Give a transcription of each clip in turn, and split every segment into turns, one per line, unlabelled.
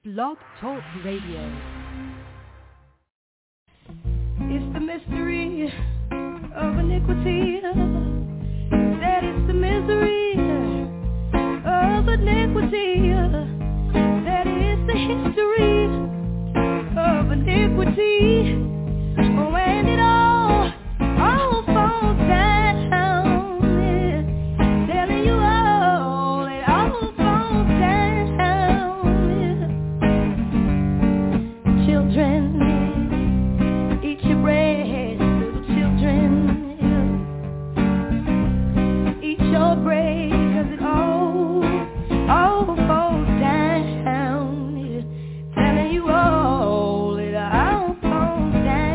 Blog Talk Radio.
It's the mystery of iniquity. That is the misery of iniquity. That is the history of iniquity. Oh, and it all falls down. Yeah. Telling you all, it all falls down. Yeah. Children, eat your bread, little children. Yeah. Eat your bread, 'cause it all falls down. Yeah. Telling you all, it all falls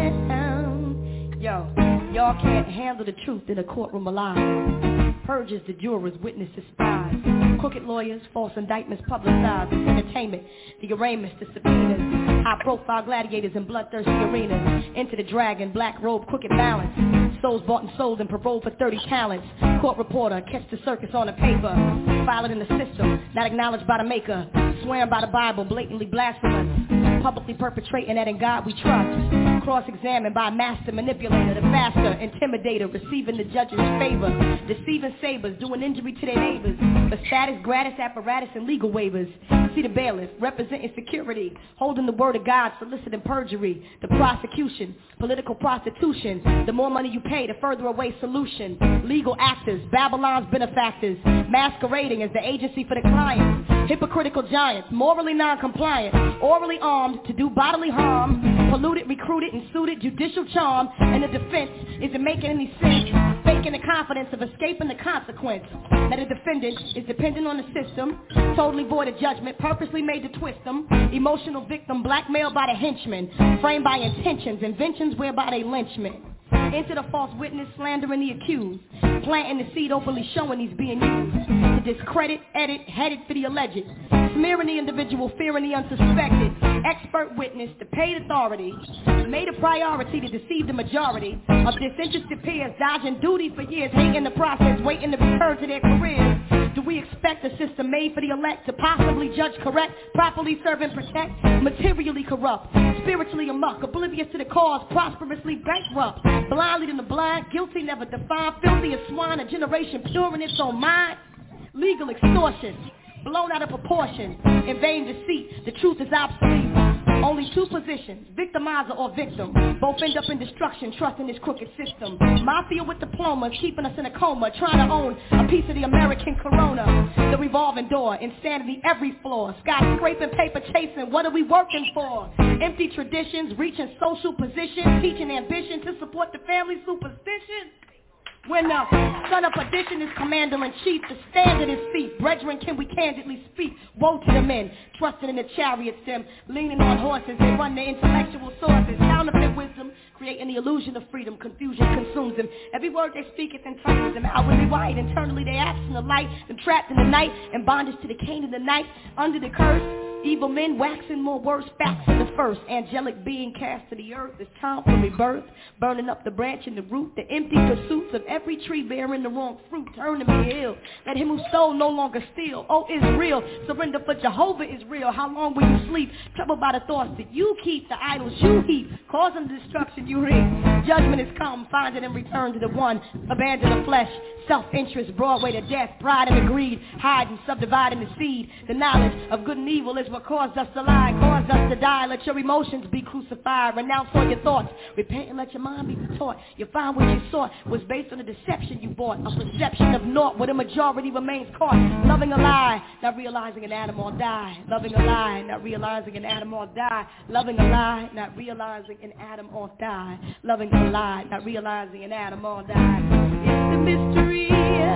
down. Yo, y'all can't handle the truth in a courtroom alive. Purges the jurors, witnesses, spies. Crooked lawyers, false indictments, publicized. It's entertainment, the arraignments, the subpoenas. High-profile gladiators in bloodthirsty arenas. Enter the dragon, black robe, crooked balance. Souls bought and sold and paroled for 30 talents. Court reporter, catch the circus on a paper. File it in the system, not acknowledged by the maker. Swearing by the Bible, blatantly blasphemous. Publicly perpetrating that in God we trust. Cross-examined by a master manipulator, the faster intimidator, receiving the judge's favor. Deceiving sabers, doing injury to their neighbors. For status, gratis apparatus, and legal waivers. See the bailiff, representing security. Holding the word of God, soliciting perjury. The prosecution, political prostitution. The more money you pay, the further away solution. Legal actors, Babylon's benefactors. Masquerading as the agency for the clients. Hypocritical giants, morally non-compliant. Orally armed to do bodily harm. Polluted, recruited, and suited judicial charm. And the defense isn't making any sense. Faking the confidence of escaping the consequence. That a defendant is dependent on the system. Totally void of judgment, purposely made to twist them. Emotional victim, blackmailed by the henchmen. Framed by intentions, inventions whereby they lynch men. Enter the false witness, slandering the accused. Planting the seed, openly showing he's being used. To discredit, edit, headed for the alleged. Smearing the individual, fearing the unsuspected. Expert witness, the paid authority. Made a priority to deceive the majority of disinterested peers, dodging duty for years, hating the process, waiting to return to their careers. Do we expect a system made for the elect to possibly judge correct, properly serve and protect? Materially corrupt, spiritually amok, oblivious to the cause, prosperously bankrupt. Blind leading the blind, guilty never defined, filthy as swine, a generation pure in its own mind. Legal extortion, blown out of proportion, in vain deceit, the truth is obsolete. Only two positions, victimizer or victim. Both end up in destruction, trusting this crooked system. Mafia with diplomas, keeping us in a coma, trying to own a piece of the American corona. The revolving door, insanity every floor. Skyscraping, paper chasing, what are we working for? Empty traditions, reaching social positions, teaching ambition to support the family superstition. When the son of perdition is commander-in-chief, to stand at his feet, brethren, can we candidly speak? Woe to the men, trusting in the chariots, them leaning on horses, they run their intellectual sources, counterfeit wisdom, creating the illusion of freedom, confusion consumes them. Every word they speak is entitles them, outwardly white, internally they absent of light, them trapped in the night, and bondage to the cane of the night, under the curse. Evil men waxing more worse, facts in the first. Angelic being cast to the earth. It's time for rebirth. Burning up the branch and the root. The empty pursuits of every tree bearing the wrong fruit. Turn to me ill. Let him who stole no longer steal. Oh, Israel, surrender for Jehovah is real. How long will you sleep? Troubled by the thoughts that you keep. The idols you heap. Causing the destruction you reap. Judgment is come. Find it and return to the one. Abandon the flesh. Self-interest, broad way to death. Pride and greed. Hide and subdividing the seed. The knowledge of good and evil is what caused us to lie, caused us to die. Let your emotions be crucified. Renounce all your thoughts. Repent and let your mind be taught. You find what you sought was based on the deception you bought. A perception of naught where the majority remains caught. Loving a lie, not realizing an animal die. Loving a lie, not realizing an animal die. Loving a lie, not realizing an atom or die. Loving a lie, not realizing an atom or die. It's the mystery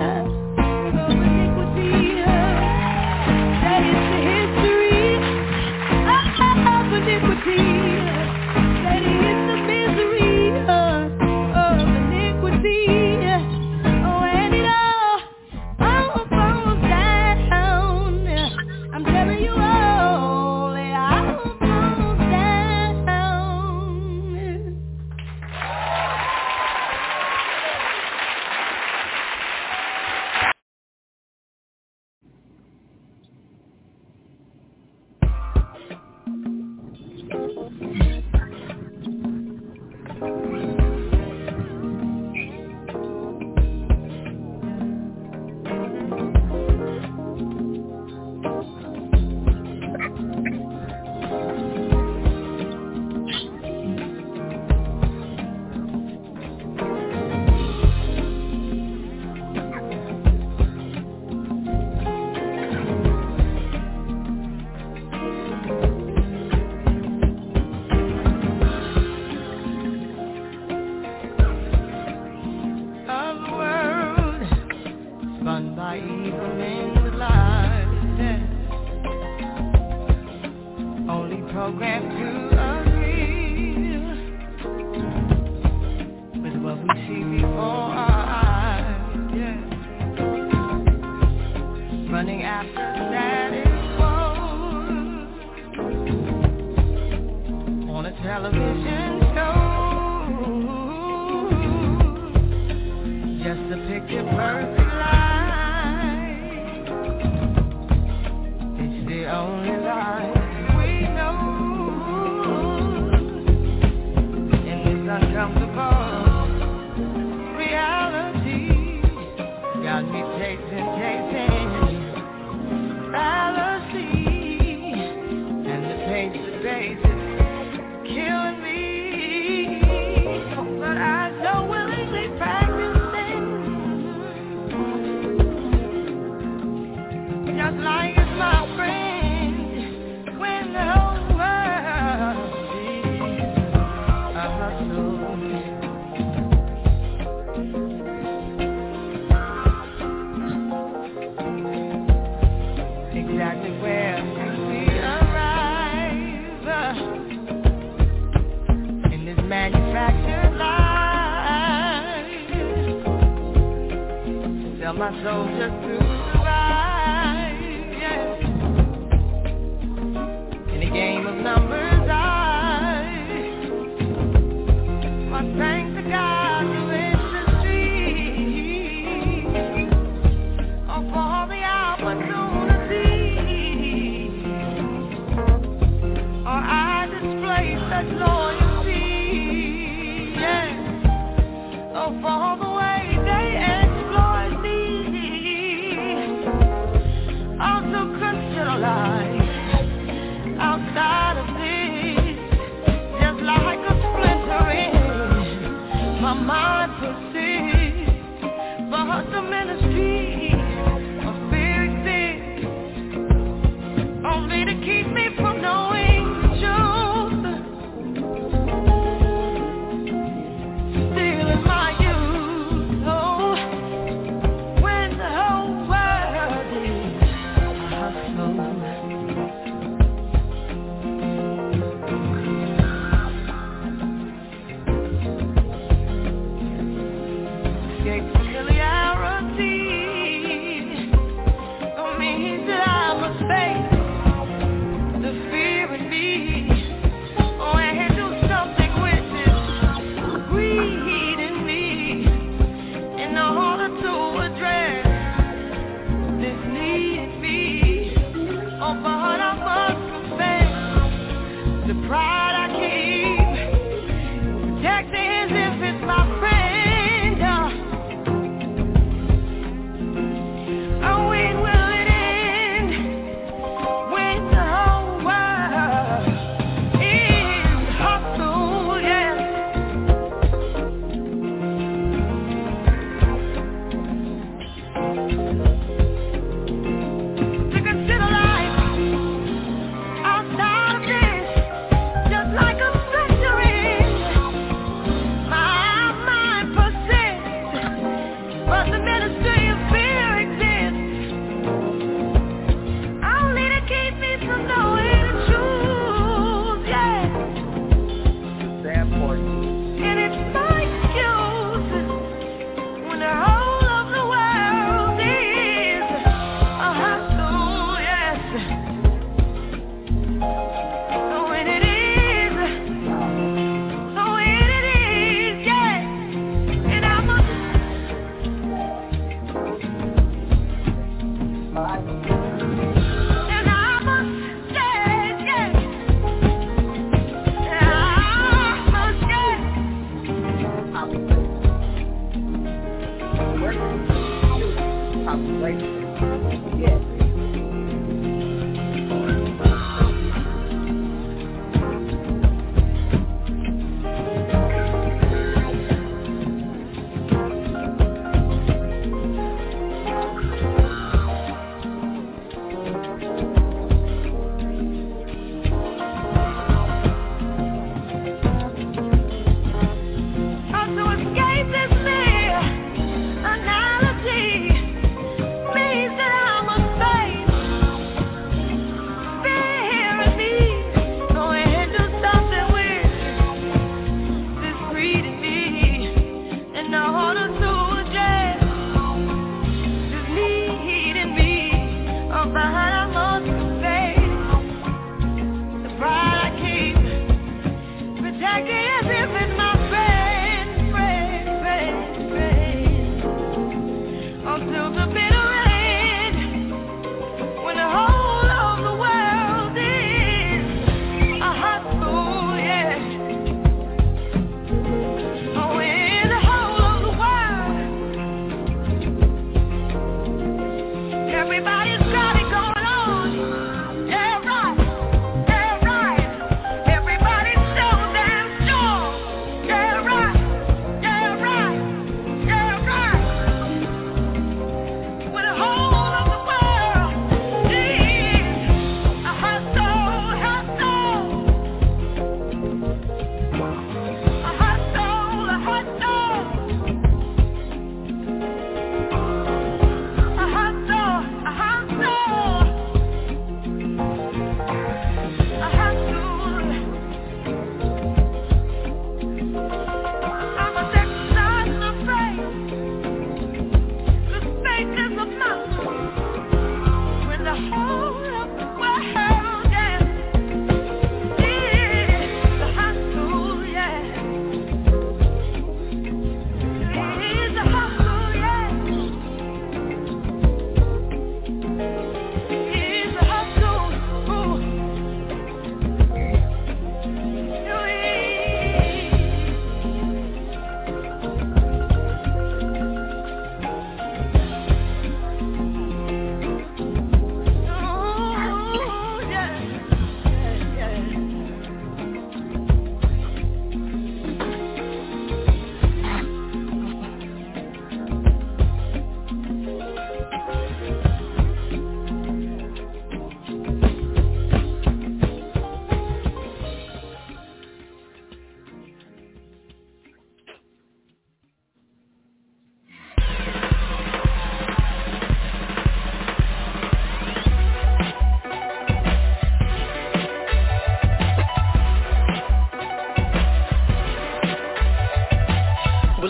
of iniquity. That is the history of iniquity. That is the misery of iniquity. Oh, and it all falls down. I'm telling you all, it all falls down. For the way they exploit me.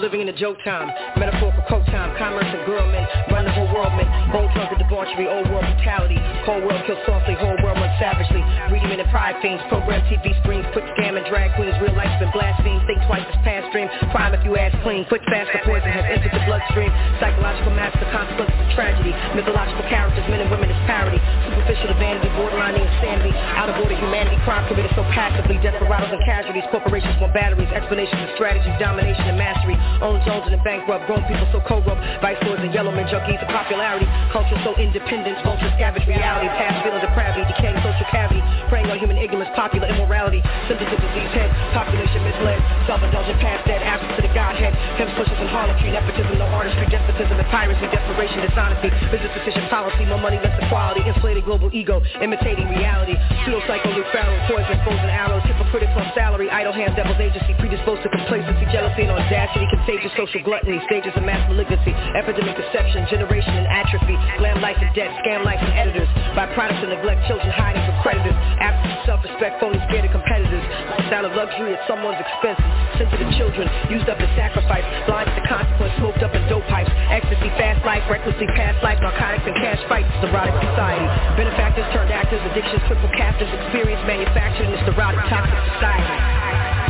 living in a joke time, metaphorical coat time, commerce and girl men, run the whole world men, bold tongue of debauchery, old world brutality, cold world kill softly, whole world run savagely, reading in the pride fiends, program TV screens, quick scam and drag queens, real life's been blasphemed, think twice as past dream, crime if you ask clean, quick fast the poison has entered the bloodstream, psychological master, consequences of tragedy, mythological characters, men and women is parody, superficial vanity, borderline insanity, out of order humanity, crime committed so passively, desperados and casualties, corporations want batteries, explanations of strategies, domination and mastery, own zones and bankrupt, grown people so corrupt, vice lords and yellow men junkies of popularity, culture so independent, vulture scavenge reality, past feeling depravity, decaying social cavity, preying on human ignorance, popular immorality, symptoms of disease head, population misled, self-indulgent past dead, absence to the Godhead, hymns pushes and harlotry, nepotism, no artistry, despotism and piracy, desperation, dishonesty, business decision policy, more money, less equality, inflated global ego, imitating reality, pseudo-psycho, Luke Farrell, poison, bows and arrows, hypocritics on salary, idle hands, devil's agency, predisposed to complacency, jealousy and audacity, contagious social gluttony, stages of mass malignancy, epidemic deception, generation and atrophy, glam life and debt, scam life and editors, byproducts and neglect, children hiding from creditors, absence of self-respect, phony scared of competitors, lifestyle of luxury at someone's expense, sensitive children, used up in sacrifice, blind to consequence, smoked up in dope pipes, ecstasy, fast life, recklessly past life, narcotics and cash fights, neurotic society, benefactors turned actors, addictions, triple captives, experience manufactured in this neurotic toxic society.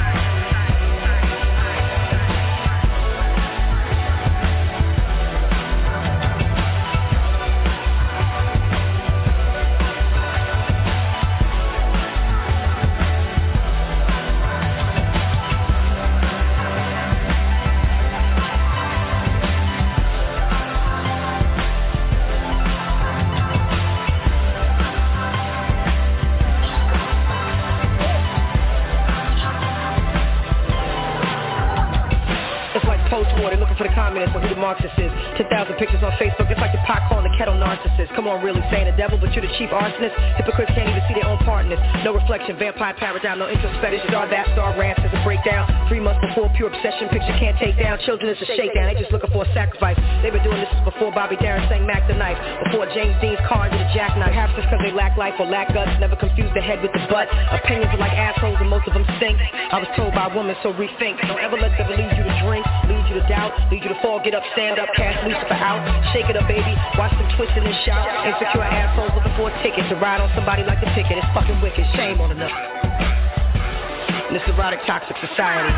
For the communists or who the Marxist is 10,000 pictures on Facebook, it's like the pot calling the kettle narcissist. Come on, really saying the devil, but you're the chief arsonist. Hypocrites can't even see their own part in this. No reflection, vampire paradigm, no introspection. Star that, star rants as a breakdown. 3 months before, pure obsession, picture can't take down. Children is a shakedown, they just looking for a sacrifice. They've been doing this before Bobby Darin sang Mac the Knife, before James Dean's car did a jackknife. Perhaps it's because they lack life or lack guts, never confuse the head with the butt. Opinions are like assholes and most of them stink. I was told by a woman, so rethink. Don't ever let devil lead you to drink, lead you to doubt, lead you to fall, get up, stand up, cast Lucifer out, shake it up, baby, watch them twisting and shout. Insecure assholes looking for a ticket to ride on somebody like the ticket. It's fucking wicked, shame on enough. In this erotic, toxic society.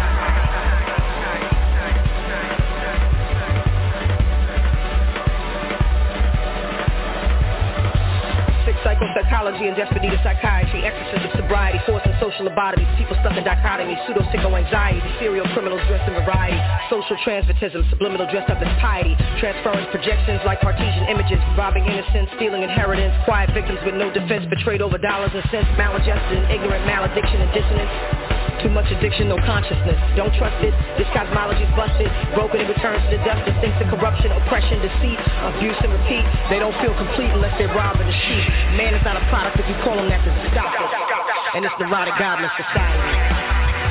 Psychopsychology and desperate need of psychiatry, exorcism, sobriety, forcing social lobotomies, people stuck in dichotomy, pseudo-sicko anxiety, serial criminals dressed in variety, social transvestism, subliminal dressed up as piety, transference projections like Cartesian images, robbing innocence, stealing inheritance, quiet victims with no defense, betrayed over dollars and cents, maladjusted and ignorant, malediction and dissonance. Too much addiction, no consciousness. Don't trust it. This cosmology's busted. Broken, it returns to the dust. Instincts of corruption, oppression, deceit, abuse, and repeat. They don't feel complete unless they're robbing the sheep. Man is not a product if you call him that to stop it. And it's neurotic, godless society.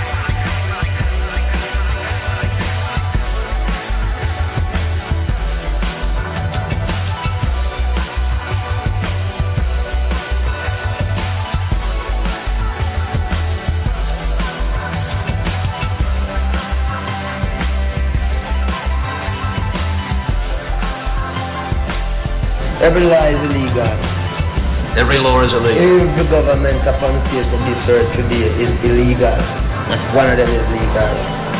Every law is illegal.
Every law is illegal.
Every government upon the face of this earth today is illegal. One of them is legal.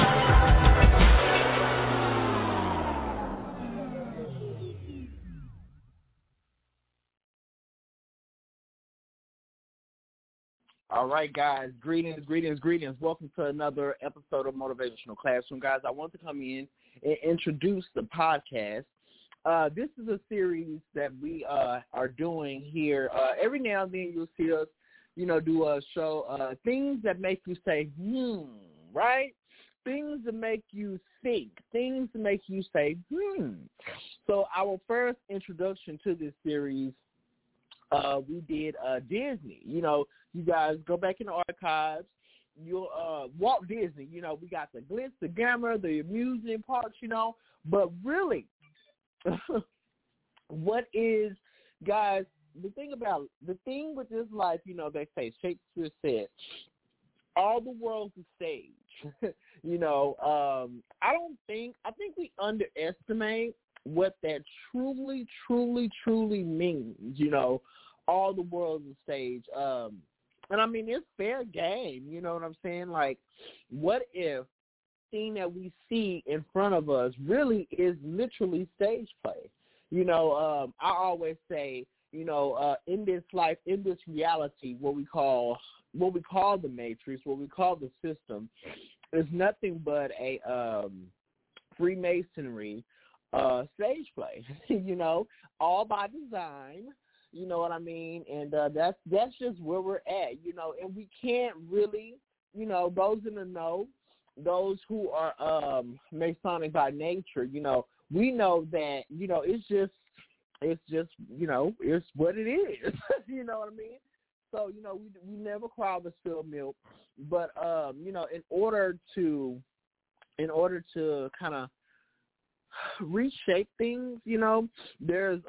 All right, guys. Greetings. Welcome to another episode of Motivational Classroom. Guys, I want to come in and introduce the podcast. This is a series that we are doing here. Every now and then you'll see us, do a show, things that make you say, right? Things that make you think, things that make you say, So our first introduction to this series, we did Disney. You guys go back in the archives. You'll Walt Disney, we got the glitz, the glamour, the amusement parts, but really, what is, guys, the thing with this life, they say, Shakespeare said, all the world's a stage. I think we underestimate what that truly, truly, truly means. All the world's a stage. And I mean, it's fair game. You know what I'm saying? Like, what if thing that we see in front of us really is literally stage play? I always say, in this life, in this reality, what we call the matrix, what we call the system, is nothing but a Freemasonry stage play. All by design. You know what I mean? And that's just where we're at. And we can't really, those in the know, those who are Masonic by nature, we know that, it's just, it's what it is. You know what I mean? So, we never cry over spilled milk, but, in order to kind of reshape things, there's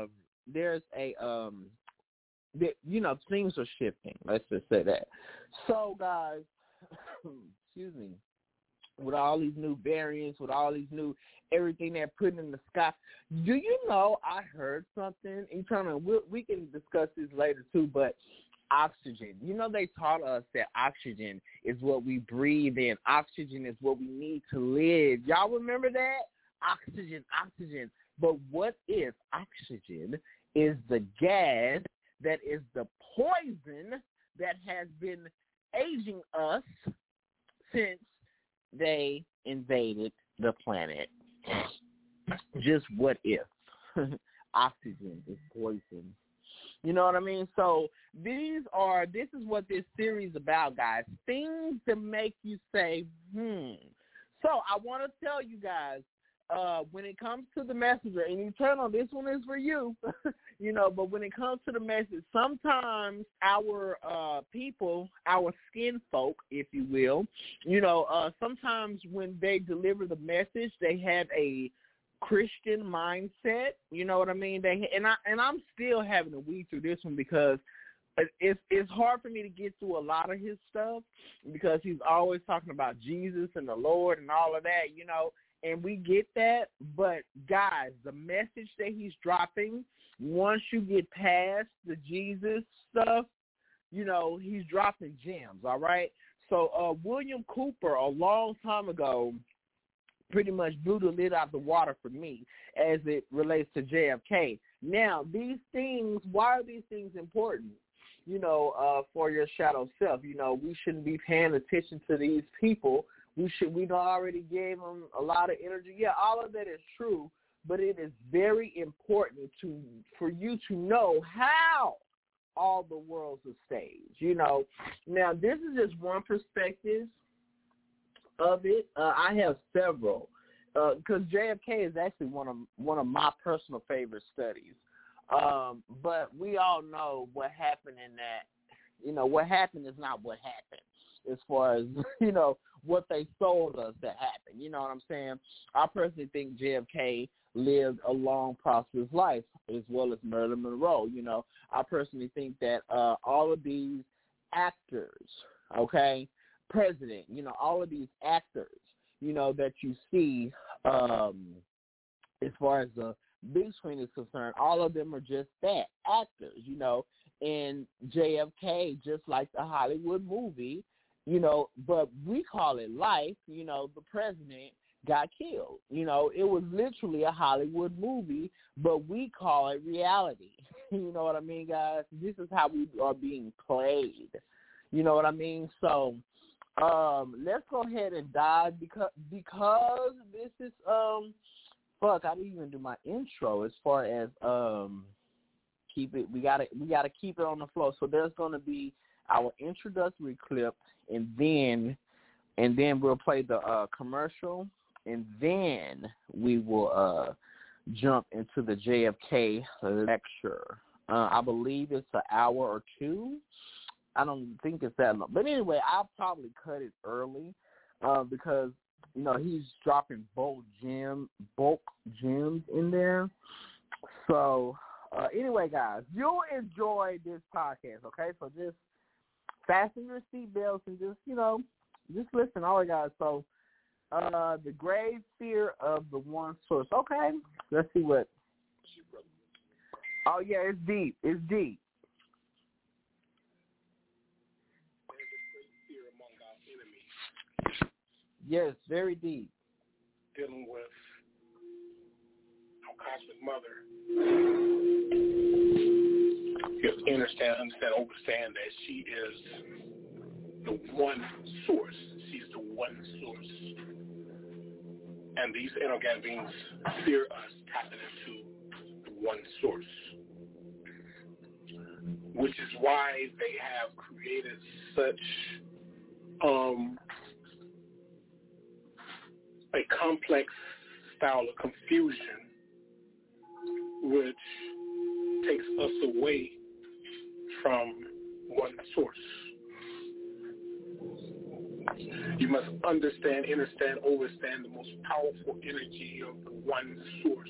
things are shifting. Let's just say that. So, guys, excuse me, with all these new variants, with all these new everything they're putting in the sky, do you know I heard something? We can discuss this later too, but oxygen. They taught us that oxygen is what we breathe in. Oxygen is what we need to live. Y'all remember that? Oxygen. But what if oxygen is the gas that is the poison that has been aging us since they invaded the planet? Just what if oxygen is poison? You know what I mean? So this is what this series is about, guys. Things that make you say, So I want to tell you guys, when it comes to the messenger, and Eternal, this one is for you, but when it comes to the message, sometimes our people, our skin folk, if you will, sometimes when they deliver the message, they have a Christian mindset. You know what I mean? I'm still having to weed through this one because it's hard for me to get through a lot of his stuff because he's always talking about Jesus and the Lord and all of that, and we get that. But, guys, the message that he's dropping, once you get past the Jesus stuff, he's dropping gems, all right? So William Cooper, a long time ago, pretty much blew the lid out the water for me as it relates to JFK. Now, these things, why are these things important? For your shadow self, we shouldn't be paying attention to these people. We already gave them a lot of energy. Yeah, all of that is true, but it is very important for you to know how all the world's a stage. Now this is just one perspective of it. I have several because JFK is actually one of my personal favorite studies. But we all know what happened in that. What happened is not what happened as far as, what they sold us that happened. You know what I'm saying? I personally think JFK lived a long, prosperous life as well as Marilyn Monroe. I personally think that all of these actors, president, all of these actors, that you see as far as the big screen is concerned, all of them are just that, actors, and JFK, just like the Hollywood movie, but we call it life, the president got killed. It was literally a Hollywood movie, but we call it reality. You know what I mean, guys? This is how we are being played. You know what I mean? So let's go ahead and dive because this is I didn't even do my intro as far as keep it. We gotta keep it on the flow. So there's gonna be our introductory clip, and then we'll play the commercial, and then we will jump into the JFK lecture. I believe it's an hour or two. I don't think it's that long, but anyway, I'll probably cut it early because he's dropping bulk gems in there. So anyway, guys, you'll enjoy this podcast. Okay, so just fasten your seatbelts and just listen. All right, guys. So, the grave fear of the one source. Okay, let's see what. Oh yeah, it's deep. It's deep. Yes, very deep.
Dealing with our cosmic mother. You have to understand that she is the one source. She's the one source. And these inorganic beings fear us tapping into the one source, which is why they have created such a complex style of confusion, which takes us away from one source. You must understand, overstand the most powerful energy of the one source,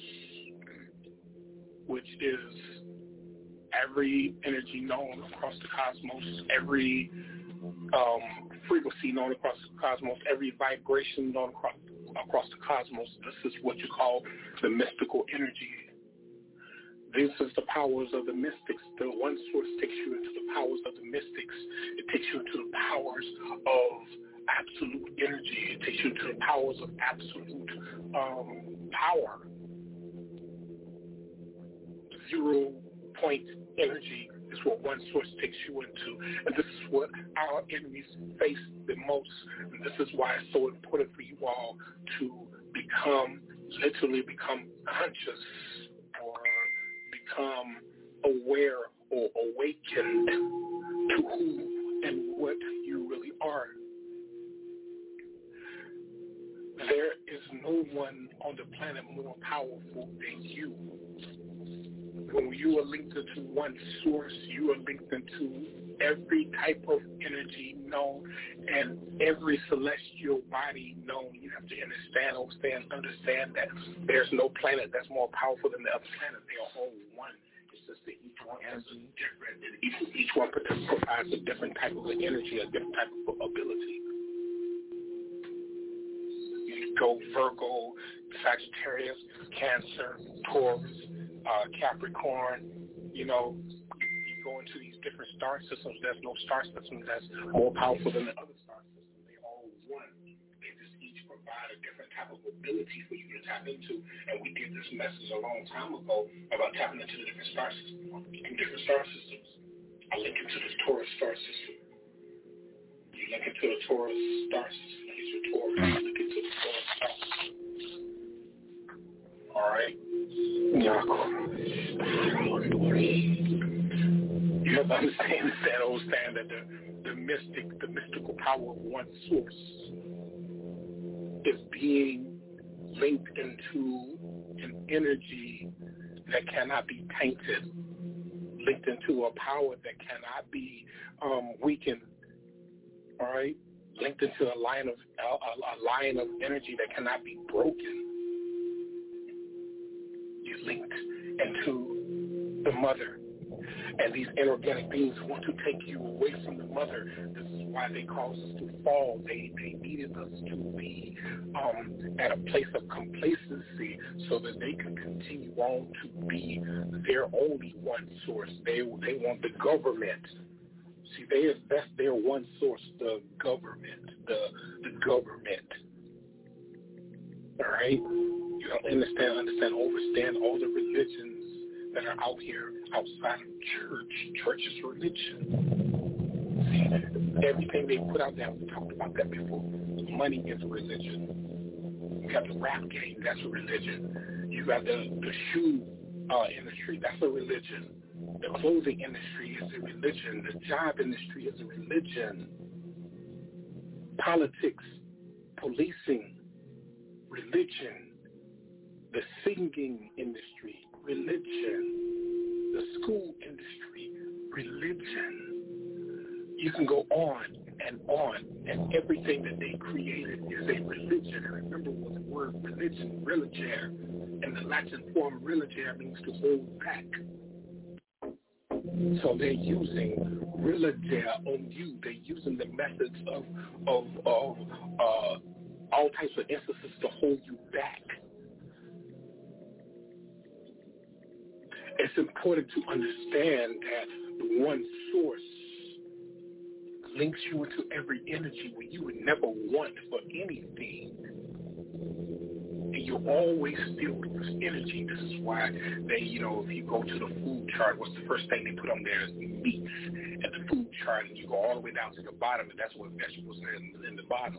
which is every energy known across the cosmos, every frequency known across the cosmos, every vibration known across the cosmos. This is what you call the mystical energy. This is the powers of the mystics. The one source takes you into the powers of the mystics. It takes you into the powers of absolute energy. It takes you into the powers of absolute power. 0 point energy is what one source takes you into. And this is what our enemies face the most. And this is why it's so important for you all to literally become conscious or become aware or awakened to who and what you really are. There is no one on the planet more powerful than you. When you are linked into one source, you are linked into every type of energy known and every celestial body known. You have to understand that there's no planet that's more powerful than the other planet. They are all one. It's just that each one has a different, each one provides a different type of energy, a different type of ability. You go Virgo, Sagittarius, Cancer, Taurus, Capricorn, you go into these different star systems. There's no star system that's more powerful than the other star system. They all one. They just each provide a different type of ability for you to tap into. And we did this message a long time ago about tapping into the different star systems. And different star systems. I link into this Taurus star system. You link into the Taurus star system. Link into Taurus. Link into the Taurus star system. All right. You have to understand that the mystical power of one source is being linked into an energy that cannot be tainted, linked into a power that cannot be weakened. All right, linked into a line of energy that cannot be broken. You're linked into the mother. And these inorganic beings want to take you away from the mother. This is why they caused us to fall. They needed us to be at a place of complacency so that they could continue on to be their only one source. They want the government. See, that's their one source, the government. The government. All right? You understand, overstand all the religions that are out here outside of church. Church is religion. See, everything they put out there, we talked about that before. Money is religion. You got the rap game, that's a religion. You got the shoe industry, that's a religion. The clothing industry is a religion. The job industry is a religion. Politics, policing, religion. The singing industry, religion. The school industry, religion. You can go on, and everything that they created is a religion. And remember what the word religion, religare, and the Latin form religare means to hold back. So they're using Rilajah on you. They're using the methods of all types of instances to hold you back. It's important to understand that the one source links you into every energy where you would never want for anything. And you're always filled with energy. This is why they, if you go to the food chart, what's the first thing they put on there is meats at the food chart, and you go all the way down to the bottom, and that's what vegetables are in the bottom.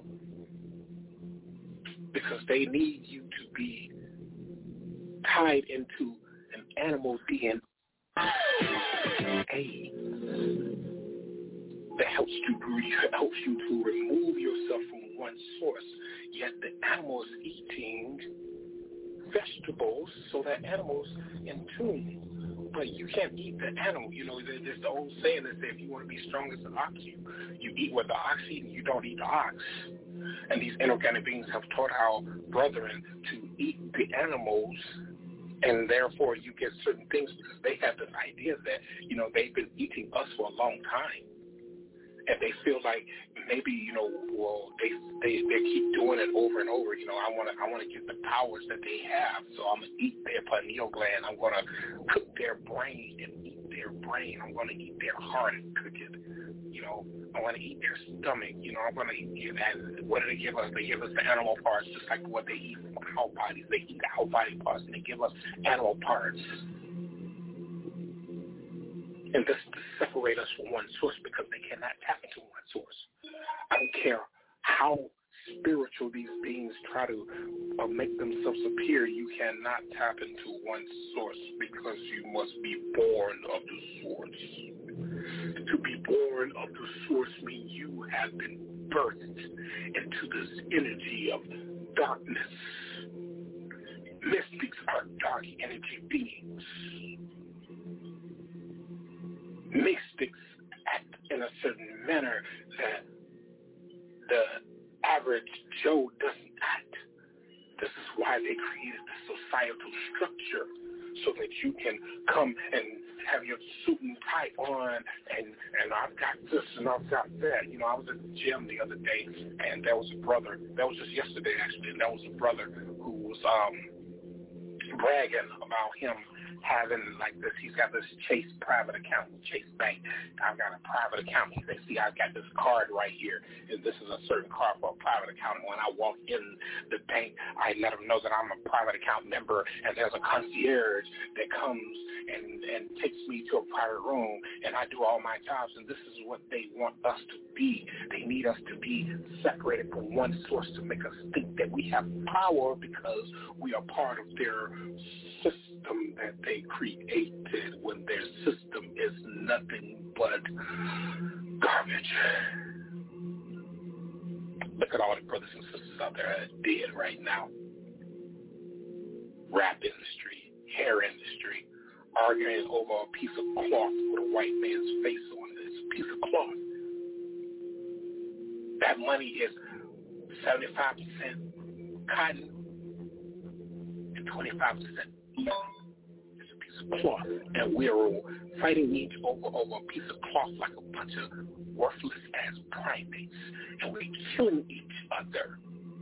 Because they need you to be tied into an animal DNA that helps you to remove yourself from one source. Yet the animal is eating vegetables, so that animal's in tune. But you can't eat the animal. There's the old saying that says if you want to be strong as an ox, you eat what the ox eat and you don't eat the ox. And these inorganic beings have taught our brethren to eat the animals, and therefore you get certain things because they have this idea that, they've been eating us for a long time. And they feel like maybe, they keep doing it over and over. I want to get the powers that they have, so I'm going to eat their pineal gland. I'm going to cook their brain and eat their brain. I'm going to eat their heart and cook it. I want to eat their stomach. I'm going to eat that. What do they give us? They give us the animal parts, just like what they eat from our bodies. They eat our body parts, and they give us animal parts. And this to separate us from one source because they cannot tap into one source. I don't care how spiritual these beings try to make themselves appear, you cannot tap into one source because you must be born of the source. To be born of the source means you have been birthed into this energy of darkness. Mystics are dark energy beings. Mystics act in a certain manner that the average Joe doesn't act. This is why they created the societal structure, so that you can come and have your suit and tie on, and I've got this and I've got that. I was at the gym the other day, and there was a brother, that was just yesterday actually, and there was a brother who was bragging about him having like this. He's got this Chase private account with Chase Bank. I've got a private account. He says, see, I've got this card right here, and this is a certain card for a private account. And when I walk in the bank, I let them know that I'm a private account member, and there's a concierge that comes and takes me to a private room, and I do all my jobs, and this is what they want us to be. They need us to be separated from one source to make us think that we have power because we are part of their system that they created, when their system is nothing but garbage. Look at all the brothers and sisters out there that are dead right now. Rap industry, hair industry, arguing over a piece of cloth with a white man's face on it. It's a piece of cloth. That money is 75% cotton and 25% cloth, and we're fighting each over a piece of cloth like a bunch of worthless ass primates, and we're killing each other.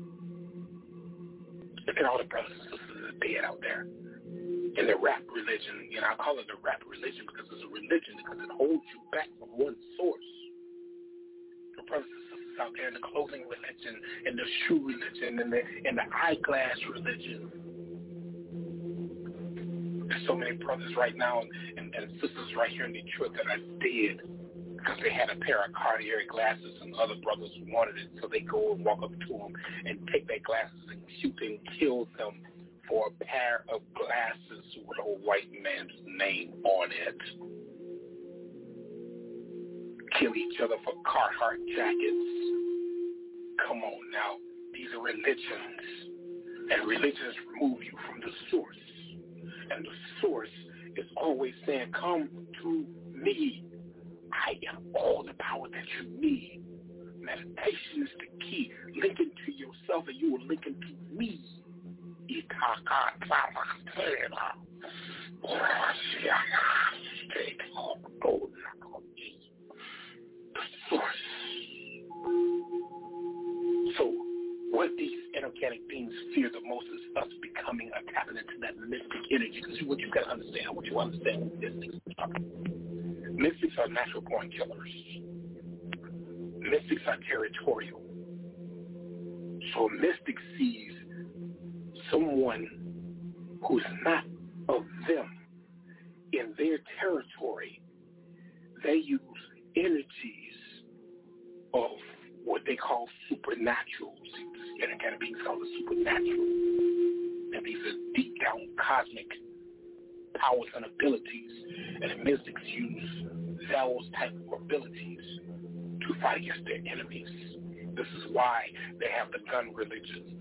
Look at all the brothers and sisters that are dead out there. In the rap religion, I call it the rap religion because it's a religion because it holds you back from one source. The brothers and sisters out there in the clothing religion, in the shoe religion, in the eyeglass religion. There's so many brothers right now and sisters right here in Detroit that are dead because they had a pair of Cartier glasses and other brothers wanted it, so they go and walk up to them and take their glasses and shoot and kill them for a pair of glasses with a white man's name on it. Kill each other for Carhartt jackets. Come on now. These are religions, and religions remove you from the source. And the source is always saying, come to me. I am all the power that you need. Meditation is the key. Link into yourself and you will link into me. source. So what these inorganic beings fear the most is us becoming a tapping into that mystic energy. Because what you got to understand, I want you to understand what mystics are. Mystics are natural-born killers. Mystics are territorial. So a mystic sees someone who's not of them in their territory. They use energies of what they call supernatural. See, inorganic beings call it supernatural. And these are deep down cosmic powers and abilities. And the mystics use those type of abilities to fight against their enemies. This is why they have the gun religion.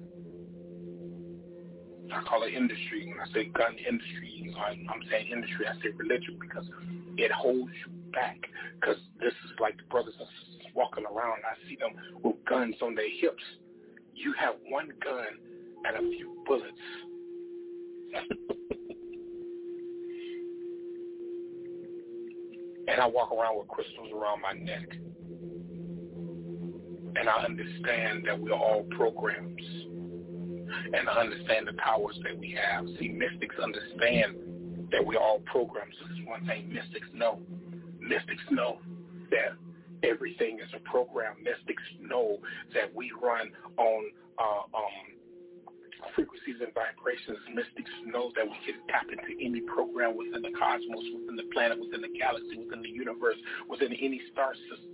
I call it industry. When I say gun industry, I'm saying industry, I say religion, because it holds you back. Because this is like the brothers and sisters walking around. I see them with guns on their hips. You have one gun and a few bullets. And I walk around with crystals around my neck. And I understand that we're all programs. And I understand the powers that we have. See, mystics understand that we're all programs. This is one thing mystics know. Mystics know that everything is a program. Mystics know that we run on frequencies and vibrations. Mystics know that we can tap into any program within the cosmos, within the planet, within the galaxy, within the universe, within any star system.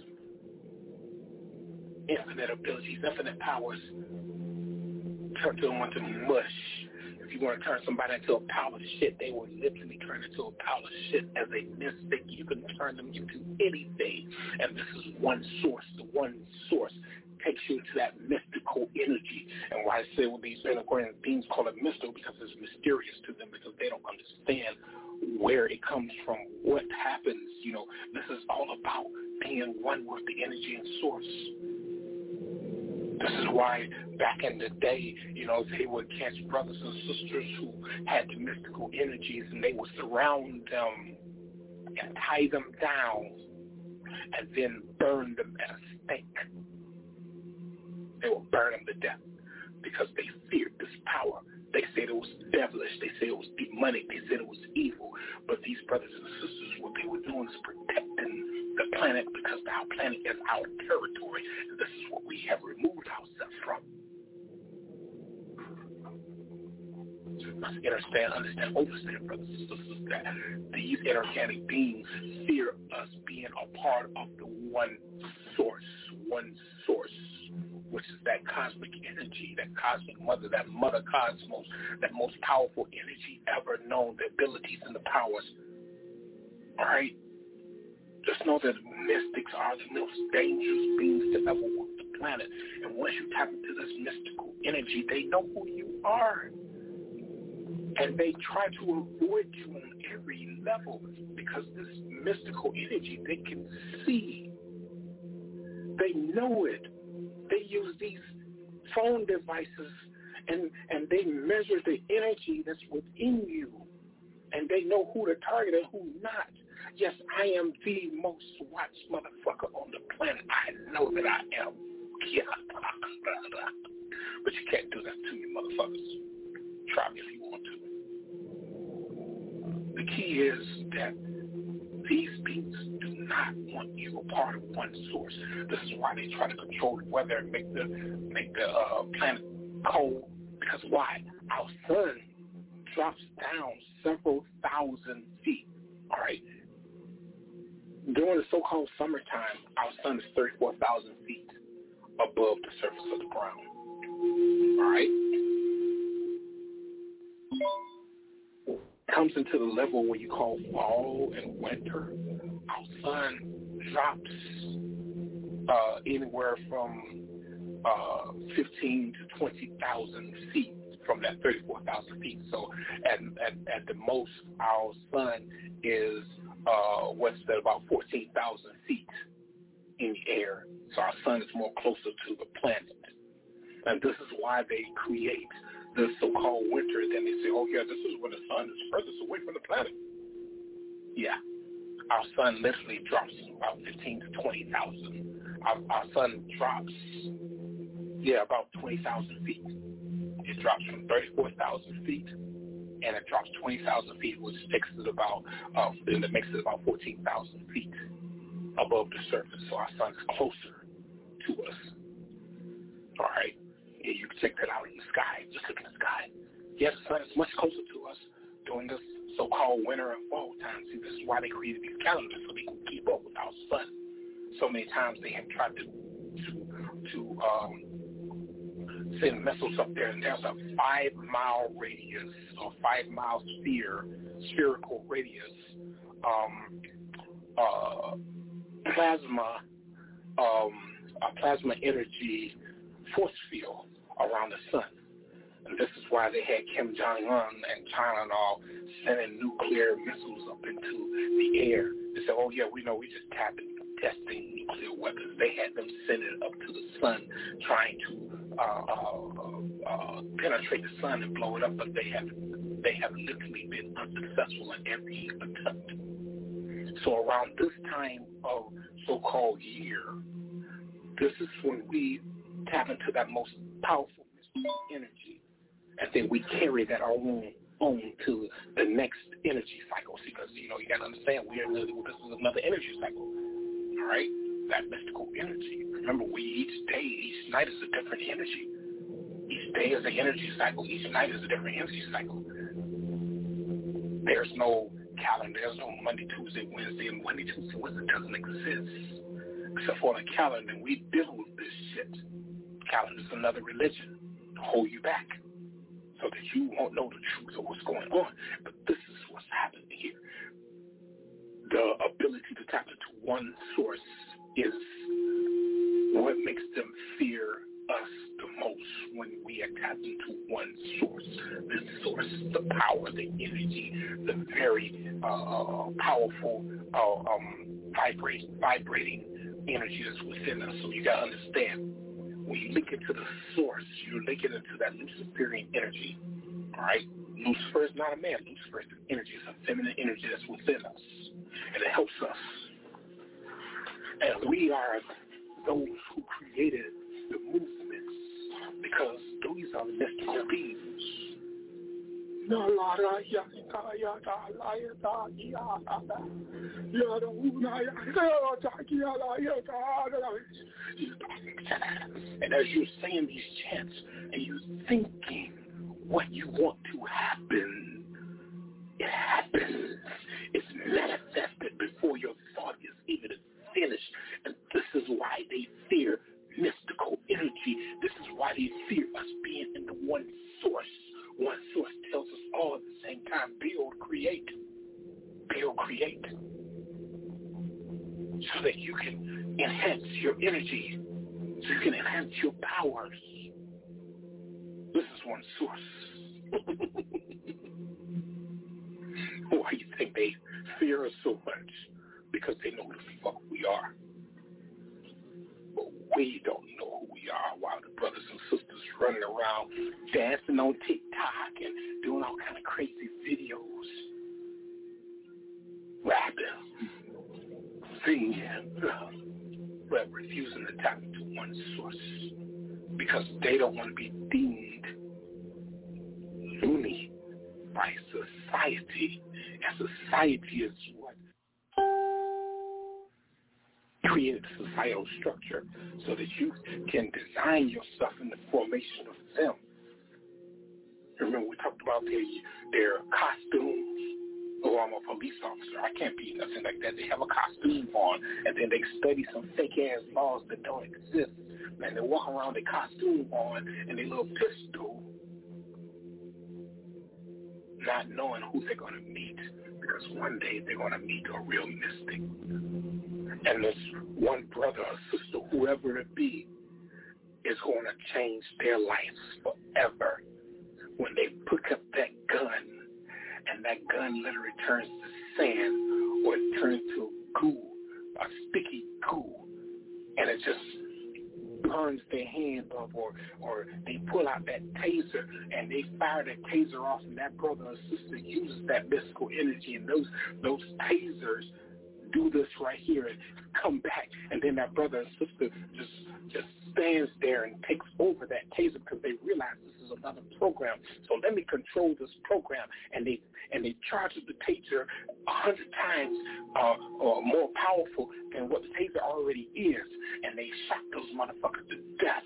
Infinite abilities, infinite powers. Turn them into mush. If you want to turn somebody into a pile of shit, they will literally turn into a pile of shit. As a mystic, you can turn them into anything. And this is one source. The one source takes you into that mystical energy. And why I say with these inorganic beings call it mystical, because it's mysterious to them, because they don't understand where it comes from, what happens. You know, this is all about being one with the energy and source. This is why back in the day, you know, they would catch brothers and sisters who had the mystical energies, and they would surround them and tie them down and then burn them at a stake. They would burn them to death because they feared this power. They said it was devilish. They said it was demonic. They said it was evil. But these brothers and sisters, what they were doing is protecting the planet, because our planet is our territory. And this is what we have removed ourselves from. So you must understand, brothers and sisters, that these inorganic beings fear us being a part of the one source, which is that cosmic energy, that cosmic mother, that mother cosmos, that most powerful energy ever known, the abilities and the powers. All right? Just know that mystics are the most dangerous beings to ever walk the planet. And once you tap into this mystical energy, they know who you are. And they try to avoid you on every level, because this mystical energy, they can see. They know it. They use these phone devices and they measure the energy that's within you. And they know who to target and who not. Yes, I am the most watched motherfucker on the planet. I know that I am. But you can't do that to me, motherfuckers. Try me if you want to. The key is that these beings do not want you a part of one source. This is why they try to control the weather and make the planet cold. Because why? Our sun drops down several thousand feet. All right. During the so-called summertime, our sun is 34,000 feet above the surface of the ground. All right. Comes into the level where you call fall and winter. Our sun drops anywhere from 15 to 20,000 feet from that 34,000 feet. So at the most, our sun is about 14,000 feet in the air. So our sun is more closer to the planet. And this is why they create the so-called winter. Then they say, oh, yeah, this is when the sun is furthest away from the planet. Yeah. Our sun literally drops about 15 to 20,000 our sun drops, about 20,000 feet. It drops from 34,000 feet, and it drops 20,000 feet, which makes it about 14,000 feet above the surface. So our sun is closer to us. All right, yeah, you can check that out in the sky. Just look in the sky. Yeah, the sun is much closer to us during this so-called winter and fall time. See, this is why they created these calendars, so they can keep up with our sun. So many times they have tried to send missiles up there, and there's a 5-mile radius or 5-mile spherical radius plasma energy force field around the sun. And this is why they had Kim Jong-un and China and all sending nuclear missiles up into the air. They said, oh, yeah, we know, we just tapped into testing nuclear weapons. They had them send it up to the sun, trying to penetrate the sun and blow it up, but they have literally been unsuccessful in every attempt. So around this time of so-called year, this is when we tap into that most powerful energy, and then we carry that on to the next energy cycle. Because, you got to understand, this is another energy cycle, all right? That mystical energy. Remember, each night is a different energy. Each day is an energy cycle. Each night is a different energy cycle. There's no calendar. There's no Monday, Tuesday, Wednesday, and Monday, Tuesday, Wednesday doesn't exist. Except for the calendar, and we deal with this shit. Calendar is another religion to hold you back so that you won't know the truth of what's going on. But this is what's happening here. The ability to tap into one source is what makes them fear us the most when we are tapped into one source. This source, the power, the energy, the very powerful vibrating energy that's within us. So you got to understand, when you link into the source, you're linking into that Luciferian energy. All right? Lucifer is not a man. Lucifer is an energy. It's a feminine energy that's within us. And it helps us. And we are those who created the movements, because these are mystical beings. And as you're saying these chants and you're thinking what you want to happen, it happens. It's manifested before your thought is even finished. And this is why they fear mystical energy. This is why they fear us being in the one source. One source tells us all at the same time, build, create. Build, create. So that you can enhance your energy. So you can enhance your powers. This is one source. Why do you think they fear us so much? Because they know who the fuck we are. But we don't know who we are, while the brothers and sisters running around dancing on TikTok and doing all kind of crazy videos. Rapping. Singing. But refusing to tap into one source. Because they don't want to be deemed loony by society. And society is what created societal structure so that you can design yourself in the formation of them. Remember, we talked about their costumes. Oh, I'm a police officer. I can't be nothing like that. They have a costume on, and then they study some fake-ass laws that don't exist. And they walk around with their costume on and their little pistol, not knowing who they're going to meet, because one day they're going to meet a real mystic. And this one brother or sister, whoever it be, is going to change their lives forever when they pick up that gun, and that gun literally turns to sand, or it turns to goo, a sticky goo, and it just burns their hand up, or they pull out that taser and they fire that taser off, and that brother or sister uses that mystical energy, and those tasers do this right here and come back. And then that brother and sister just stands there and takes over that taser because they realize this is another program. So let me control this program. And they charge the taser 100 times or more powerful than what the taser already is. And they shot those motherfuckers to death.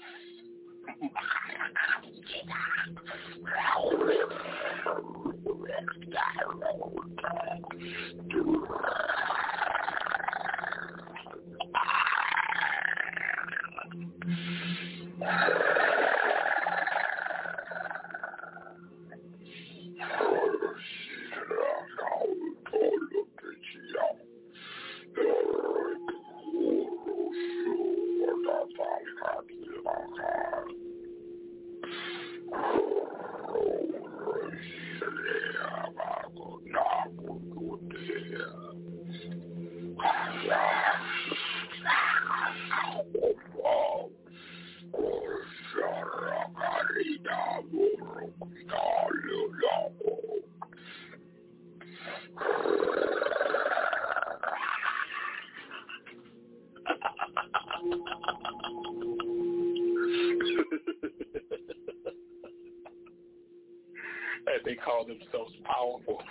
And they call themselves powerful.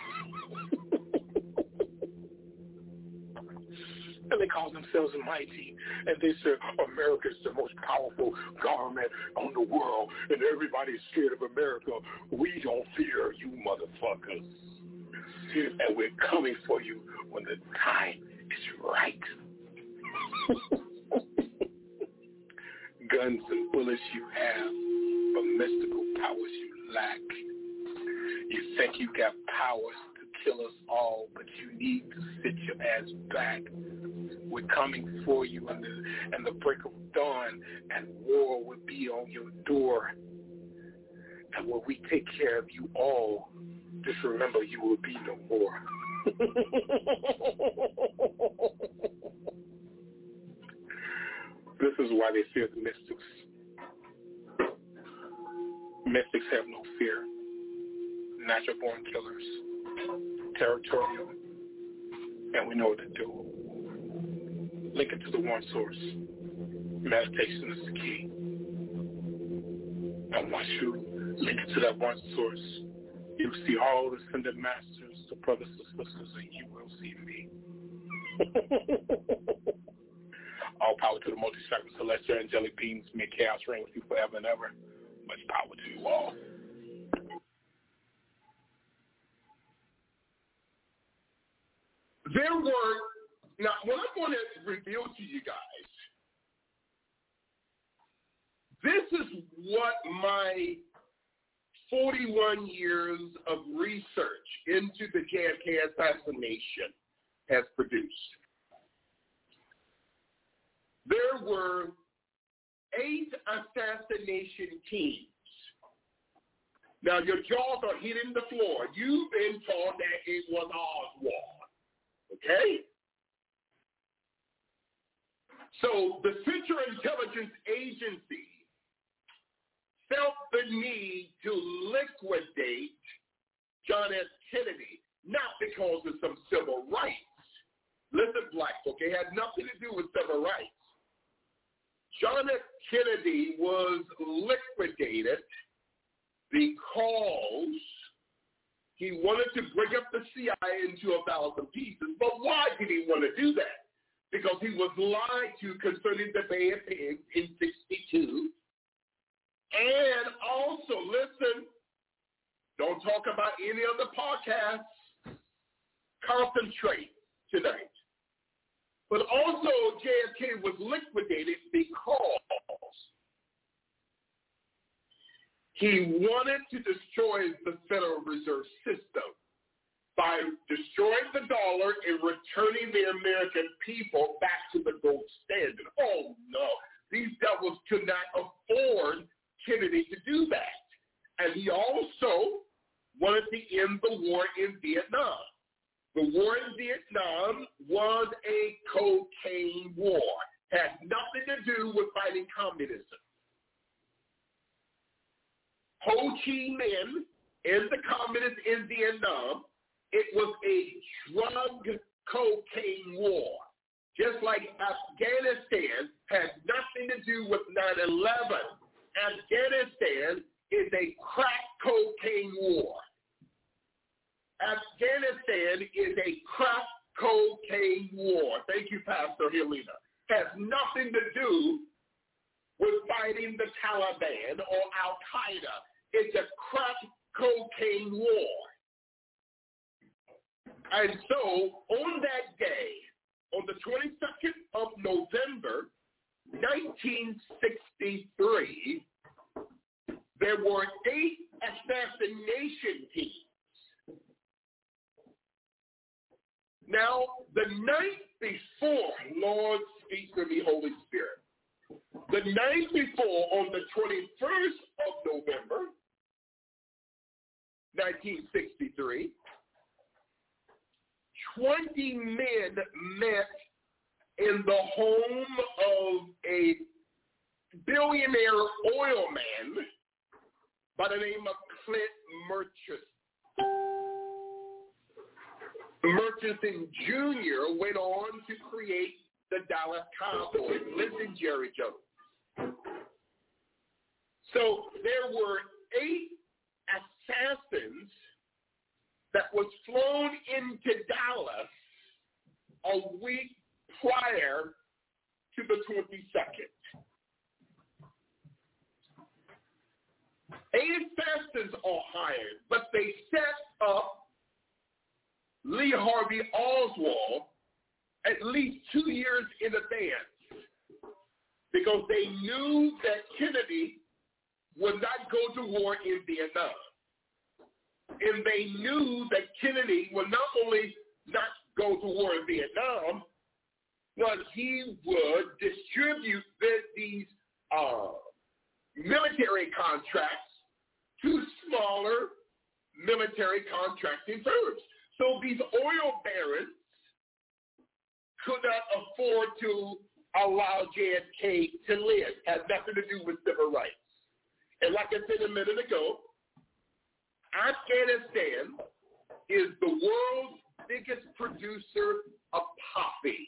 And they call themselves mighty. And they say America is the most powerful government on the world. And everybody's scared of America. We don't fear you motherfuckers. And we're coming for you when the time is right. Guns and bullets you have, but mystical powers you lack. You think you got powers to kill us all, but you need to sit your ass back. We're coming for you in the break of dawn, and war will be on your door. And when we take care of you all, just remember you will be no more. This is why they fear the mystics. Mystics have no fear. Natural-born killers, territorial, and we know what to do. Link it to the one source. Meditation is the key. And once you link it to that one source, you'll see all the ascended masters, the brothers and sisters, and you will see me. All power to the multi-chakra celestial angelic beings. May chaos reign with you forever and ever. Much power to you all.
There were, now what I'm going to reveal to you guys, this is what my 41 years of research into the JFK assassination has produced. There were 8 assassination teams. Now, your jaws are hitting the floor. You've been told that it was Oswald. Okay? So the Central Intelligence Agency felt the need to liquidate John F. Kennedy, not because of some civil rights. Listen, black folk, it had nothing to do with civil rights. John F. Kennedy was liquidated because he wanted to break up the CIA into 1,000 pieces. But why did he want to do that? Because he was lied to concerning the Bay of Pigs in 1962. And also, listen, don't talk about any other podcasts. Concentrate tonight. But also, JFK was liquidated because he wanted to destroy the Federal Reserve System by destroying the dollar and returning the American people back to the gold standard. Oh, no. These devils could not afford Kennedy to do that. And he also wanted to end the war in Vietnam. The war in Vietnam was a cocaine war. Had nothing to do with fighting communism. Ho Chi Minh and the communists in Vietnam, it was a drug cocaine war. Just like Afghanistan has nothing to do with 9/11. Afghanistan is a crack cocaine war. Afghanistan is a crack cocaine war. Thank you, Pastor Helena. Has nothing to do with fighting the Taliban or Al-Qaeda. It's a crack cocaine war. And so on that day, on the 22nd of November, 1963, there were 8 assassination teams. Now, the night before, Lord, speak to me, Holy Spirit. The night before, on the 21st of November, 1963, 20 men met in the home of a billionaire oil man by the name of Clint Murchison. Murchison Jr. went on to create the Dallas Cowboys. Listen, Jerry Jones. So there were 8 assassins that was flown into Dallas a week prior to the 22nd. 8 assassins are hired, but they set up Lee Harvey Oswald at least 2 years in advance because they knew that Kennedy would not go to war in Vietnam. And they knew that Kennedy would not only not go to war in Vietnam, but he would distribute these military contracts to smaller military contracting firms. So these oil barons could not afford to allow JFK to live. It had nothing to do with civil rights. And like I said a minute ago, Afghanistan is the world's biggest producer of poppy.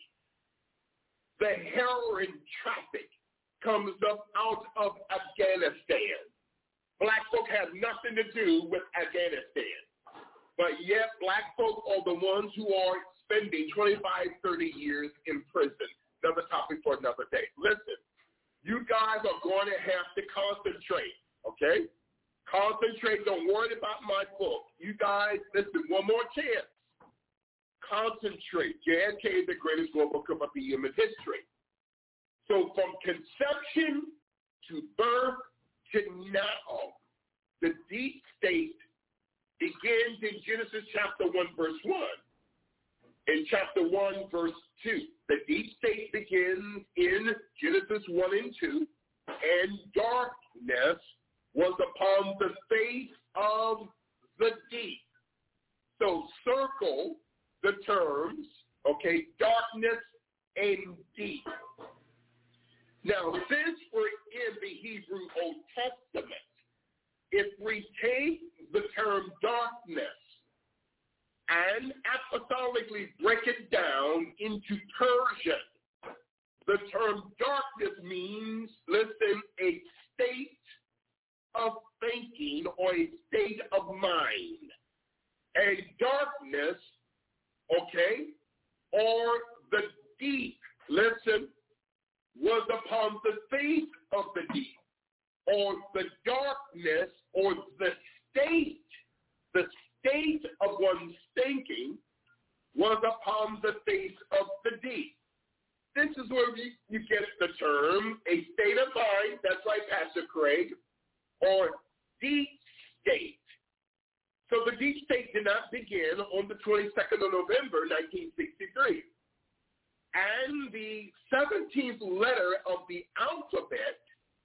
The heroin traffic comes up out of Afghanistan. Black folk have nothing to do with Afghanistan. But yet black folk are the ones who are spending 25, 30 years in prison. Another topic for another day. Listen, you guys are going to have to concentrate, okay? Concentrate. Don't worry about my book. You guys, listen, one more chance. Concentrate. JFK is the greatest global cup of the human history. So from conception to birth to now, the deep state begins in Genesis chapter 1, verse 1. In chapter 1, verse 2, the deep state begins in Genesis 1 and 2, and darkness was upon the face of the deep. So circle the terms, okay, darkness and deep. Now, since we're in the Hebrew Old Testament, if we take the term darkness and apostolically break it down into Persian, the term darkness means, listen, a state of thinking or a state of mind. And darkness, okay, or the deep, listen, was upon the face of the deep, or the darkness, or the state of one's thinking was upon the face of the deep. This is where you get the term, a state of mind, that's right, Pastor Craig, or deep state. So the deep state did not begin on the 22nd of November, 1963. And the 17th letter of the alphabet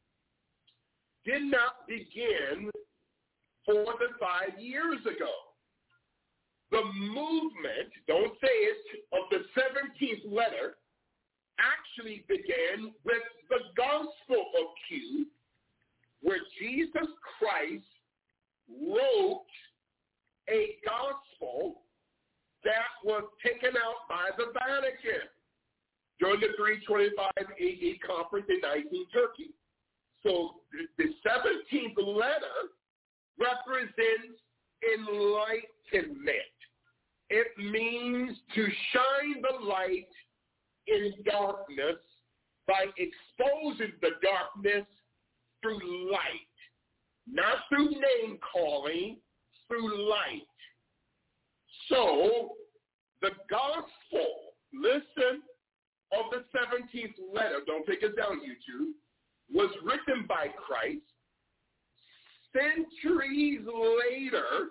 did not begin 4 to 5 years ago. The movement, don't say it, of the 17th letter actually began with the Gospel of Q, where Jesus Christ wrote a gospel that was taken taken out by the Vatican during the 325 AD conference in Nicene, Turkey. So the 17th letter represents enlightenment. It means to shine the light in darkness by exposing the darkness through light, not through name calling, through light. So the gospel, listen, of the 17th letter, don't take it down, YouTube, was written by Christ. Centuries later,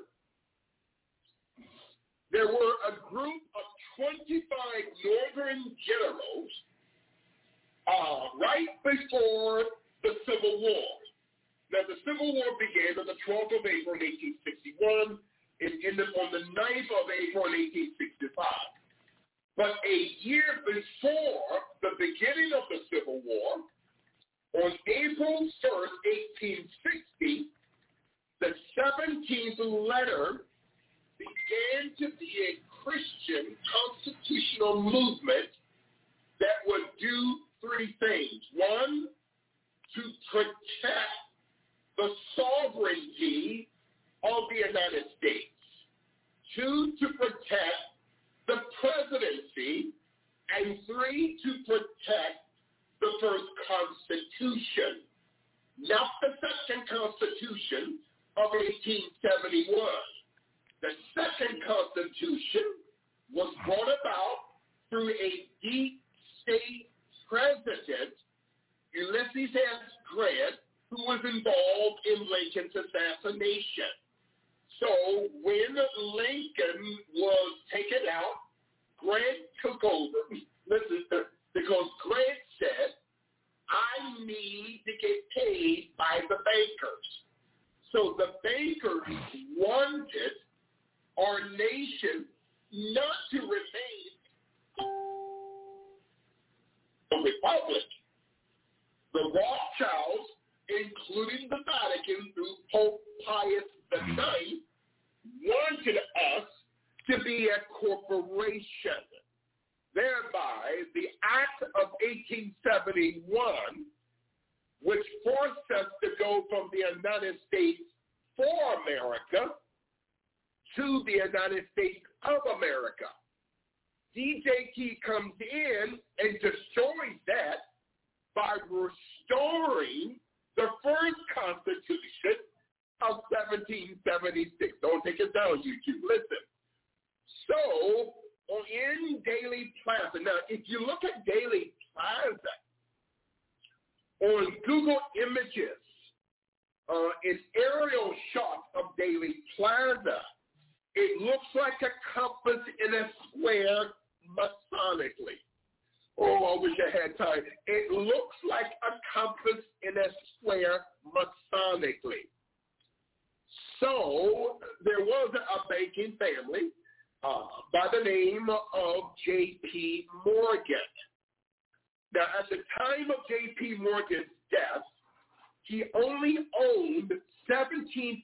there were a group of 25 northern generals right before the Civil War. Now, the Civil War began on the 12th of April in 1861 and ended on the 9th of April in 1865. But a year before the beginning of the Civil War, on April 1st, 1860, the 17th letter began to be a Christian constitutional movement that would do three things. One, to protect the sovereignty of the United States. Two, to protect the presidency. And three, to protect the first Constitution, not the second Constitution of 1871. The second Constitution was brought about through a deep state president, Ulysses S. Grant, who was involved in Lincoln's assassination. So when Lincoln was taken out, Grant took over. Listen, because Grant said, I need to get paid by the bankers. So the bankers wanted our nation not to remain a republic. The Rothschilds, including the Vatican through Pope Pius IX, wanted us to be a corporation. Thereby, the Act of 1871, which forced us to go from the United States for America to the United States of America. DJ Key comes in and destroys that by restoring the first Constitution of 1776. Don't take it down, YouTube. Listen. So, in Dealey Plaza, now, if you look at Dealey Plaza on Google Images, an aerial shot of Dealey Plaza, it looks like a compass in a square masonically. Oh, I wish I had time. It looks like a compass in a square masonically. So there was a banking family by the name of J.P. Morgan. Now, at the time of J.P. Morgan's death, he only owned 17%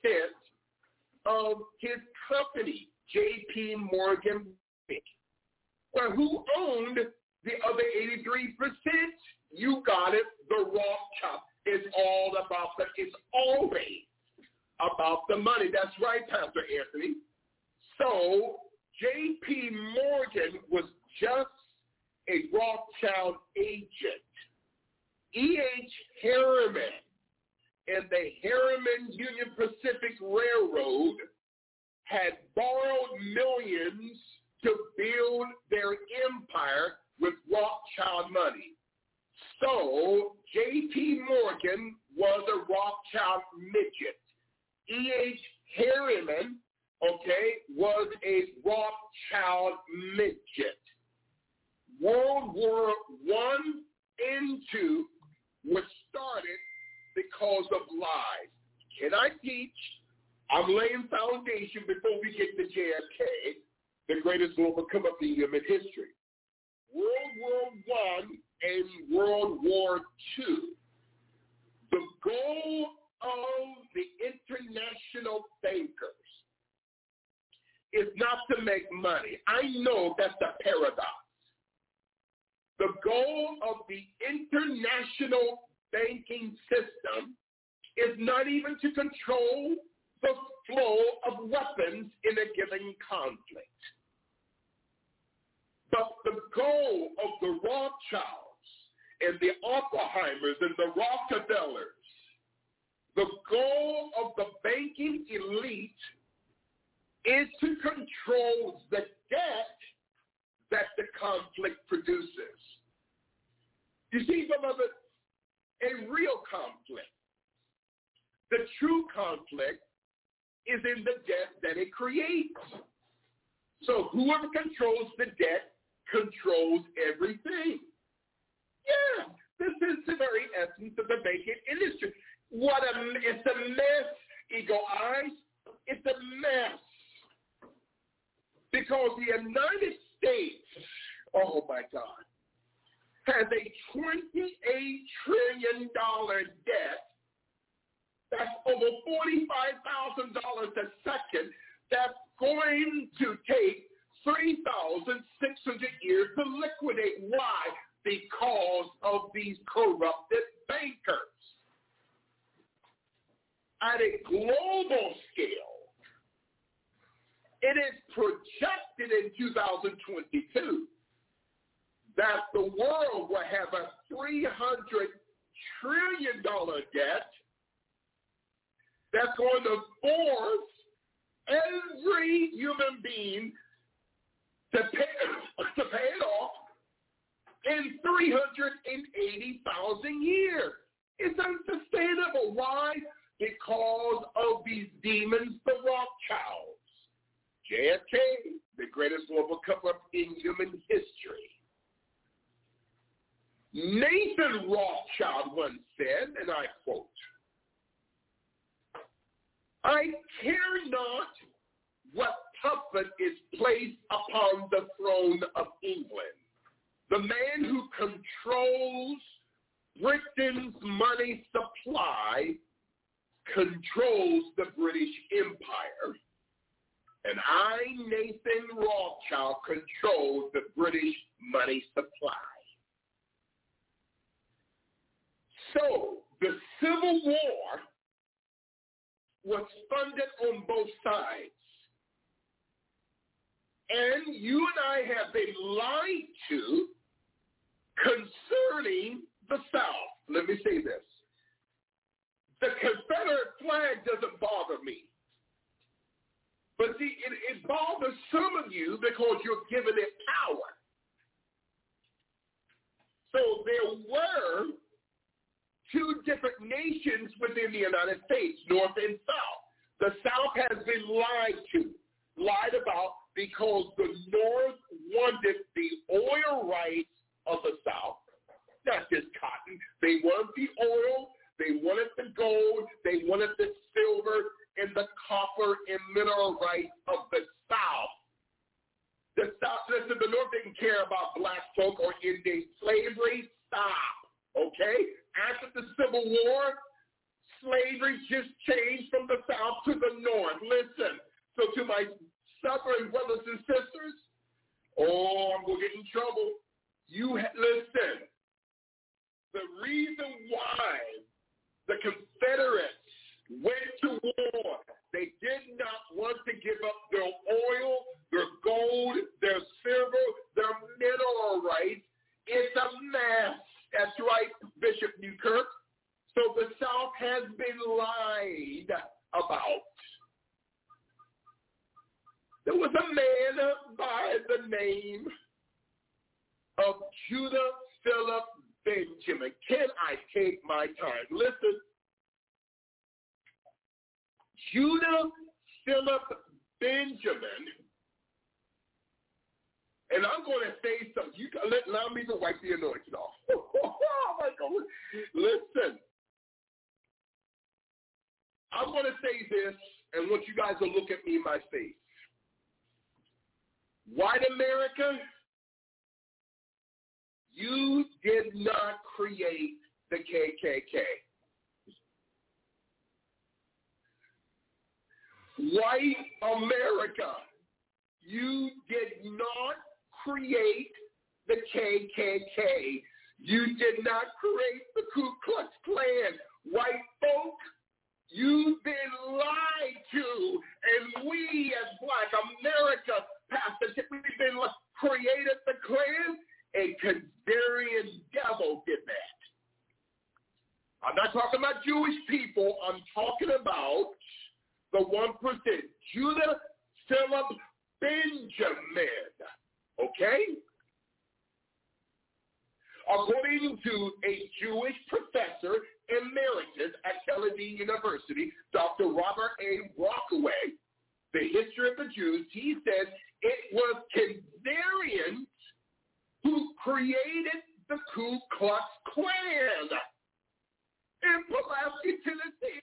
of his company, J.P. Morgan Bank. Well, who owned the other 83%? You got it, the Rothschild. It's all about it's always about the money. That's right, Pastor Anthony. So J.P. Morgan was just a Rothschild agent. E.H. Harriman and the Harriman Union Pacific Railroad had borrowed millions to build their empire with Rothschild money. So J.P. Morgan was a Rothschild midget. E.H. Harriman, was a Rothschild midget. World War I and II was started because of lies. Can I teach? I'm laying foundation before we get to JFK, the greatest global come-up-medium in history. World War I and World War II. The goal of the international bankers is not to make money. I know that's a paradox. The goal of the international banking system is not even to control the flow of weapons in a given conflict. But the goal of the Rothschilds and the Oppenheimers and the Rockefellers, the goal of the banking elite is to control the debt that the conflict produces. You see, beloved, a real conflict, the true conflict, is in the debt that it creates. So whoever controls the debt controls everything. Yeah, this is the very essence of the banking industry. It's a mess, Eagle Eyes. It's a mess. Because the United States, oh my God, has a $28 trillion debt. That's over $45,000 a second. That's going to take 3,600 years to liquidate. Why? Because of these corrupted bankers. At a global scale, it is projected in 2022 that the world will have a $300 trillion debt that's going to force every human being to pay it off in 380,000 years. It's unsustainable. Why? Because of these demons, the Rothschilds. JFK, the greatest global cover-up in human history. Nathan Rothschild once said, and I quote, "I care not what puppet is placed upon the throne of England. The man who controls Britain's money supply controls the British Empire. And I, Nathan Rothschild, control the British money supply." So the Civil War was funded on both sides. And you and I have been lied to concerning the South. Let me say this. The Confederate flag doesn't bother me. But see, it bothers some of you because you're giving it power. So there were two different nations within the United States, North and South. The South has been lied about because the North wanted the oil rights of the South, not just cotton. They wanted the oil, they wanted the gold, they wanted the silver, and the copper and mineral rights of the South. The South, listen, the North didn't care about black folk or Indian slavery. Stop, okay? After the Civil War, slavery just changed from the South to the North. Listen, so to my Southern brothers and sisters, I'm going to get in trouble. Listen, the reason why the Confederates went to war, they did not want to give up their oil, their gold, their silver, their mineral rights. It's a mess. That's right, Bishop Newkirk. So the South has been lied about. There was a man by the name of Judah Philip Benjamin. Can I take my time? Listen. Judah Philip Benjamin, and I'm going to say something. You can allow me to wipe the anointing off. Oh my God! Listen, I'm going to say this, and I want you guys to look at me in my face. White America, you did not create the KKK. White America, you did not create the KKK. You did not create the Ku Klux Klan. White folk, you've been lied to. And we as Black America, Pastor, we've been created the Klan. A Kandarian devil did that. I'm not talking about Jewish people. I'm talking about the 1%. Judah Philip Benjamin. Okay? According to a Jewish professor emeritus at Tel Aviv University, Dr. Robert A. Rockaway, the history of the Jews, he says it was Kandarians who created the Ku Klux Klan in Pulaski, Tennessee.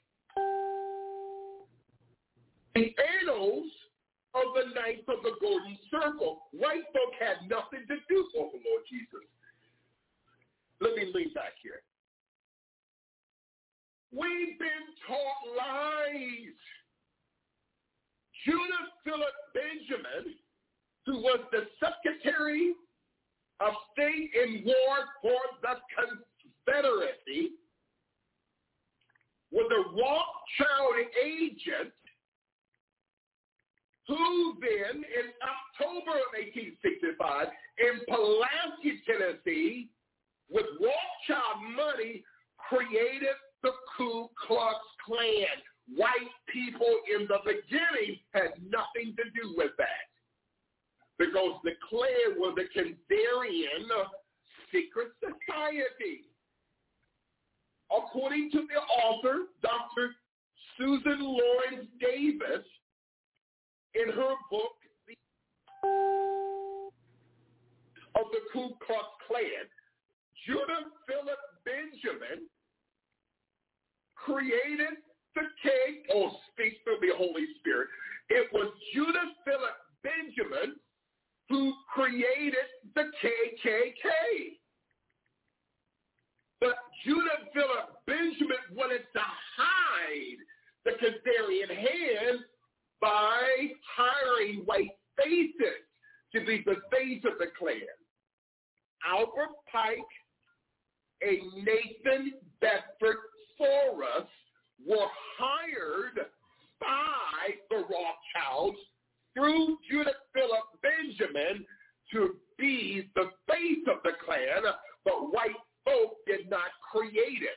The annals of the Knights of the Golden Circle. White folk had nothing to do with the Lord Jesus. Let me lean back here. We've been taught lies. Judah Philip Benjamin, who was the Secretary of State in War for the Confederacy, was a Rothschild agent who then, in October of 1865, in Pulaski, Tennessee, with Rothschild money, created the Ku Klux Klan. White people in the beginning had nothing to do with that, because the Klan was a Kandarian secret society. According to the author, Dr. Susan Lawrence Davis, in her book, of the Ku Klux Klan, Judah Philip Benjamin created the speak through the Holy Spirit. It was Judah Philip Benjamin who created the KKK. But Judah Philip Benjamin wanted to hide the Kandarian hand by hiring white faces to be the face of the Klan. Albert Pike, a Nathan Bedford Forrest were hired by the Rothschilds through Judah Philip Benjamin to be the face of the Klan, but white folk did not create it.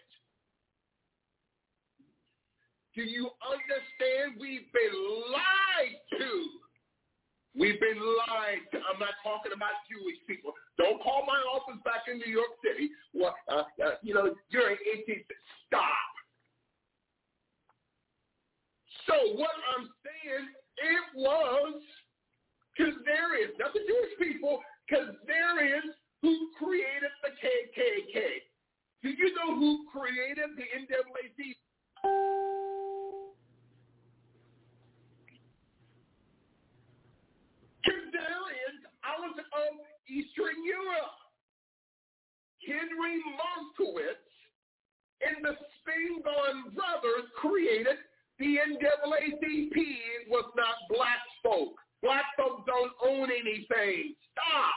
Do you understand? We've been lied to. We've been lied to. I'm not talking about Jewish people. Don't call my office back in New York City. Well, you're an atheist. Stop. So what I'm saying, it was Kandarians, not the Jewish people, Kandarians who created the KKK. Do you know who created the NAACP? Kandarians out of Eastern Europe. Henry Moskowitz and the Spingarn brothers created the NAACP. It was not black folk. Black folk don't own anything. Stop.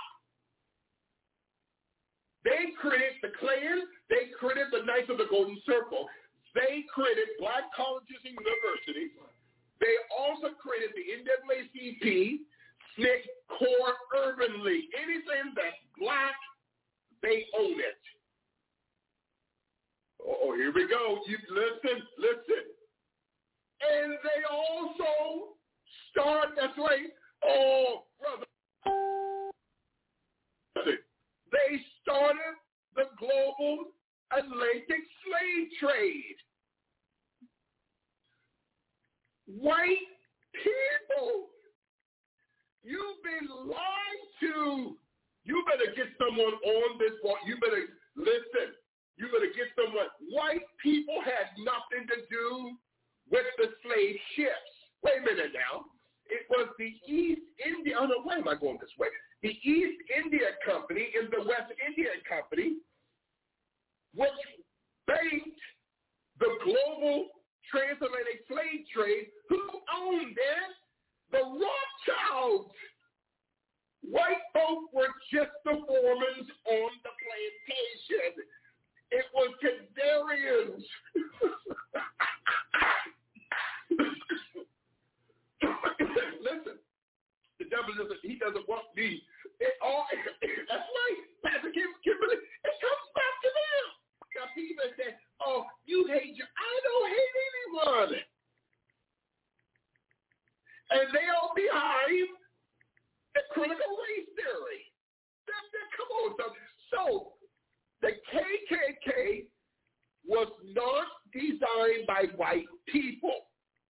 They created the Klan. They created the Knights of the Golden Circle. They created black colleges and universities. They also created the NAACP, SNCC, Core Urban League. Anything that's black, they own it. Oh, here we go. You listen. And they also that's right. Oh, brother. They started the global Atlantic slave trade. White people, you've been lied to. You better get someone on this board. You better listen. You better get someone. White people had nothing to do with the slave ships. Wait a minute now. It was the East India. Oh no, why am I going this way? The East India Company and the West India Company, which banked the global transatlantic slave trade. Who owned that? The Rothschilds. White folk were just the foremen on the plantation. It was Kandarians. Listen, the devil doesn't want me. That's right, Pastor Kimberly. It comes back to them. Now people say, "Oh, you hate your." I don't hate anyone, and they are behind the critical race theory. Come on, so the KKK was not designed by white people.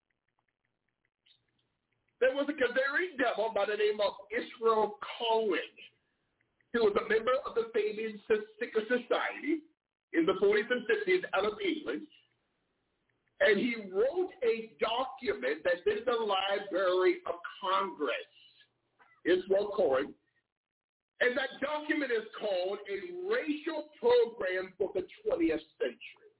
There was a Kandarian devil by the name of Israel Cohen. He was a member of the Fabian Secret Society in the 40s and 50s out of England. And he wrote a document that's in the Library of Congress, Israel Cohen. And that document is called A Racial Program for the 20th Century.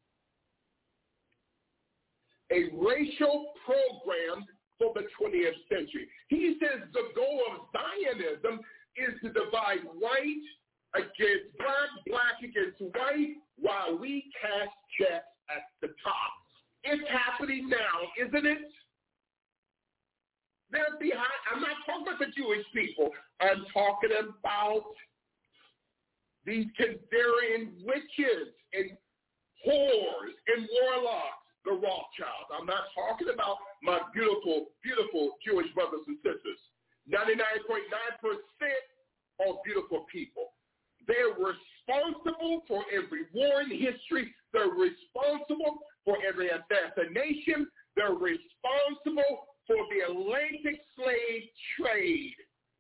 A racial program for the 20th century. He says the goal of Zionism is to divide white against black, black against white, while we cast checks at the top. It's happening now, isn't it? They're behind. I'm not talking about the Jewish people. I'm talking about these Kandarian witches and whores and warlocks, the Rothschilds. I'm not talking about my beautiful, beautiful Jewish brothers and sisters. 99.9% are beautiful people. They're responsible for every war in history. They're responsible for every assassination. They're responsible for the Atlantic slave trade.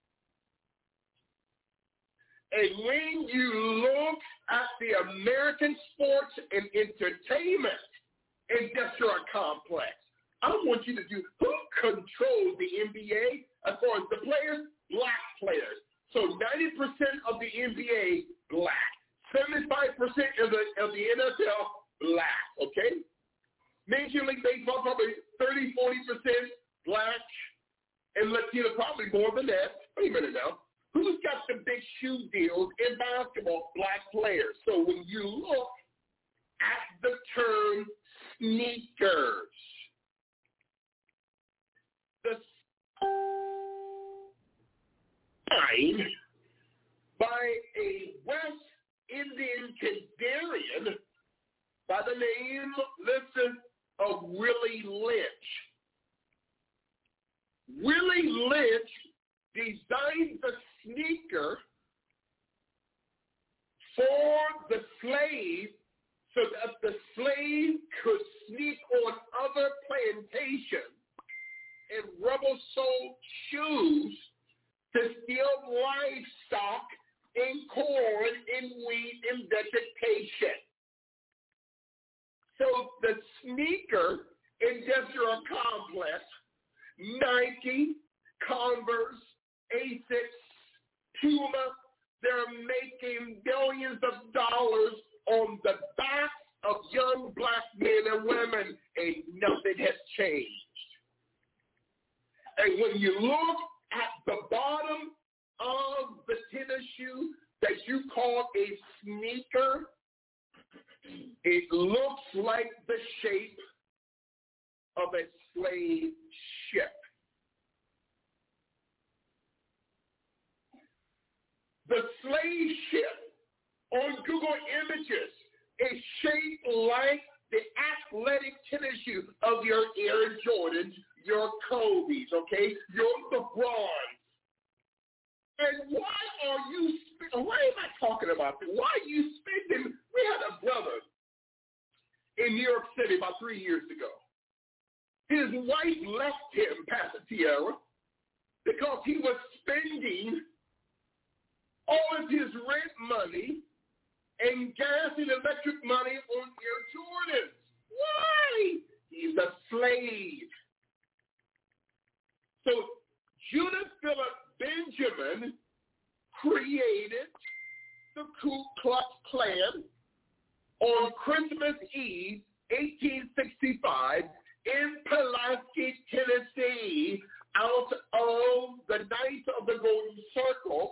And when you look at the American sports and entertainment industrial complex, I want you to do, who controls the NBA as far as the players? Black players. So 90% of the NBA, black. 75% of the NFL, black, okay? Major League Baseball, probably 30, 40% black, and Latino, probably more than that. Wait a minute now. Who's got the big shoe deals in basketball? Black players. So when you look at the term sneakers, the sign by a West Indian Kandarian by the name, listen, of Willie Lynch. Willie Lynch designed the sneaker for the slave so that the slave could sneak on other plantations and rubber-soled shoes to steal livestock and corn and wheat and vegetation. So the sneaker industrial complex, Nike, Converse, Asics, Puma, they're making billions of dollars on the backs of young black men and women, and nothing has changed. And when you look at the bottom of the tennis shoe that you call a sneaker, it looks like the shape of a slave ship. The slave ship on Google Images is shaped like the athletic tennis shoe of your Air Jordans, your Kobe's, okay, your LeBrons. And why am I talking about this? Why are you spending? We had a brother in New York City about 3 years ago. His wife left him, Pastor Tierra, because he was spending all of his rent money and gas and electric money on Air Jordans. Why? He's a slave. So Judah Philip Benjamin created the Ku Klux Klan on Christmas Eve, 1865, in Pulaski, Tennessee, out of the Knights of the Golden Circle,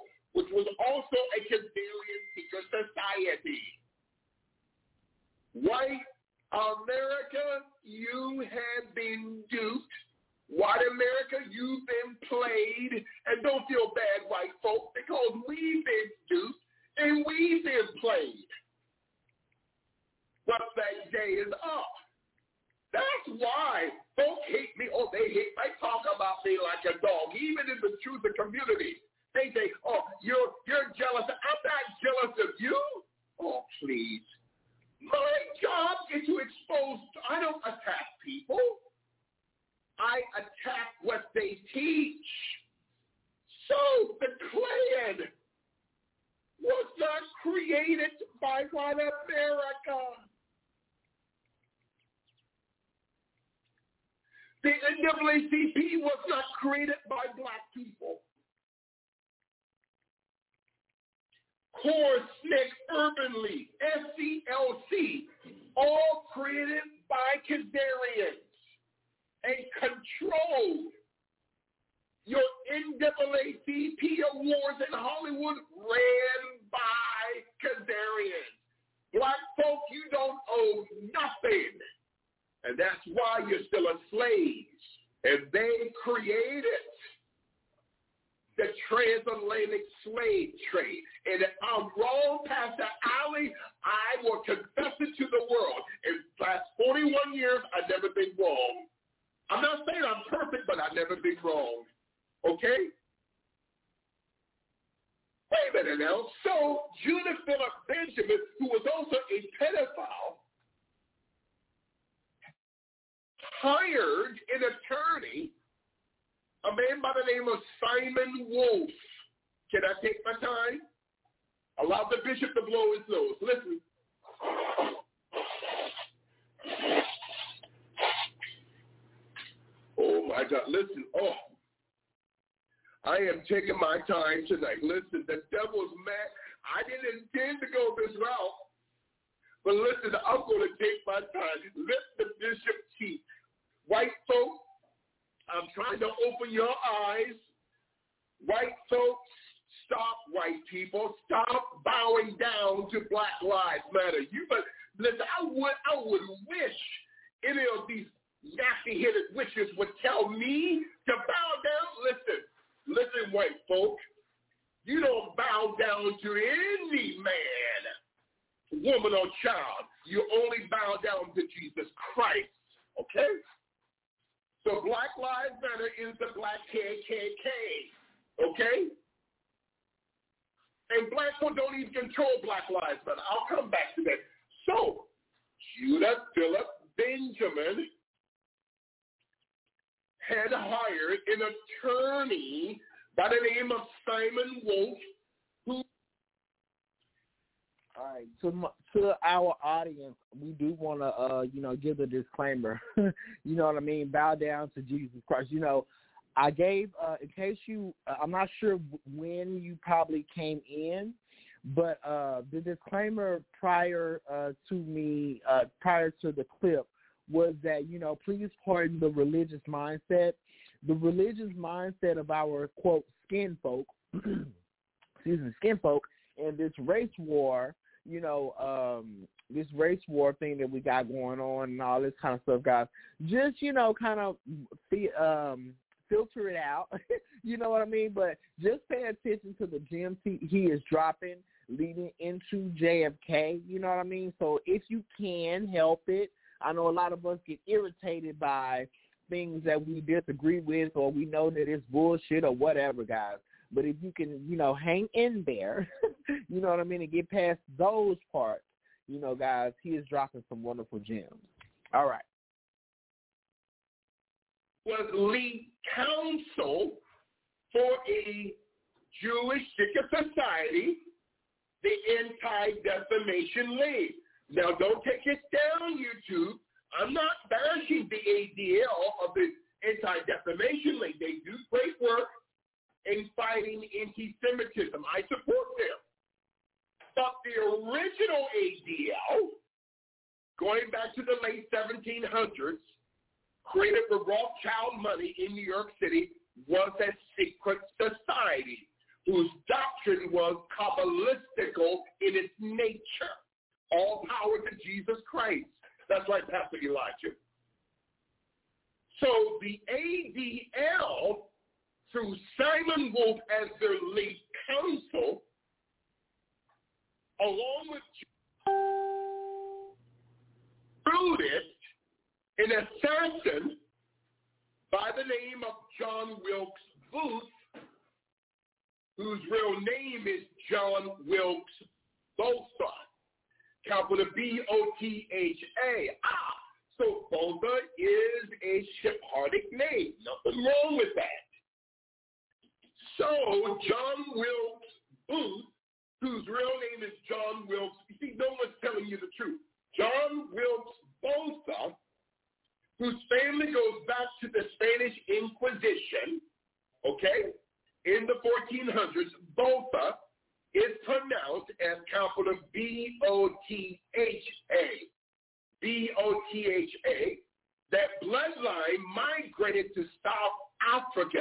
America, you have been duped. White America, you've been played. And don't feel bad, white folks, because we've been duped and we've been played. But that day is up. That's why folks hate me. Oh, they talk about me like a dog. Even in the truth community, they say, oh, you're jealous. I'm not jealous of you. Oh, please. My job is to expose. I don't attack people. I attack what they teach. So the Klan was not created by white America. The NAACP was not created by black people. CORE-SNCC, Urban League, SCLC, all created by Khazarians and controlled. Your NAACP awards in Hollywood ran by Khazarians. Black folk, you don't owe nothing. And that's why you're still a slave. And they created the transatlantic slave trade. And if I'm wrong, Pastor Ali, I will confess it to the world. In the last 41 years, I've never been wrong. I'm not saying I'm perfect, but I've never been wrong. Okay? Wait a minute now. So Judah Philip Benjamin, who was also a pedophile, hired an attorney, a man by the name of Simon Wolf. Can I take my time? Allow the bishop to blow his nose. Listen. Oh, my God. Listen. Oh, I am taking my time tonight. Listen, the devil's mad. I didn't intend to go this route. But listen, I'm going to take my time. Let the bishop teach. White folk, I'm trying to open your eyes. White folks, stop, white people. Stop bowing down to Black Lives Matter. Listen, I would wish any of these nasty-headed witches would tell me to bow down. Listen, white folk. You don't bow down to any man, woman, or child. You only bow down to Jesus Christ, okay? So Black Lives Matter is the Black KKK, okay? And black people don't even control Black Lives Matter. I'll come back to that. So Judah Philip Benjamin had hired an attorney by the name of Simon Wolf, who...
All right, to our audience, we do want to, give the disclaimer. You know what I mean? Bow down to Jesus Christ. I gave, in case I'm not sure when you probably came in, but the disclaimer prior to the clip was that, please pardon the religious mindset. The religious mindset of our, quote, skin folk, skin folk, and this race war, this race war thing that we got going on and all this kind of stuff, guys. Just, kind of filter it out. You know what I mean? But just pay attention to the gems he is dropping leading into JFK. You know what I mean? So if you can help it, I know a lot of us get irritated by things that we disagree with or we know that it's bullshit or whatever, guys. But if you can, hang in there, you know what I mean, and get past those parts, guys, he is dropping some wonderful gems. All right.
Was lead counsel for a Jewish secret society, the Anti-Defamation League. Now, don't take it down, YouTube. I'm not bashing the ADL of the Anti-Defamation League. They do great work in fighting anti-Semitism. I support them. But the original ADL, going back to the late 1700s, created with Rothschild money in New York City, was a secret society whose doctrine was Kabbalistical in its nature. All power to Jesus Christ. That's right, Pastor Elijah. So the ADL, through Simon Wolf as their lead counsel, along with recruited an assassin by the name of John Wilkes Booth, whose real name is John Wilkes Botha, capital B-O-T-H-A. So Botha is a Sephardic name. Nothing wrong with that. So John Wilkes Booth, whose real name is John Wilkes, you see, no one's telling you the truth. John Wilkes Botha, whose family goes back to the Spanish Inquisition, okay, in the 1400s, Botha is pronounced as capital B-O-T-H-A. B-O-T-H-A. That bloodline migrated to South Africa.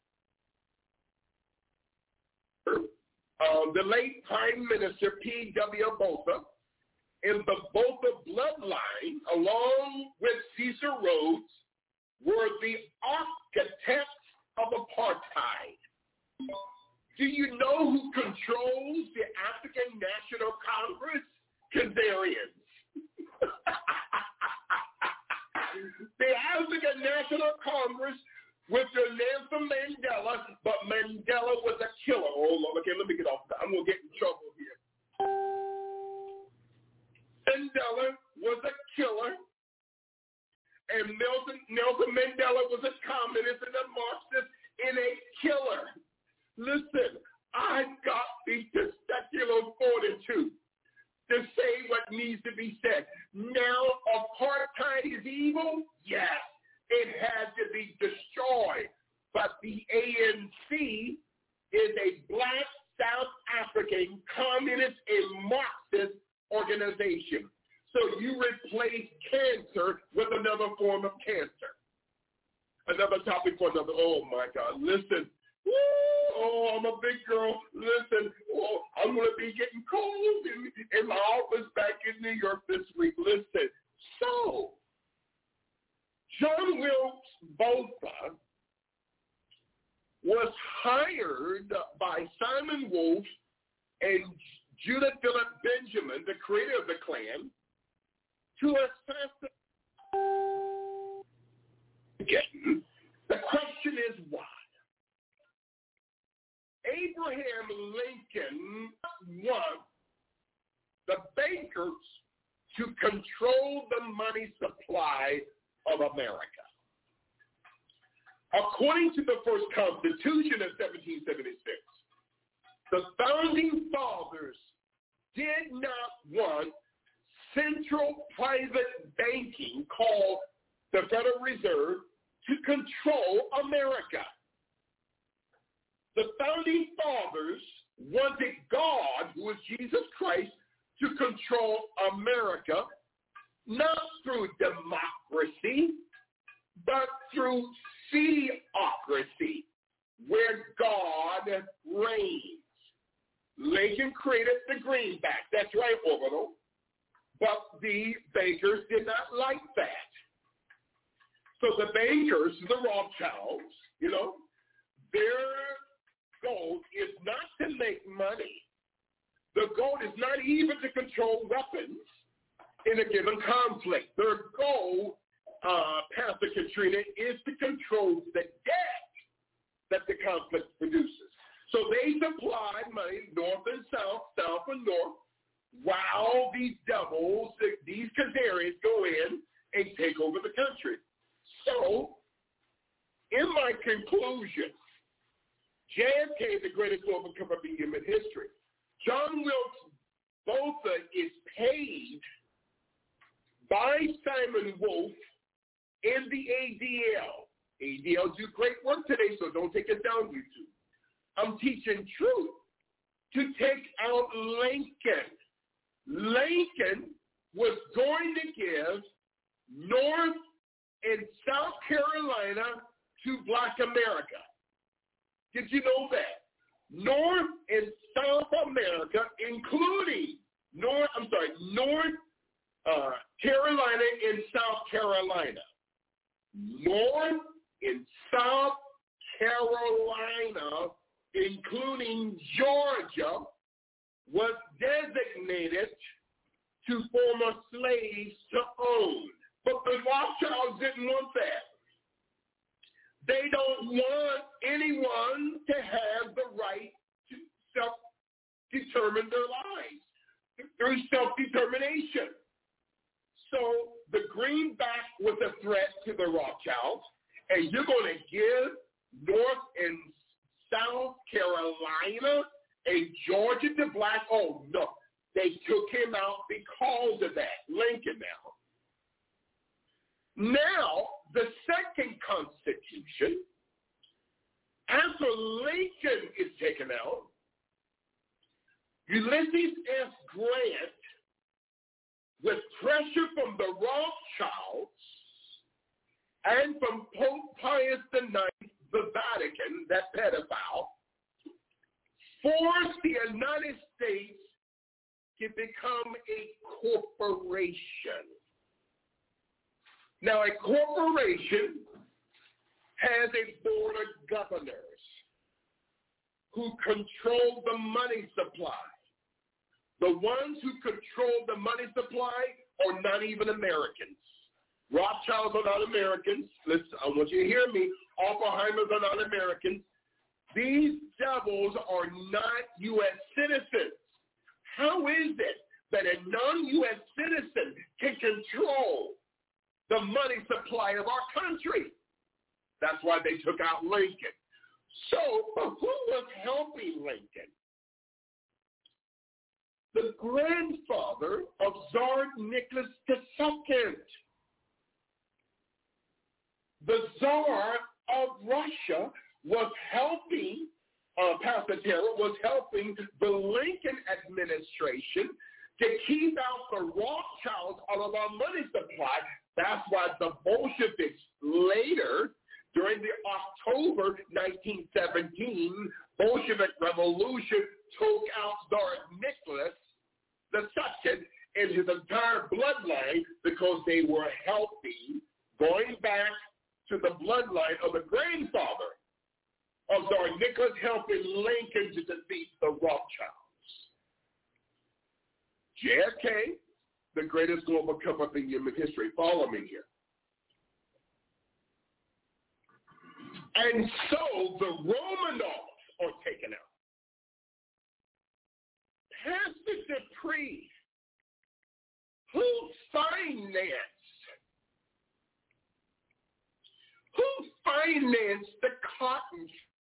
The late Prime Minister P.W. Botha, in the Botha bloodline, along with Cecil Rhodes, were the architects of apartheid. Do you know who controls the African National Congress? Khazarians. The African National Congress with their Nelson Mandela, but Mandela was a killer. Oh, okay, let me get off that. I'm going to get in trouble here. Mandela was a killer, and Nelson Mandela was a communist and a Marxist and a killer. Listen, I've got the testicular fortitude to say what needs to be said. Now, apartheid is evil? Yes. It had to be destroyed. But the ANC is a black South African communist and Marxist organization. So you replace cancer with another form of cancer. Another topic for another. Oh, my God. Listen. Oh, I'm a big girl. Listen, I'm going to be getting cold in my office back in New York this week. Listen. So, John Wilkes Botha was hired by Simon Wolf and Judah Philip Benjamin, the creator of the Klan, to assassinate. Again, the question is why? Abraham Lincoln wants the bankers to control the money supply of America. According to the first Constitution of 1776, the founding fathers did not want central private banking called the Federal Reserve to control America. The founding fathers wanted God, who is Jesus Christ, to control America, not through democracy, but through theocracy, where God reigns. Lincoln created the greenback. That's right, Orbital. But the bankers did not like that. So the bankers, the Rothschilds, their goal is not to make money. The goal is not even to control weapons in a given conflict. Their goal, Pastor Katrina, is to control the debt that the conflict produces. So they supply money north and south, south and north, while these devils, these Khazarians, go in and take over the country. So, in my conclusion, JFK is the greatest overcomer in human history. John Wilkes Botha is paid by Simon Wolf and the ADL. ADL do great work today, so don't take it down, YouTube. I'm teaching truth to take out Lincoln. Lincoln was going to give North and South Carolina to Black America. Did you know that? North and South America, including North Carolina and South Carolina. North and South Carolina, including Georgia, was designated to former slaves to own. But the Rothschilds didn't want that. They don't want anyone to have the right to self-determine their lives through self-determination. So the greenback was a threat to the Rothschilds, and you're going to give North and South Carolina and Georgia to black? Oh, no. They took him out because of that. Lincoln now. Now, the second Constitution, after Lincoln is taken out, Ulysses S. Grant, with pressure from the Rothschilds and from Pope Pius IX, the Vatican, that pedophile, forced the United States to become a corporation. Now, a corporation has a board of governors who control the money supply. The ones who control the money supply are not even Americans. Rothschilds are not Americans. Listen, I want you to hear me. Oppenheimers are not Americans. These devils are not U.S. citizens. How is it that a non-U.S. citizen can control the money supply of our country? That's why they took out Lincoln. So who was helping Lincoln? The grandfather of Tsar Nicholas II. The Tsar of Russia was helping, Pastor Terra was helping the Lincoln administration to keep out the Rothschilds out of our money supply. That's why the Bolsheviks later, during the October 1917 Bolshevik Revolution, took out Tsar Nicholas II and his entire bloodline because they were helping, going back to the bloodline of the grandfather of Tsar Nicholas, helping Lincoln to defeat the Rothschilds. JFK, the greatest global come-up in human history. Follow me here. And so the Romanovs are taken out. Pastor Dupree, who financed the cotton?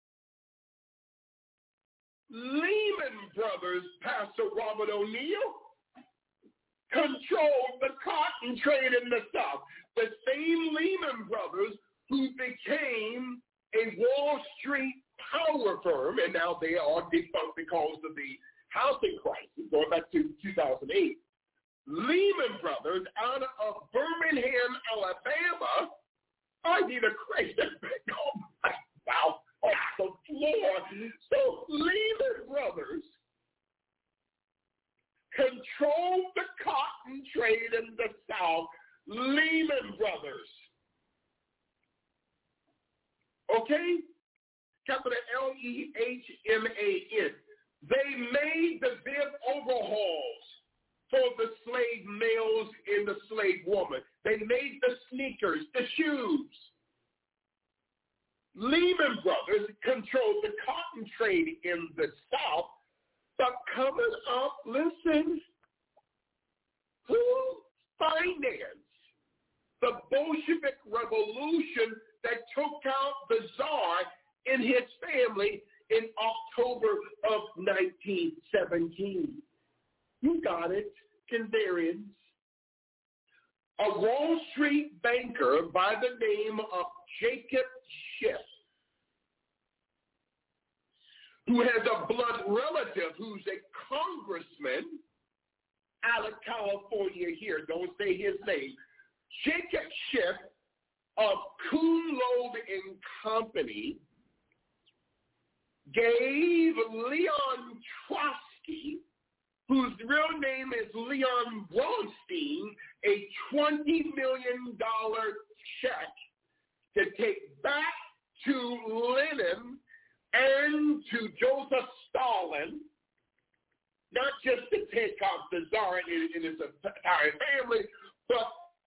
Lehman Brothers, Pastor Robert O'Neill, controlled the cotton trade in the South. The same Lehman Brothers who became a Wall Street power firm, and now they are defunct because of the housing crisis, going back to 2008. Lehman Brothers out of Birmingham, Alabama, I need a crazy big wow off the floor. So Lehman Brothers controlled the cotton trade in the South. Lehman Brothers. Okay? Capital Lehman. They made the bib overhauls for the slave males and the slave woman. They made the sneakers, the shoes. Lehman Brothers controlled the cotton trade in the South, but coming up, listen, who financed the Bolshevik Revolution that took out the Tsar and his family in October of 1917? You got it, Kandarians. A Wall Street banker by the name of Jacob Schiff, who has a blood relative who's a congressman out of California here. Don't say his name. Jacob Schiff of Kuhn Loeb and Company gave Leon Trotsky whose real name is Leon Braunstein, a $20 million check to take back to Lenin and to Joseph Stalin, not just to take out the Tsar and his entire family, but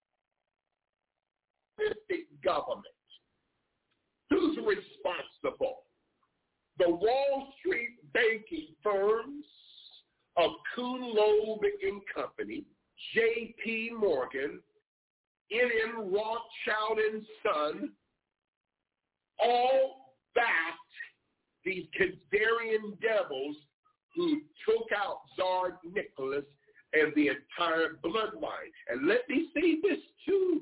the government. Who's responsible? The Wall Street banking firms of Kuhn, Loeb and Company, J.P. Morgan, N.M. Rothschild and Son, all backed these Khazarian devils who took out Tsar Nicholas and the entire bloodline. And let me say this too.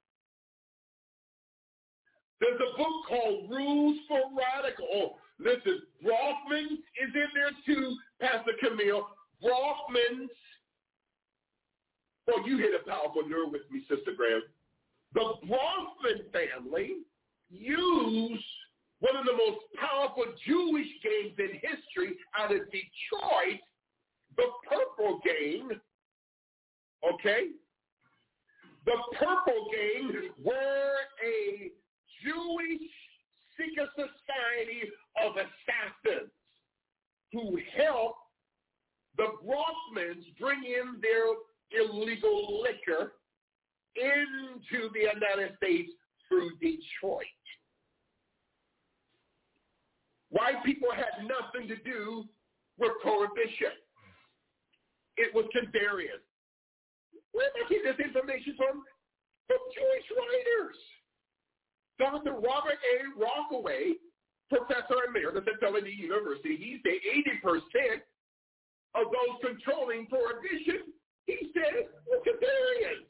There's a book called Rules for Radical. Oh, listen, Bronfman is in there too, Pastor Camille. Bronfman's, well, you hit a powerful nerve with me, Sister Graham. The Bronfman family used one of the most powerful Jewish gangs in history out of Detroit, the Purple Gang, okay? The Purple Gang were a Jewish secret society of assassins who helped the Bronfmans bring in their illegal liquor into the United States through Detroit. White people had nothing to do with prohibition. It was Khazarian. Where am I getting this information from? From Jewish writers. Dr. Robert A. Rockaway, professor emeritus at Philadelphia University, he said 80% of those controlling prohibition, he said, were Khazarians.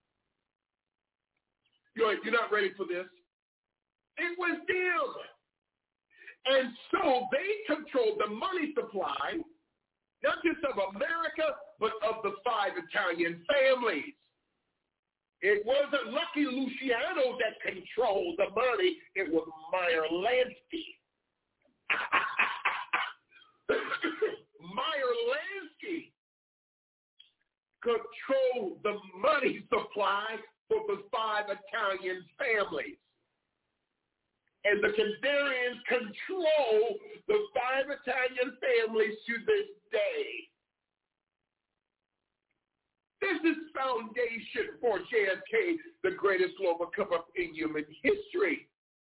You're not ready for this? It was them. And so they controlled the money supply, not just of America, but of the 5 Italian families. It wasn't Lucky Luciano that controlled the money. It was Meyer Lansky. Meyer Lansky controlled the money supply for the 5 Italian families. And the Khazarians control the 5 Italian families to this day. This is foundation for JFK, the greatest global cover-up in human history.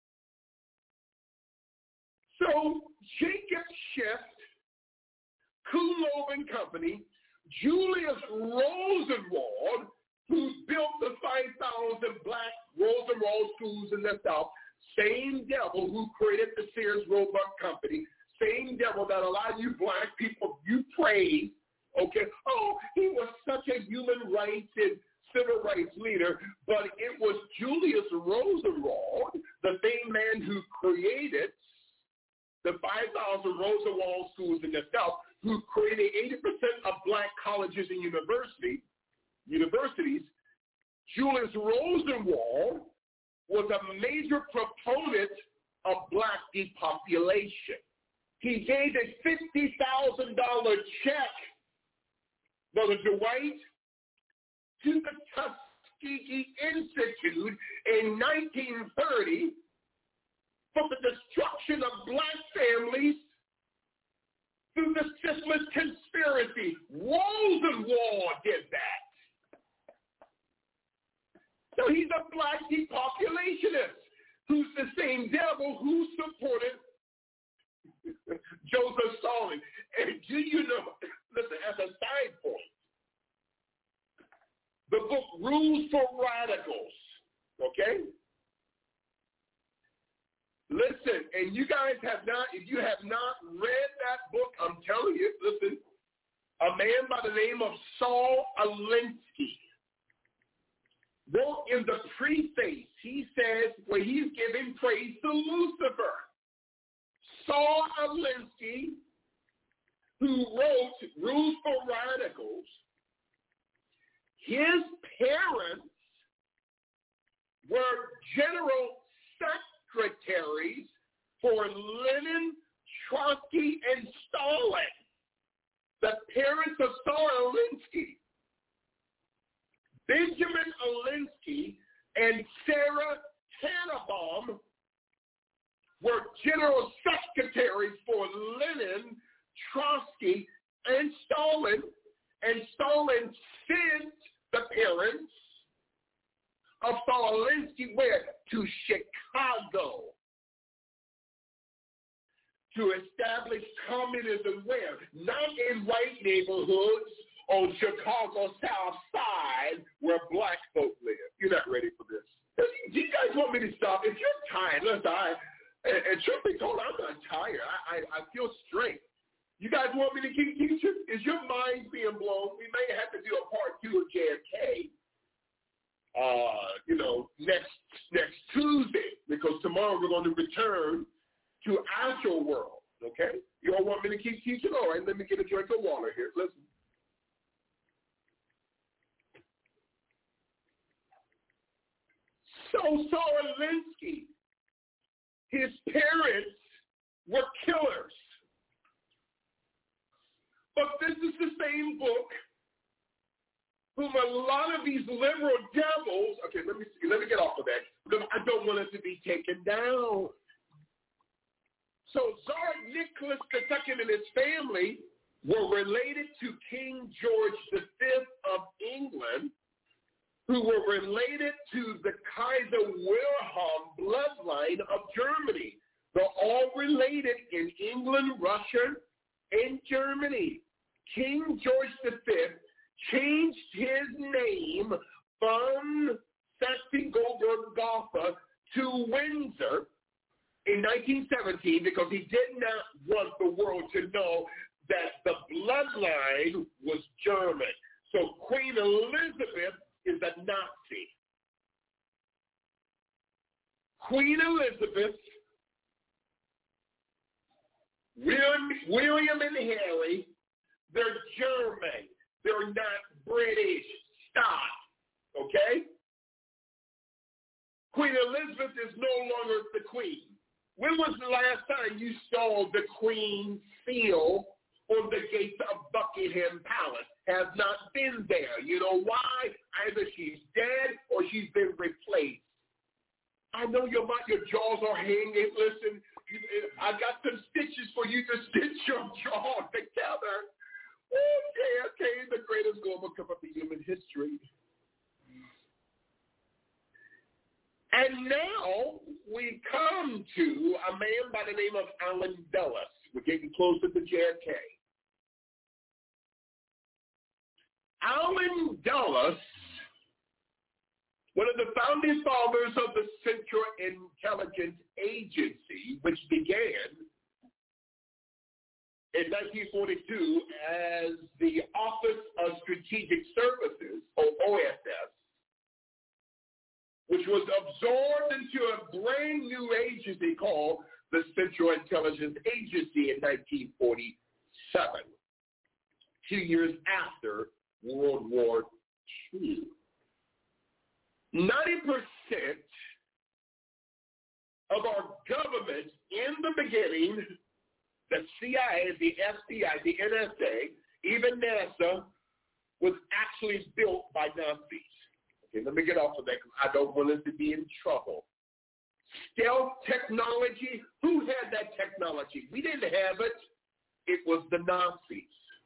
So Jacob Schiff, Kuhn, Loeb and Company, Julius Rosenwald, who built the 5,000 black Rosenwald schools in the South, same devil who created the Sears Roebuck Company, same devil that a lot of you black people, you praise, okay, oh, he was such a human rights and civil rights leader, but it was Julius Rosenwald, the same man who created the 5,000 Rosenwald schools in the South, who created 80% of black colleges and universities. Julius Rosenwald was a major proponent of black depopulation. He gave a $50,000 check, Brother Dwight, to the Tuskegee Institute in 1930 for the destruction of black families through the syphilis conspiracy. Rosenwald did that. So he's a black depopulationist who's the same devil who supported Joseph Stalin. And do you know, listen, as a side point, the book Rules for Radicals, okay? Listen, and you guys have not, if you have not read that book, I'm telling you, listen, a man by the name of Saul Alinsky wrote in the preface, he says, where he's giving praise to Lucifer. Saul Alinsky, who wrote Rules for Radicals, his parents were general secretaries for Lenin, Trotsky, and Stalin. the parents of Saul Alinsky, Benjamin Alinsky and Sarah Tannenbaum, were general secretaries for Lenin, Trotsky, and Stalin sent the parents of Saul Alinsky where? To Chicago to establish communism where? Not in white neighborhoods on Chicago's South Side where black folk live. You're not ready for this. Do you guys want me to stop? If you're tired, listen, and truth be told, I'm not tired. I feel straight. You guys want me to keep teaching? Is your mind being blown? We may have to do a part 2 of JFK, next Tuesday, because tomorrow we're going to return to actual world, okay? You all want me to keep teaching? All right, let me get a drink of water here. Listen. So Saul Alinsky, his parents were killers. But this is the same book whom a lot of these liberal devils, okay, let me get off of that, because I don't want it to be taken down. So Tsar Nicholas II and his family were related to King George V of England, who were related to the Kaiser Wilhelm bloodline of Germany. They're all related in England, Russia, and Germany. King George V changed his name from Saxe-Coburg-Gotha to Windsor in 1917 because he did not want the world to know that the bloodline was German. So Queen Elizabeth is a Nazi. Queen Elizabeth, William and Harry, they're German. They're not British. Stop. Okay? Queen Elizabeth is no longer the queen. When was the last time you saw the Queen's seal on the gates of Buckingham Palace? Has not been there. You know why? Either she's dead or she's been replaced. I know your jaws are hanging. Listen, I got some stitches for you to stitch your jaw together. Okay, the greatest global cup of human history. And now we come to a man by the name of Allen Dulles. We're getting closer to JFK. Allen Dulles, one of the founding fathers of the Central Intelligence Agency, which began in 1942 as the Office of Strategic Services, or OSS, which was absorbed into a brand new agency called the Central Intelligence Agency in 1947, 2 years after World War II. 90% of our government in the beginning, the CIA, the FBI, the NSA, even NASA, was actually built by Nazis. Okay, let me get off of that because I don't want us to be in trouble. Stealth technology, who had that technology? We didn't have it. It was the Nazis.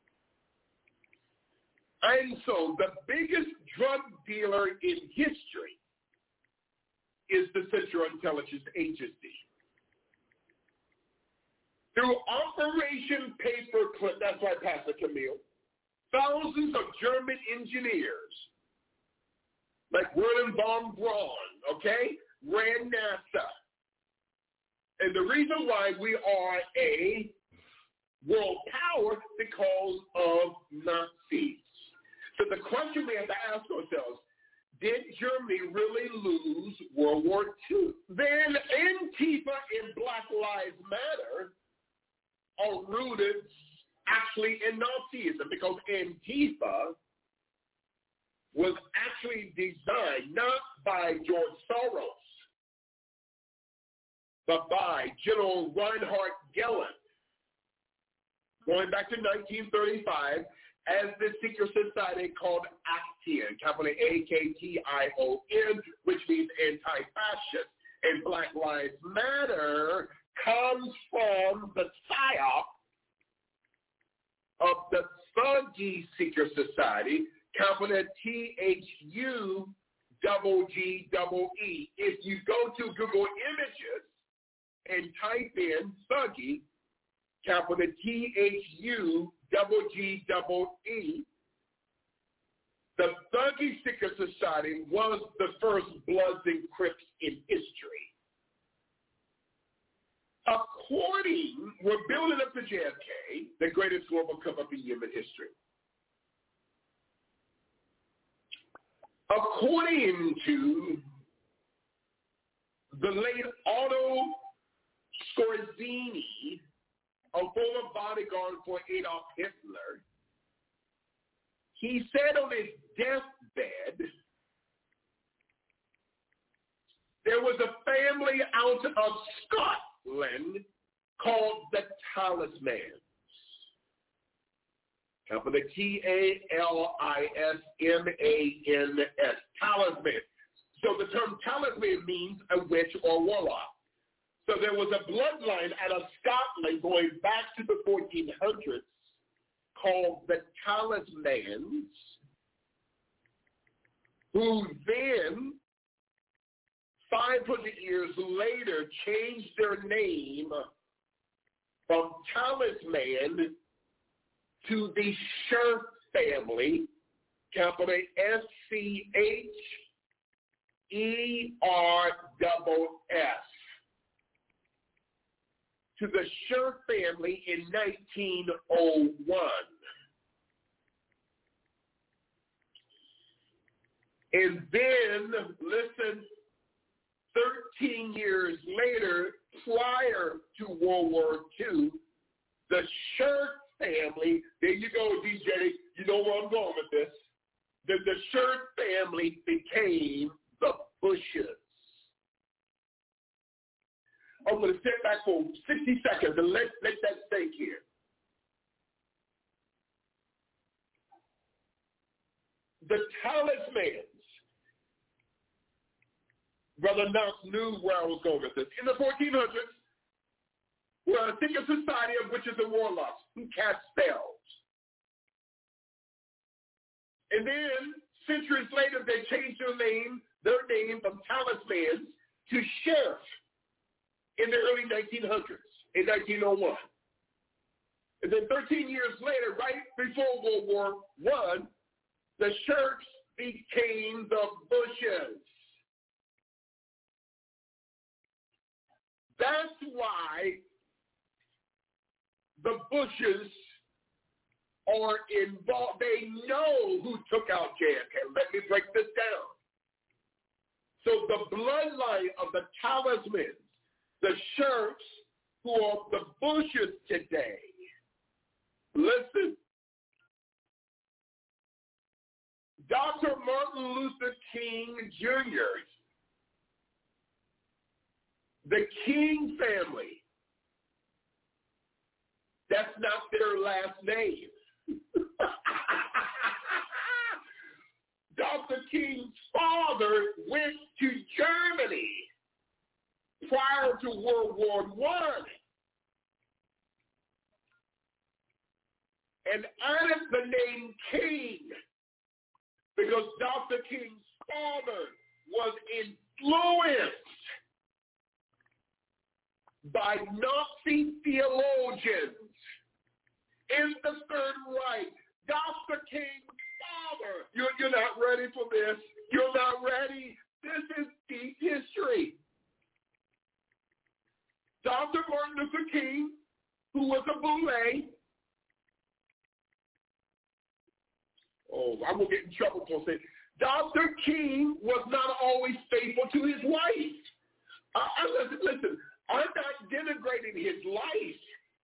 And so the biggest drug dealer in history is the Central Intelligence Agency. Through Operation Paperclip, that's right, Pastor Camille, thousands of German engineers, like Wernher von Braun, okay, ran NASA. And the reason why we are a world power because of Nazis. So the question we have to ask ourselves, did Germany really lose World War II? Then Antifa and Black Lives Matter are rooted actually in Nazism because Antifa was actually designed not by George Soros, but by General Reinhard Gehlen, going back to 1935, as the secret society called Action, capital A-K-T-I-O-N, which means anti-fascist. And Black Lives Matter comes from the psyop of the Thuggee Secret Society, capital T-H-U-G-G-E. If you go to Google Images and type in Thuggee, capital T-H-U-G-G-E, the Thuggee Secret Society was the first Bloods and Crips in history. We're building up to JFK, the greatest global come-up in human history. According to the late Otto Skorzeny, a former bodyguard for Adolf Hitler, he said on his deathbed, there was a family out of Scotland called the Talismans. Capital T-A-L-I-S-M-A-N-S, Talisman. So the term talisman means a witch or warlock. So there was a bloodline out of Scotland going back to the 1400s called the Talismans, who then, 500 years later, changed their name from Talisman to the Scherff family, capital S-C-H-E-R-S-S, to the Scherff family in 1901. And then, listen, 13 years later, prior to World War II, the Scherff family, there you go, DJ, you know where I'm going with this. The Scherff family became the Bushes. I'm going to step back for 60 seconds and let that sink here. The Talismans, Brother Knox knew where I was going with this. In the 1400s, were a secret society of witches and warlocks who cast spells. And then, centuries later, they changed their name from Talismans to Scherff in the early 1900s, in 1901. And then 13 years later, right before World War I, the Scherffs became the Bushes. That's why the Bushes are involved. They know who took out JFK. Let me break this down. So the bloodline of the Talismans, the Scherffs, who are the Bushes today, listen, Dr. Martin Luther King Jr., the King family, that's not their last name. Dr. King's father went to Germany prior to World War I and added the name King because Dr. King's father was influenced by Nazi theologians in the Third Reich. Dr. King's father. You're not ready for this. You're not ready. This is deep history. Dr. Martin Luther King, who was a boule. Oh, I'm going to get in trouble for saying. Dr. King was not always faithful to his wife. Listen, I'm not denigrating his life.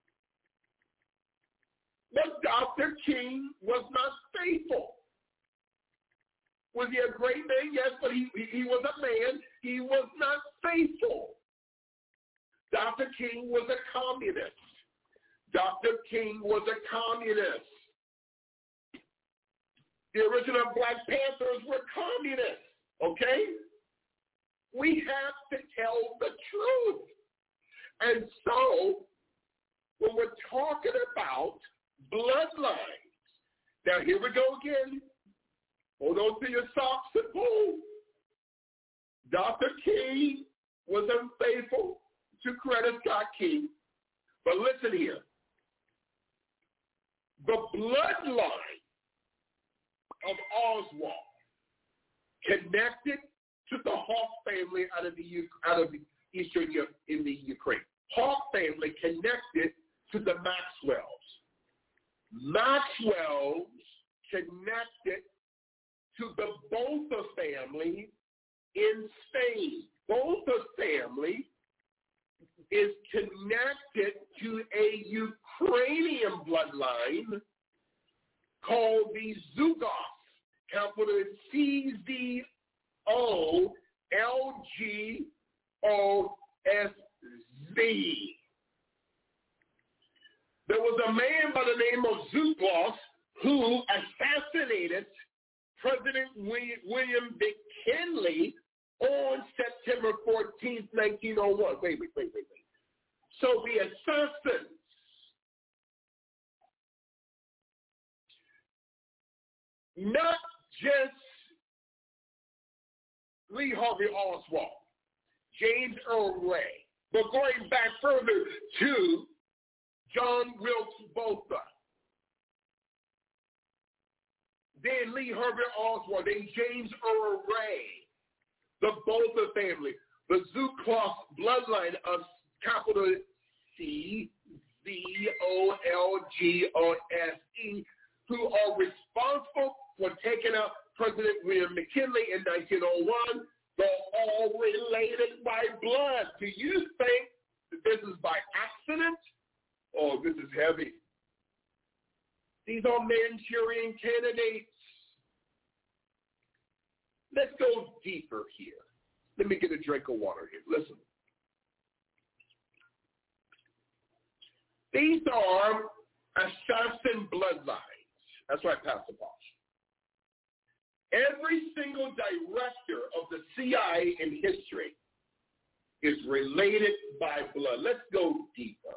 But Dr. King was not faithful. Was he a great man? Yes, but he was a man. He was not faithful. Dr. King was a communist. Dr. King was a communist. The original Black Panthers were communists, okay? We have to tell the truth. And so, when we're talking about bloodlines, now here we go again. Hold on to your socks and pull. Dr. King was unfaithful to Coretta Scott King. But listen here. The bloodline of Oswald connected to the Hawk family out of Eastern in the Ukraine. Hawk family connected to the Maxwells. Maxwells connected to the Botha family in Spain. Botha family is connected to a Ukrainian bloodline called the Zugov, capital C-Z-O-L-G-O-S-Z, There was a man by the name of Zugov who assassinated President William McKinley on September 14th, 1901. Wait. So the assassins not just Lee Harvey Oswald, James Earl Ray, but going back further to John Wilkes Botha, then Lee Harvey Oswald, then James Earl Ray, the Botha family, the Zukov bloodline of capital C-Z-O-L-G-O-S-E, who are responsible for taking out President William McKinley in 1901. They're all related by blood. Do you think that this is by accident? Oh, this is heavy. These are Manchurian candidates. Let's go deeper here. Let me get a drink of water here. Listen. These are assassin bloodlines. That's right, Pastor Bosch. Every single director of the CIA in history is related by blood. Let's go deeper.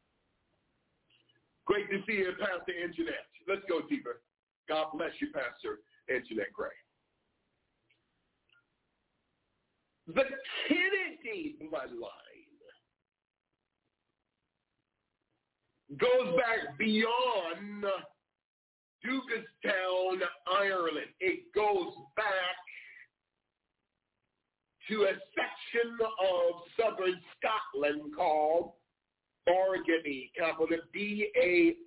Great to see you, Pastor Internet. Let's go deeper. God bless you, Pastor Internet Gray. The Kennedy bloodline goes back beyond Dukestown, Ireland. It goes back to a section of southern Scotland called Bargany, capital B-A-R-G-A-N-Y.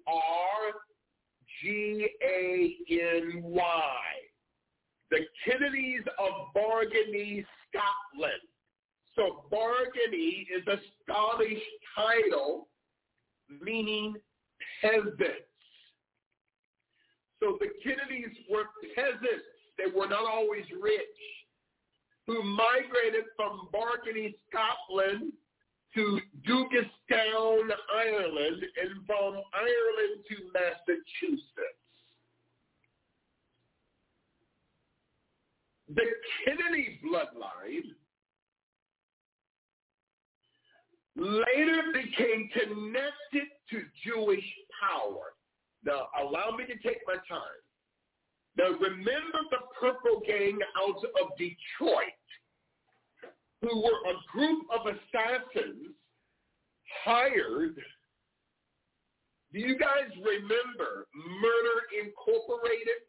The Kennedys of Bargany, Scotland. So Bargany is a Scottish title meaning peasants. So the Kennedys were peasants. They were not always rich, who migrated from Bargany, Scotland to Dukestown, Ireland, and from Ireland to Massachusetts. The Kennedy bloodline later became connected to Jewish power. Now, allow me to take my time. Now, remember the Purple Gang out of Detroit, who were a group of assassins hired. Do you guys remember Murder Incorporated?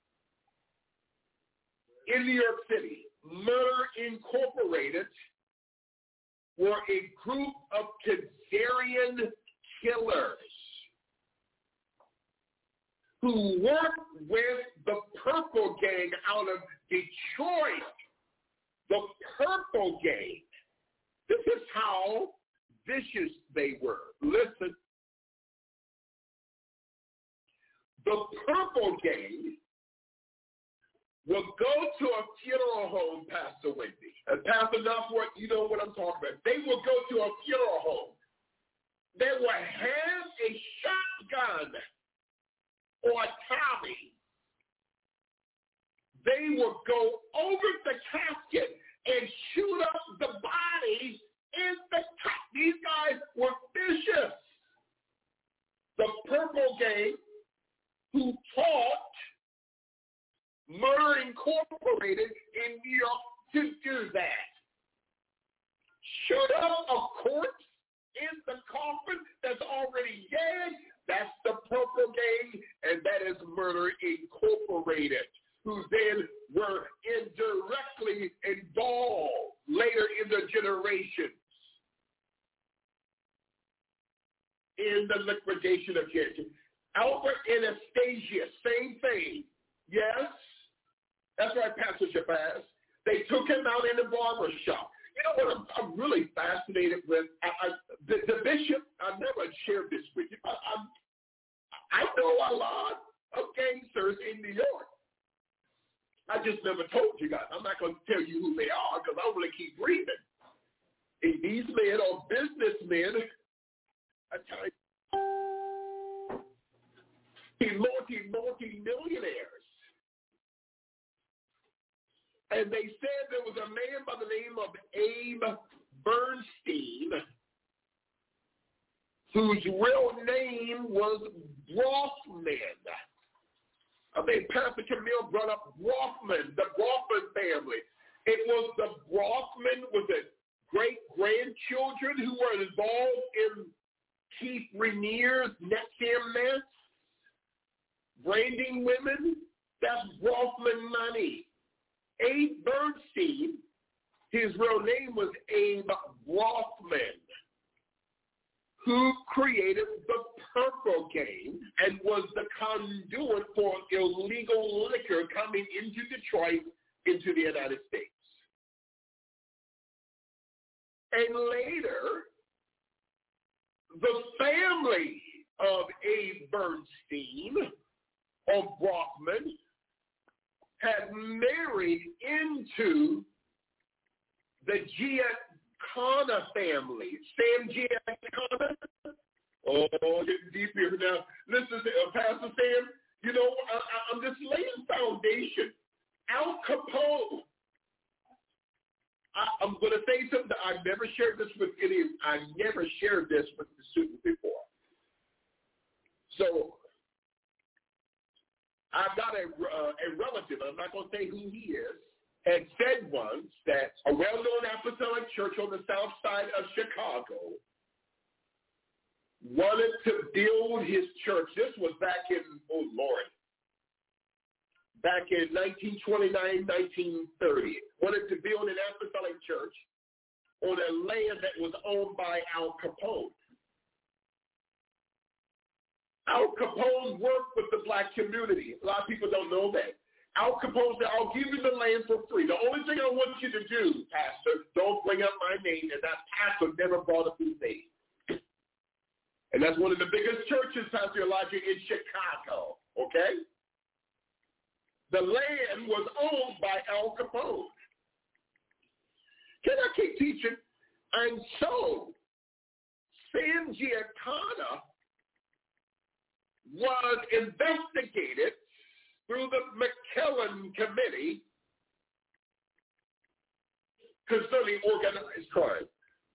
In New York City, Murder Incorporated were a group of Khazarian killers who worked with the Purple Gang out of Detroit. The Purple Gang. This is how vicious they were. Listen. The Purple Gang will go to a funeral home, Pastor Wendy. And Pastor Duffworth, you know what I'm talking about. They will go to a funeral home they will have a shotgun or a Tommy. They will go over the casket and shoot up the body in the top. These guys were vicious. The Purple Gang, who taught Murder Incorporated in New York to do that. Shoot up a corpse in the coffin that's already dead. That's the Purple Gang, and that is Murder Incorporated, who then were indirectly involved later in the generations in the liquidation of J.J. Albert and Anastasia, same thing. Yes, that's right, Pastor Shabazz. They took him out in the barber shop. You know what I'm really fascinated with? The bishop, I never shared this with you. I know a lot of gangsters in New York. I just never told you guys. I'm not going to tell you who they are because I want to keep reading. And these men are businessmen. I tell you, multi-millionaires. And they said there was a man by the name of Abe Bernstein whose real name was Rothman. I think Pastor Camille brought up Rothman, the Rothman family. It was the Rothman with the great-grandchildren who were involved in Keith Rainier's NXIVM mess, branding women. That's Rothman money. Abe Bernstein, his real name was Abe Rothman, who created the Purple Gang and was the conduit for illegal liquor coming into Detroit, into the United States. And later, the family of Abe Bernstein, of Rothman, had married into the Giancana family. Sam Giancana. Oh, getting deep here now. Listen, Pastor Sam, you know, I'm just laying foundation. Al Capone. I'm going to say something that I've never shared this with any. I never shared this with the students before. So I've got a relative, I'm not going to say who he is, had said once that a well-known apostolic church on the south side of Chicago wanted to build his church. This was back in, back in 1929, 1930. Wanted to build an apostolic church on a land that was owned by Al Capone. Al Capone worked with the black community. A lot of people don't know that. Al Capone said, I'll give you the land for free. The only thing I want you to do, Pastor, don't bring up my name. And that pastor never brought up his name. And that's one of the biggest churches, Pastor Elijah, in Chicago, okay? The land was owned by Al Capone. Can I keep teaching? And so, Sam Giancana was investigated through the McKellen Committee concerning organized crime.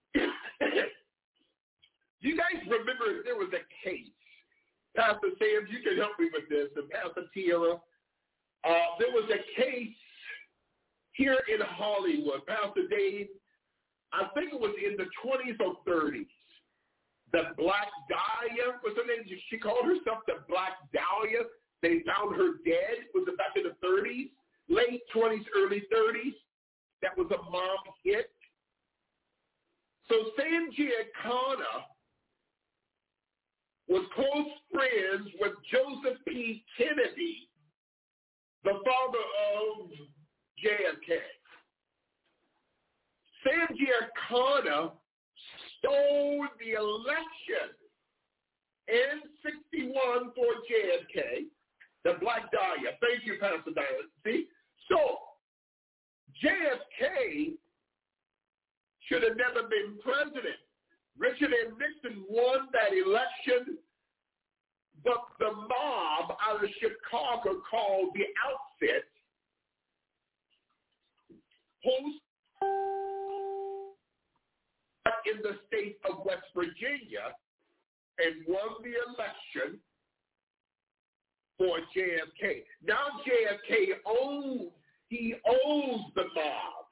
You guys remember there was a case. Pastor Sam, you can help me with this, and Pastor Tierra. There was a case here in Hollywood, Pastor Dave, I think it was in the 20s or 30s. The Black Dahlia was her name. She called herself the Black Dahlia. They found her dead. Was it back in the 30s? Late 20s, early 30s. That was a mob hit. So Sam Giancana was close friends with Joseph P. Kennedy, the father of JFK. Sam Giancana stole the election in 61 for JFK, the Black Dahlia. Thank you, Pastor Diane. See? So JFK should have never been president. Richard M. Nixon won that election, but the mob out of Chicago called the Outfit host in the state of West Virginia and won the election for JFK. Now JFK owns the mob.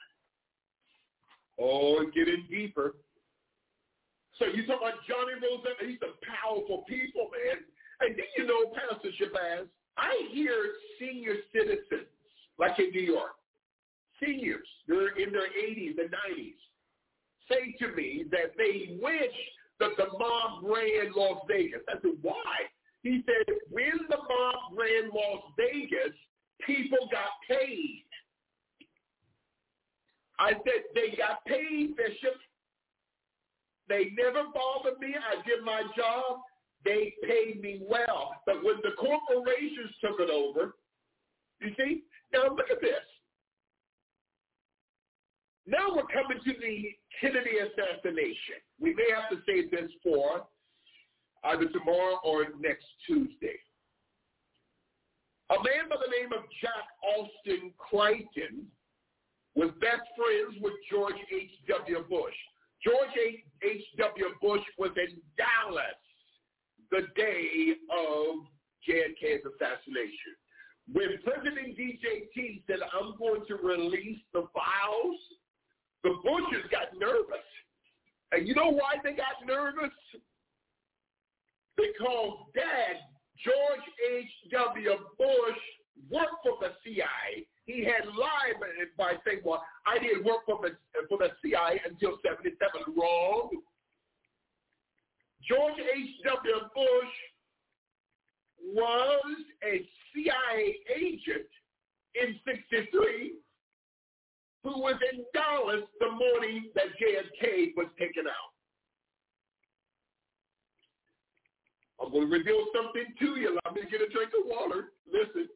Oh, getting deeper. So you talk about Johnny Roosevelt, these are powerful people, man. And then you know, Pastor Shabazz, I hear senior citizens, like in New York, seniors, they're in their 80s and 90s, say to me that they wish that the mob ran Las Vegas. I said, why? He said, when the mob ran Las Vegas, people got paid. I said, they got paid, Bishop. They never bothered me. I did my job. They paid me well. But when the corporations took it over, you see? Now look at this. Now we're coming to the Kennedy assassination. We may have to save this for either tomorrow or next Tuesday. A man by the name of Jack Alston Crichton was best friends with George H.W. Bush. George H.W. Bush was in Dallas the day of JFK's assassination. When President DJT said, I'm going to release the files, the Bushes got nervous. And you know why they got nervous? Because Dad, George H.W. Bush, worked for the CIA. He had lied by saying, well, I didn't work for the CIA until 77. Wrong. George H.W. Bush was a CIA agent in 63 who was in Dallas the morning that JFK was taken out. I'm going to reveal something to you. Let me get a drink of water. Listen.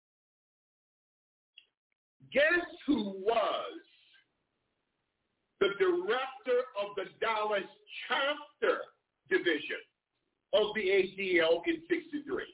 Guess who was the director of the Dallas chapter division of the ADL in 63?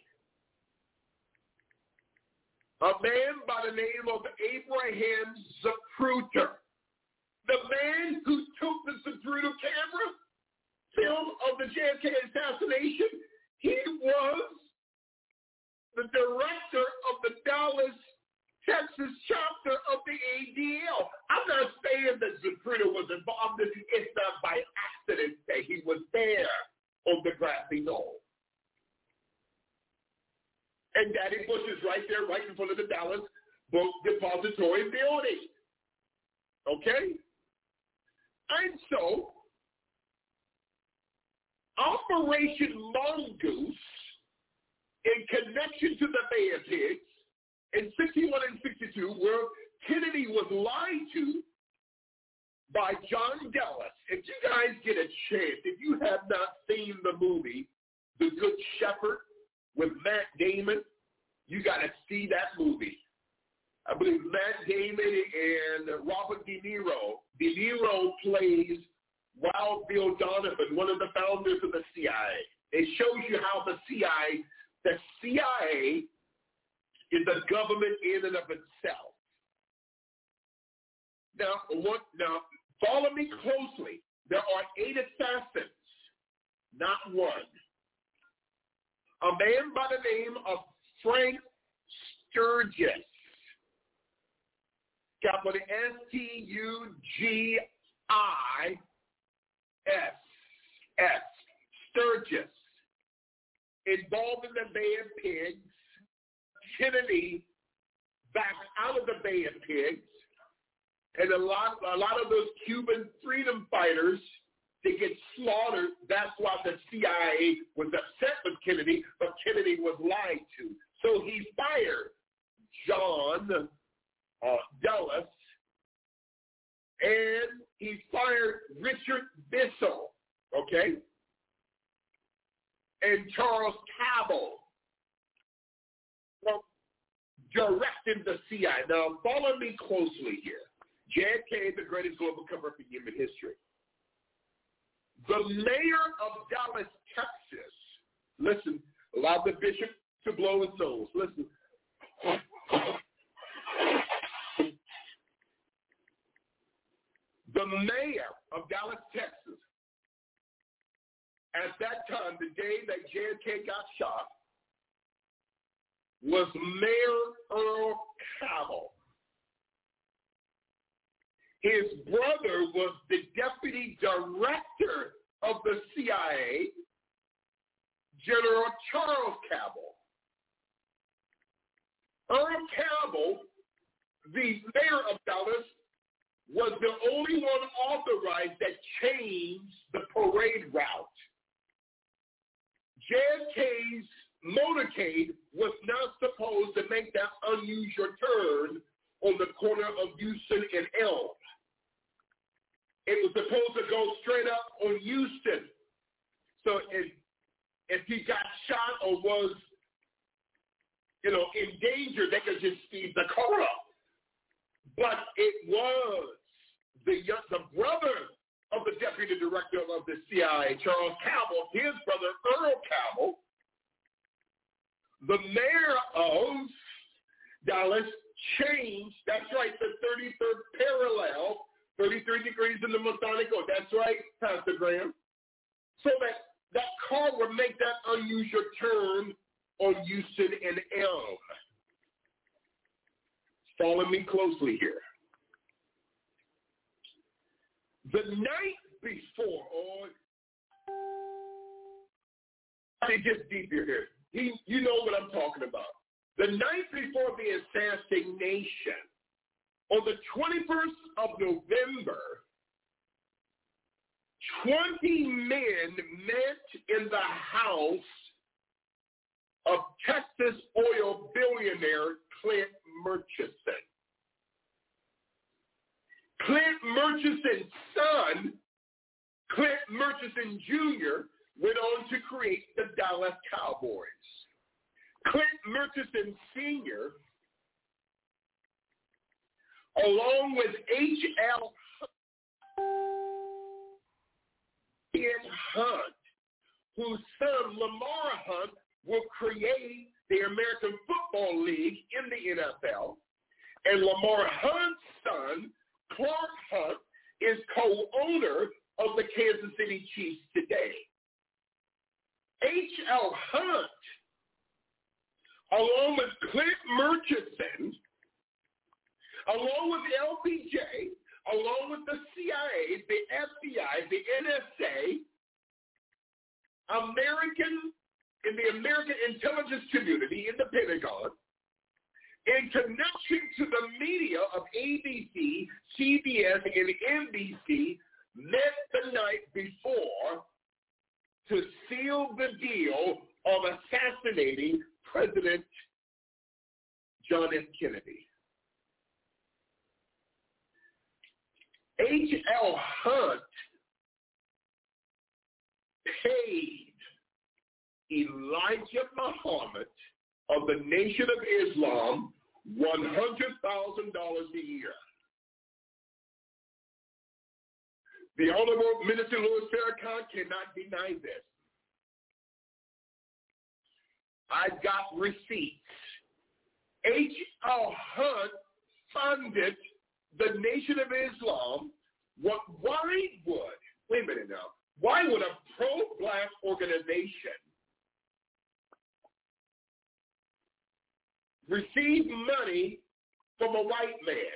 A man by the name of Abraham Zapruder. The man who took the Zapruder camera film of the JFK assassination, he was the director of the Dallas, Texas chapter of the ADL. I'm not saying that Zapruder was involved. It's not by accident that he was there on the grassy knoll. And Daddy Bush is right there, right in front of the Dallas Book Depository building. Okay? And so, Operation Mongoose, in connection to the Mayor Pigs, in 61 and 62, where Kennedy was lied to by John Dulles. If you guys get a chance, if you have not seen the movie The Good Shepherd with Matt Damon, you got to see that movie. I believe Matt Damon and Robert De Niro. De Niro plays Wild Bill Donovan, one of the founders of the CIA. It shows you how the CIA is a government in and of itself. Now, follow me closely. There are 8 assassins, not one. A man by the name of Frank Sturgis, capital S-T-U-G-I-S, Sturgis, involved in the Bay of Pigs. Kennedy backed out of the Bay of Pigs, and a lot of those Cuban freedom fighters, they get slaughtered. That's why the CIA was upset with Kennedy, but Kennedy was lied to. So he fired John Dulles, and he fired Richard Bissell, okay, and Charles Cabell. Well, directing the CIA. Now, follow me closely here. JFK is the greatest global cover-up in human history. The mayor of Dallas, Texas, listen, allow the bishop to blow his nose. Listen. The mayor of Dallas, Texas, at that time, the day that JFK got shot, was Mayor Earl Cabell. His brother was the deputy director of the CIA, General Charles Cabell. Earl Cabell, the mayor of Dallas, was the only one authorized that changed the parade route. JFK's motorcade was not supposed to make that unusual turn on the corner of Houston and Elm. It was supposed to go straight up on Houston. So if he got shot or was, in danger, they could just speed the car up. But it was the brother of the deputy director of the CIA, Charles Cabell, his brother Earl Cabell, the mayor of Dallas, changed, that's right, the 33rd parallel, 33 degrees in the Masonic Code. That's right, Pastor Graham. So that car would make that unusual turn on Houston and Elm. Follow me closely here. The night before, it gets deeper here. You know what I'm talking about. The night before the assassination, on the 21st of November, 20 men met in the house of Texas oil billionaire Clint Murchison. Clint Murchison's son, Clint Murchison Jr., went on to create the Dallas Cowboys. Clint Murchison Sr., along with H.L. Hunt, whose son Lamar Hunt will create the American Football League in the NFL, and Lamar Hunt's son, Clark Hunt, is co-owner of the Kansas City Chiefs today. H.L. Hunt, along with Clint Murchison, along with LBJ, along with the CIA, the FBI, the NSA, in the American intelligence community, in the Pentagon, in connection to the media of ABC, CBS, and NBC, met the night before to seal the deal of assassinating President John F. Kennedy. H.L. Hunt paid Elijah Muhammad of the Nation of Islam $100,000 a year. The Honorable Minister Louis Farrakhan cannot deny this. I've got receipts. H.L. Hunt funded the Nation of Islam. Wait a minute now. Why would a pro-black organization receive money from a white man?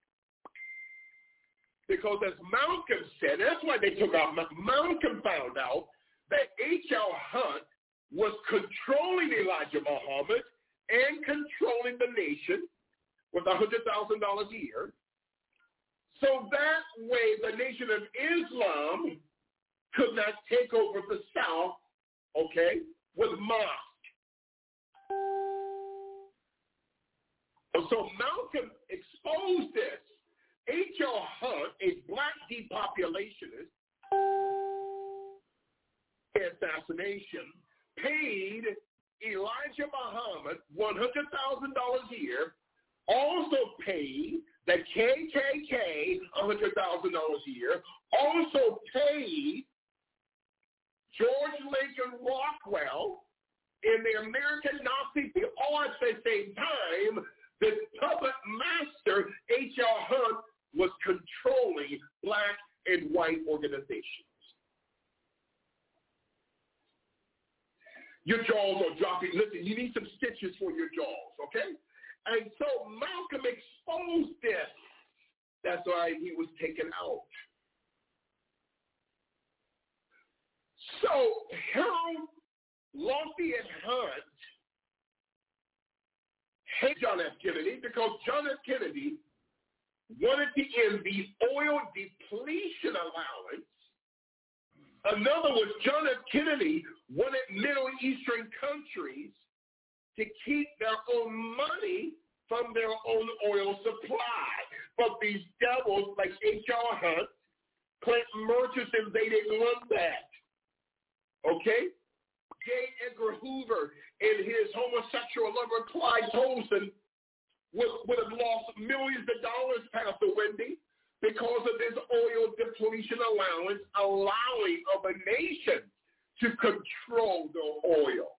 Because as Malcolm said, that's why they took out, Malcolm found out that H.L. Hunt was controlling Elijah Muhammad and controlling the nation with $100,000 a year. So that way the Nation of Islam could not take over the South, okay, with mosque. So Malcolm exposed this. H.L. Hunt, a black depopulationist, assassination, paid Elijah Muhammad $100,000 a year, also paid the KKK $100,000 a year, also paid Operation Rockwell and the American Nazis, all at the same time, the puppet master, H.L. Hunt, was controlling black and white organizations. Your jaws are dropping. Listen, you need some stitches for your jaws, okay? And so Malcolm exposed this. That's why he was taken out. So Harold Lafayette Hunt hated John F. Kennedy because John F. Kennedy wanted to end the oil depletion allowance. In other words, John F. Kennedy wanted Middle Eastern countries to keep their own money from their own oil supply. But these devils like H.R. Hunt, Clinton Murchison, they didn't want that. Okay? J. Edgar Hoover and his homosexual lover Clyde Tolson would have lost millions of dollars, Pastor Wendy, because of this oil depletion allowance allowing of a nation to control the oil.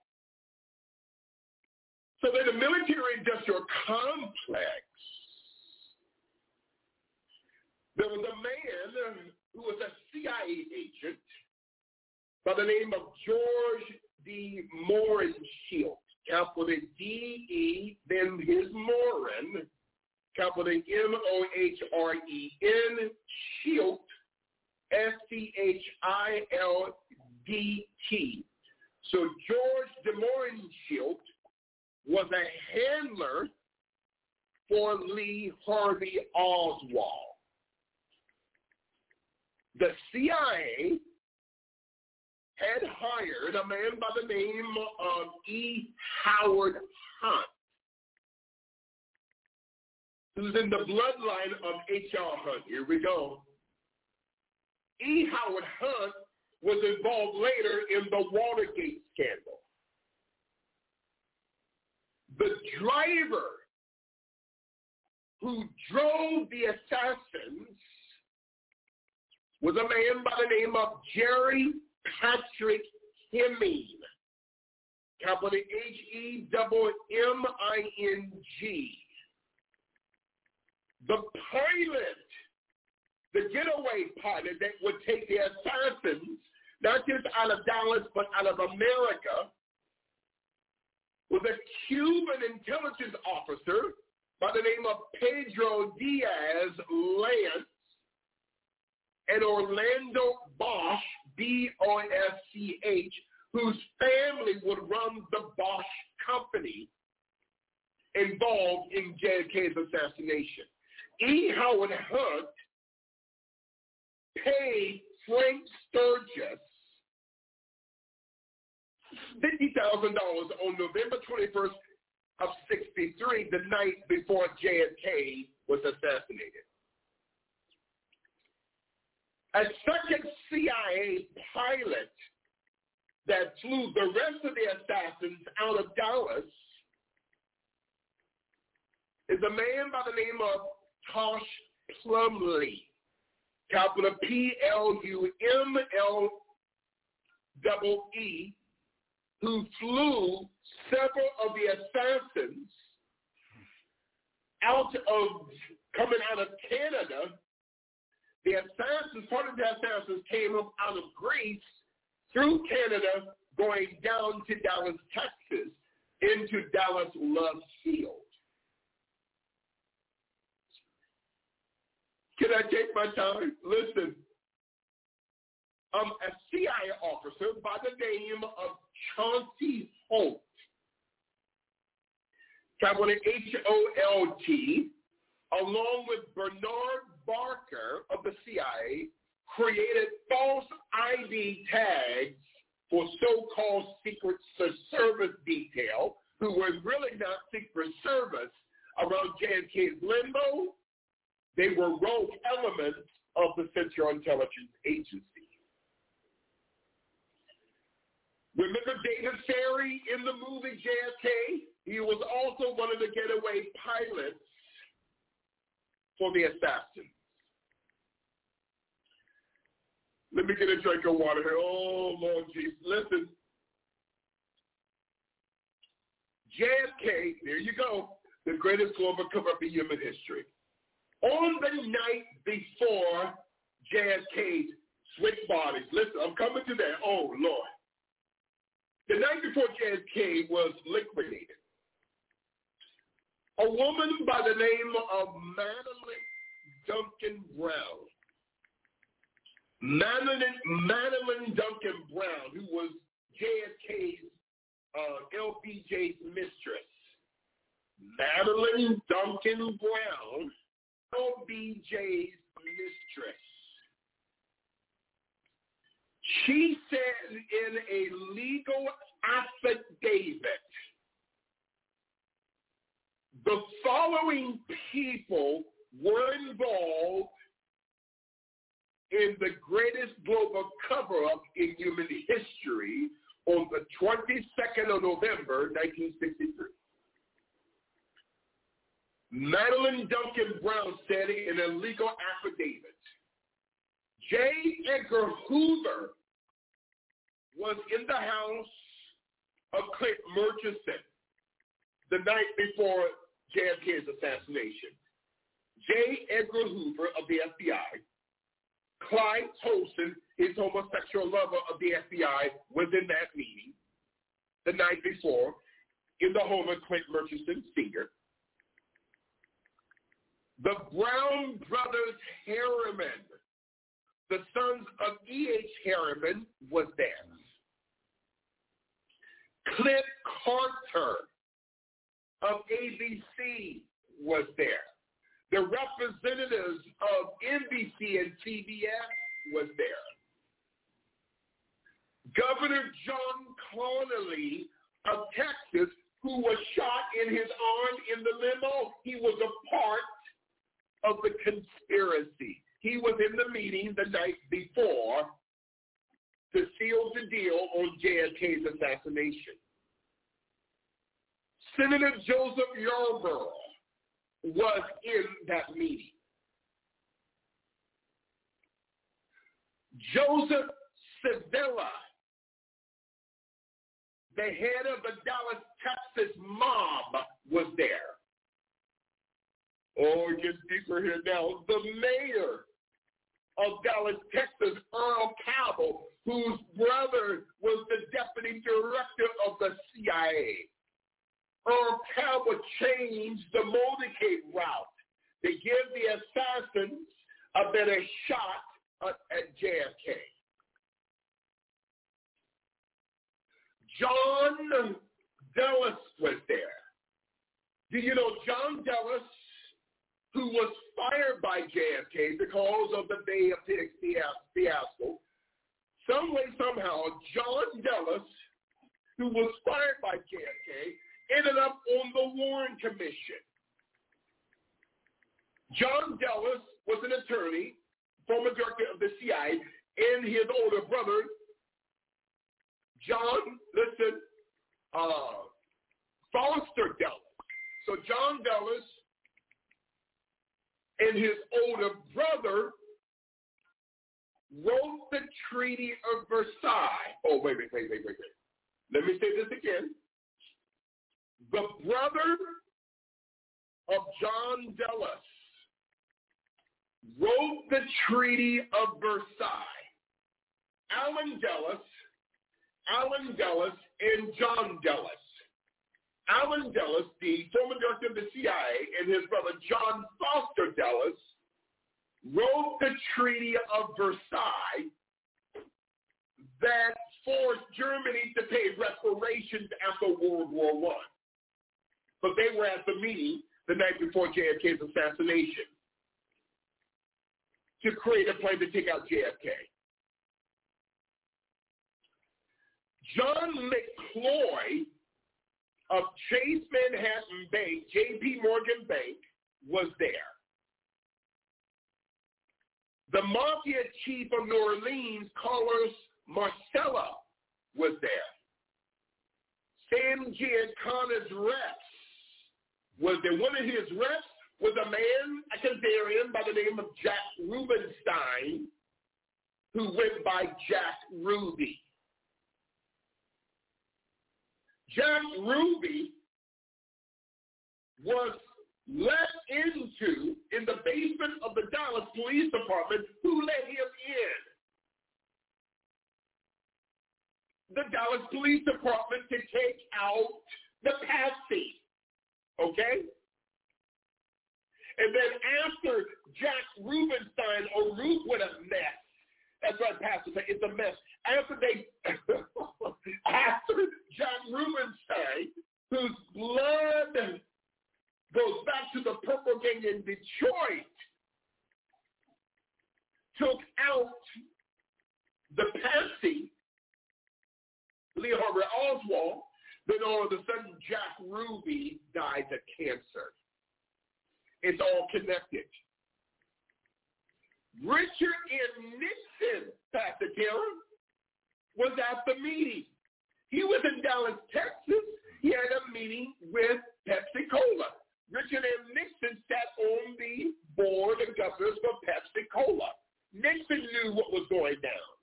So then the military-industrial complex, there was a man who was a CIA agent by the name of George D. Mohrenschildt, capital D-E, then his Morin, capital M-O-H-R-E-N, Schilt, S-C-H-I-L-D-T. So George de Mohrenschildt was a handler for Lee Harvey Oswald. The CIA had hired a man by the name of E. Howard Hunt, who's in the bloodline of H.R. Hunt. Here we go. E. Howard Hunt was involved later in the Watergate scandal. The driver who drove the assassins was a man by the name of Jerry Patrick Hemming, capital H-E-M-M-I-N-G. The pilot, the getaway pilot that would take the assassins, not just out of Dallas, but out of America, was a Cuban intelligence officer by the name of Pedro Diaz Lance and Orlando Bosch, B-O-S-C-H, whose family would run the Bosch company involved in JFK's assassination. E. Howard Hunt paid Frank Sturgis $50,000 on November 21st of 1963, the night before JFK was assassinated. A second CIA pilot that flew the rest of the assassins out of Dallas is a man by the name of Tosh Plumlee, capital P-L-U-M-L-E-E, who flew several of the assassins coming out of Canada. The assassins, part of the assassins came up out of Greece through Canada, going down to Dallas, Texas, into Dallas Love Field. Can I take my time? Listen. A CIA officer by the name of Chauncey Holt, capital H-O-L-T, along with Bernard Barker of the CIA, created false ID tags for so-called Secret Service detail, who were really not Secret Service around JFK's limbo. They were rogue elements of the Central Intelligence Agency. Remember David Ferry in the movie JFK? He was also one of the getaway pilots for the assassins. Let me get a drink of water here. Oh, Lord Jesus. Listen, JFK, there you go, the greatest global cover-up in human history. On the night before JFK switched bodies, listen, I'm coming to that. Oh, Lord. The night before JFK was liquidated, a woman by the name of Madeline Duncan Brown, Madeline Duncan Brown, who was JFK's LBJ's mistress. Madeline Duncan Brown, LBJ's mistress. She said in a legal affidavit, the following people were involved in the greatest global cover-up in human history on the 22nd of November, 1963. Madeline Duncan Brown said in a legal affidavit, J. Edgar Hoover was in the house of Clint Murchison the night before JFK's assassination. J. Edgar Hoover of the FBI, Clyde Tolson, his homosexual lover of the FBI, was in that meeting the night before in the home of Clint Murchison Sr. The Brown brothers Harriman, the sons of E.H. Harriman, was there. Clint Carter of ABC was there. The representatives of NBC and CBS was there. Governor John Connolly of Texas, who was shot in his arm in the limo, he was a part of the conspiracy. He was in the meeting the night before to seal the deal on JFK's assassination. Senator Joseph Yarborough was in that meeting. Joseph Civilla, the head of the Dallas, Texas mob, was there. Oh, it gets deeper here now. The mayor of Dallas, Texas, Earl Cabell, whose brother was the deputy director of the CIA. Earl Cabell changed the motorcade route to give the assassins a better shot at JFK. John Dulles was there. Do you know John Dulles, who was fired by JFK because of the Bay of Pigs fiasco? Some way, somehow, John Dulles, who was fired by JFK, ended up on the Warren Commission. John Dulles was an attorney, former director of the CIA, and his older brother, John, Foster Dulles. So John Dulles and his older brother wrote the Treaty of Versailles. Oh, wait. Let me say this again. The brother of John Dulles wrote the Treaty of Versailles. Allen Dulles, and John Dulles. Allen Dulles, the former director of the CIA, and his brother John Foster Dulles wrote the Treaty of Versailles that forced Germany to pay reparations after World War I. But they were at the meeting the night before JFK's assassination to create a plan to take out JFK. John McCloy of Chase Manhattan Bank, J.P. Morgan Bank, was there. The mafia chief of New Orleans, Carlos Marcello, was there. Sam Giancana's reps was there. One of his reps was a man, a Kazarian, by the name of Jack Rubenstein, who went by Jack Ruby. Jack Ruby was let into in the basement of the Dallas Police Department. Who let him in? The Dallas Police Department to take out the patsy. Okay? And then after Jack Rubenstein, or Ruth, what a mess. That's right, Pastor said, it's a mess. After Jack Rubenstein, whose blood goes back to the Purple Gang in Detroit, took out the patsy, Lee Harvey Oswald, then all of a sudden Jack Ruby died of cancer. It's all connected. Richard M. Nixon, Pastor Taylor, was at the meeting. He was in Dallas, Texas. He had a meeting with Pepsi Cola. Richard M. Nixon sat on the board of governors for Pepsi Cola. Nixon knew what was going down.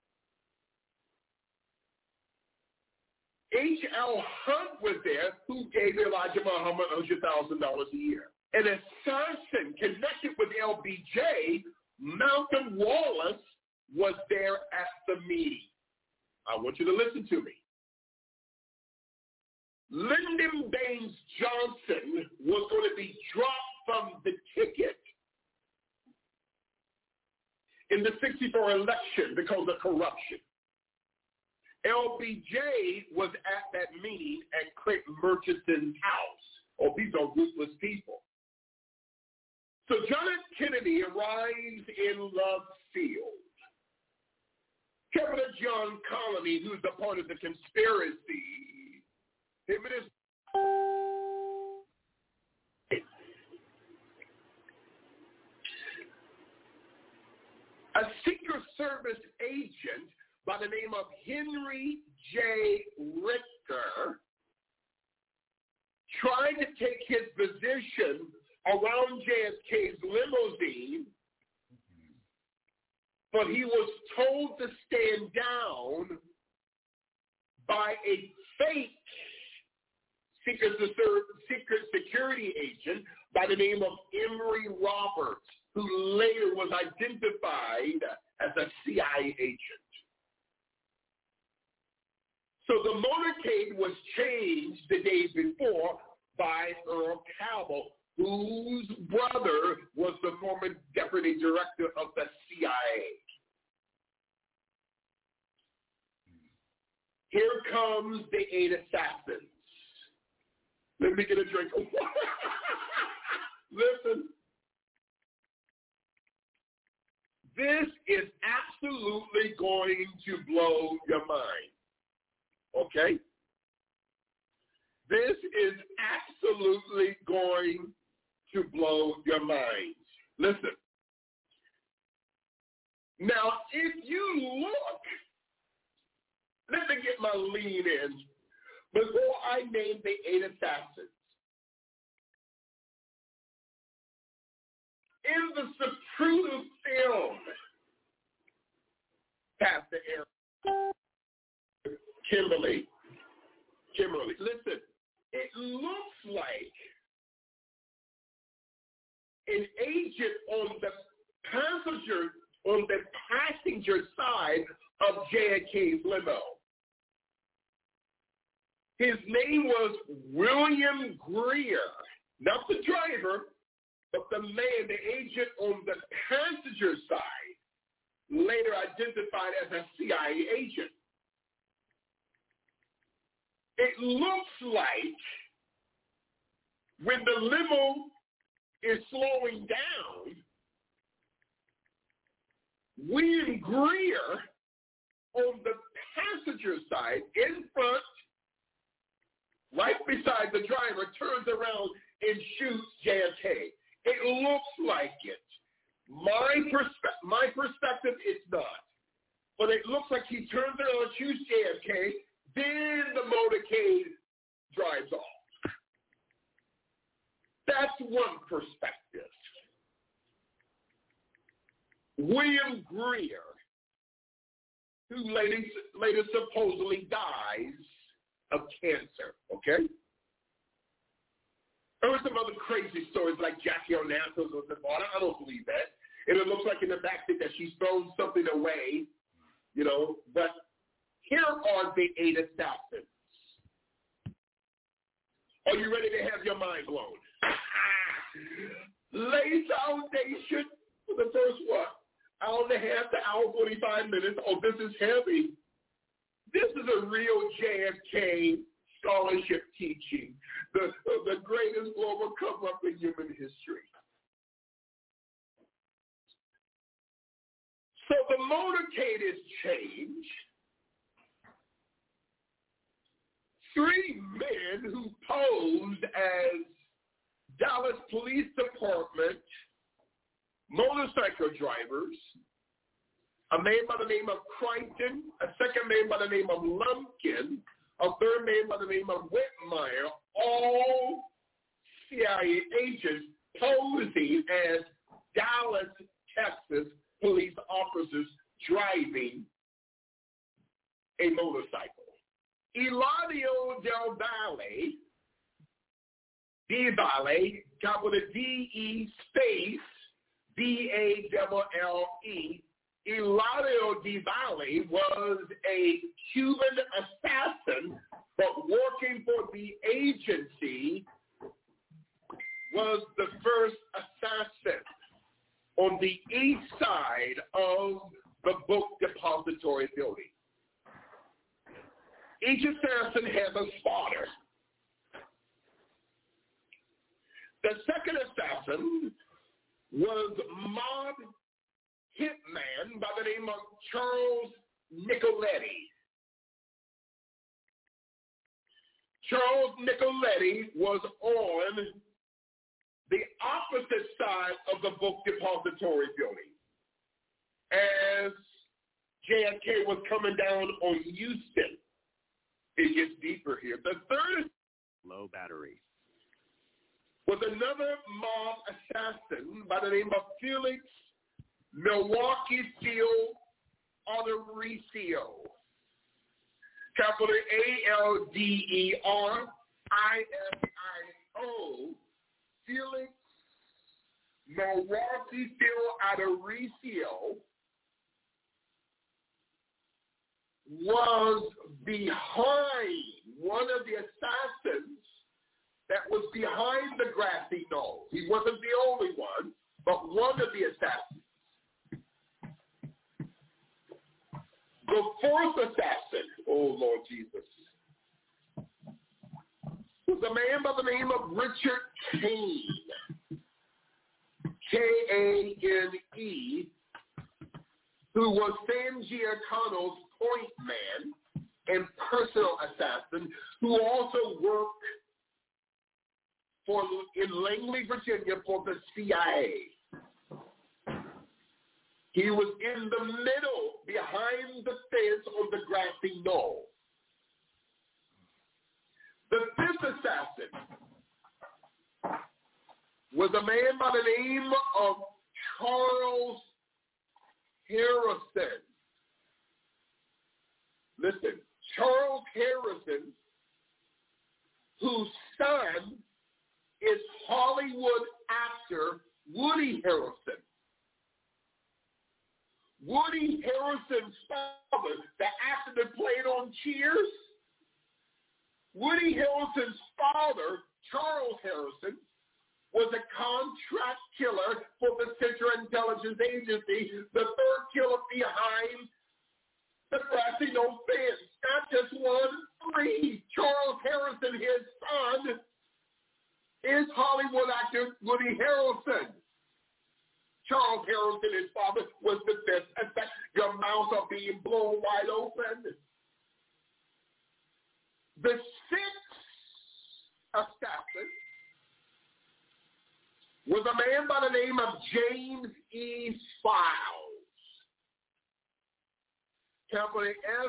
H.L. Hunt was there, who gave Elijah Muhammad $100,000 a year. An assassin connected with LBJ, Malcolm Wallace, was there at the meeting. I want you to listen to me. Lyndon Baines Johnson was going to be dropped from the ticket in the 1964 election because of corruption. LBJ was at that meeting at Clayton Murchison's house. Oh, these are ruthless people. So John F. Kennedy arrives in Love Field. Governor John Connally, who's a part of the conspiracy, him and his a Secret Service agent by the name of Henry J. Richter tried to take his position around JFK's limousine, but he was told to stand down by a fake secret security agent by the name of Emory Roberts, who later was identified as a CIA agent. So the motorcade was changed the day before by Earl Cabell, whose brother was the former deputy director of the CIA. Here comes the 8 assassins. Let me get a drink. Listen. This is absolutely going to blow your mind. Okay? This is absolutely going to blow your mind. Listen. Now, if you look, let me get my lead in before I name the 8 assassins. In the Zapruder film, Pastor Aaron, Kimberly, listen, it looks like an agent on the passenger side of JFK's limo. His name was William Greer, not the driver, but the man, the agent on the passenger side, later identified as a CIA agent. It looks like when the limo is slowing down, William Greer on the passenger side in front, right beside the driver, turns around and shoots JFK. It looks like it. My perspective, it's not. But it looks like he turns around and shoots JFK, then the motorcade drives off. That's one perspective. William Greer, who later supposedly dies of cancer, okay? There were some other crazy stories like Jackie Onassis was involved. I don't believe that. And it looks like in the back that she's thrown something away, you know. But here are the 8 assassins. Are you ready to have your mind blown? Lay foundation for the first one. Hour and a half to hour 45 minutes. Oh, this is heavy. This is a real JFK scholarship teaching. The greatest global cover-up in human history. So the motorcade is changed. 3 men who posed as Dallas Police Department motorcycle drivers, a man by the name of Crichton, a second man by the name of Lumpkin, a third man by the name of Whitmire, all CIA agents posing as Dallas, Texas police officers driving a motorcycle. Eladio Del Valle, capital D-E space D-A-L-L-E, Eladio Del Valle was a Cuban assassin, but working for the agency, was the first assassin on the east side of the book depository building. Each assassin has a spotter. The second assassin was mob hitman by the name of Charles Nicoletti. Charles Nicoletti was on the opposite side of the book depository building as JFK was coming down on Houston. It gets deeper here. The third
low battery
was another mob assassin by the name of Felix Milwaukee Field Aldericio. Capital A-L-D-E-R-I-S-I-O. Felix Milwaukee Field Aldericio was behind one of the assassins that was behind the grassy knoll. He wasn't the only one, but one of the assassins. The fourth assassin, oh Lord Jesus, was a man by the name of Richard Kane, K-A-N-E, who was Sam Giancano's point man and personal assassin, who also worked in Langley, Virginia for the CIA. He was in the middle, behind the fence on the grassy knoll. The fifth assassin was a man by the name of Charles Harrison. Listen, Charles Harrison, whose son is Hollywood actor Woody Harrelson. Woody Harrelson's father, the actor that played on Cheers, Woody Harrelson's father, Charles Harrison, was a contract killer for the Central Intelligence Agency, the third killer behind the grassy knoll fence. Not just 1, 3. Charles Harrison, his son, is Hollywood actor Woody Harrelson. Charles Harrison, his father, was the fifth. In fact, your mouths are being blown wide open. The sixth assassin was a man by the name of James E. Files. Capital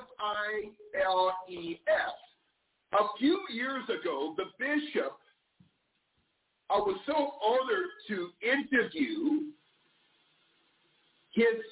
F-I-L-E-S. A few years ago, the bishop, I was so honored to interview his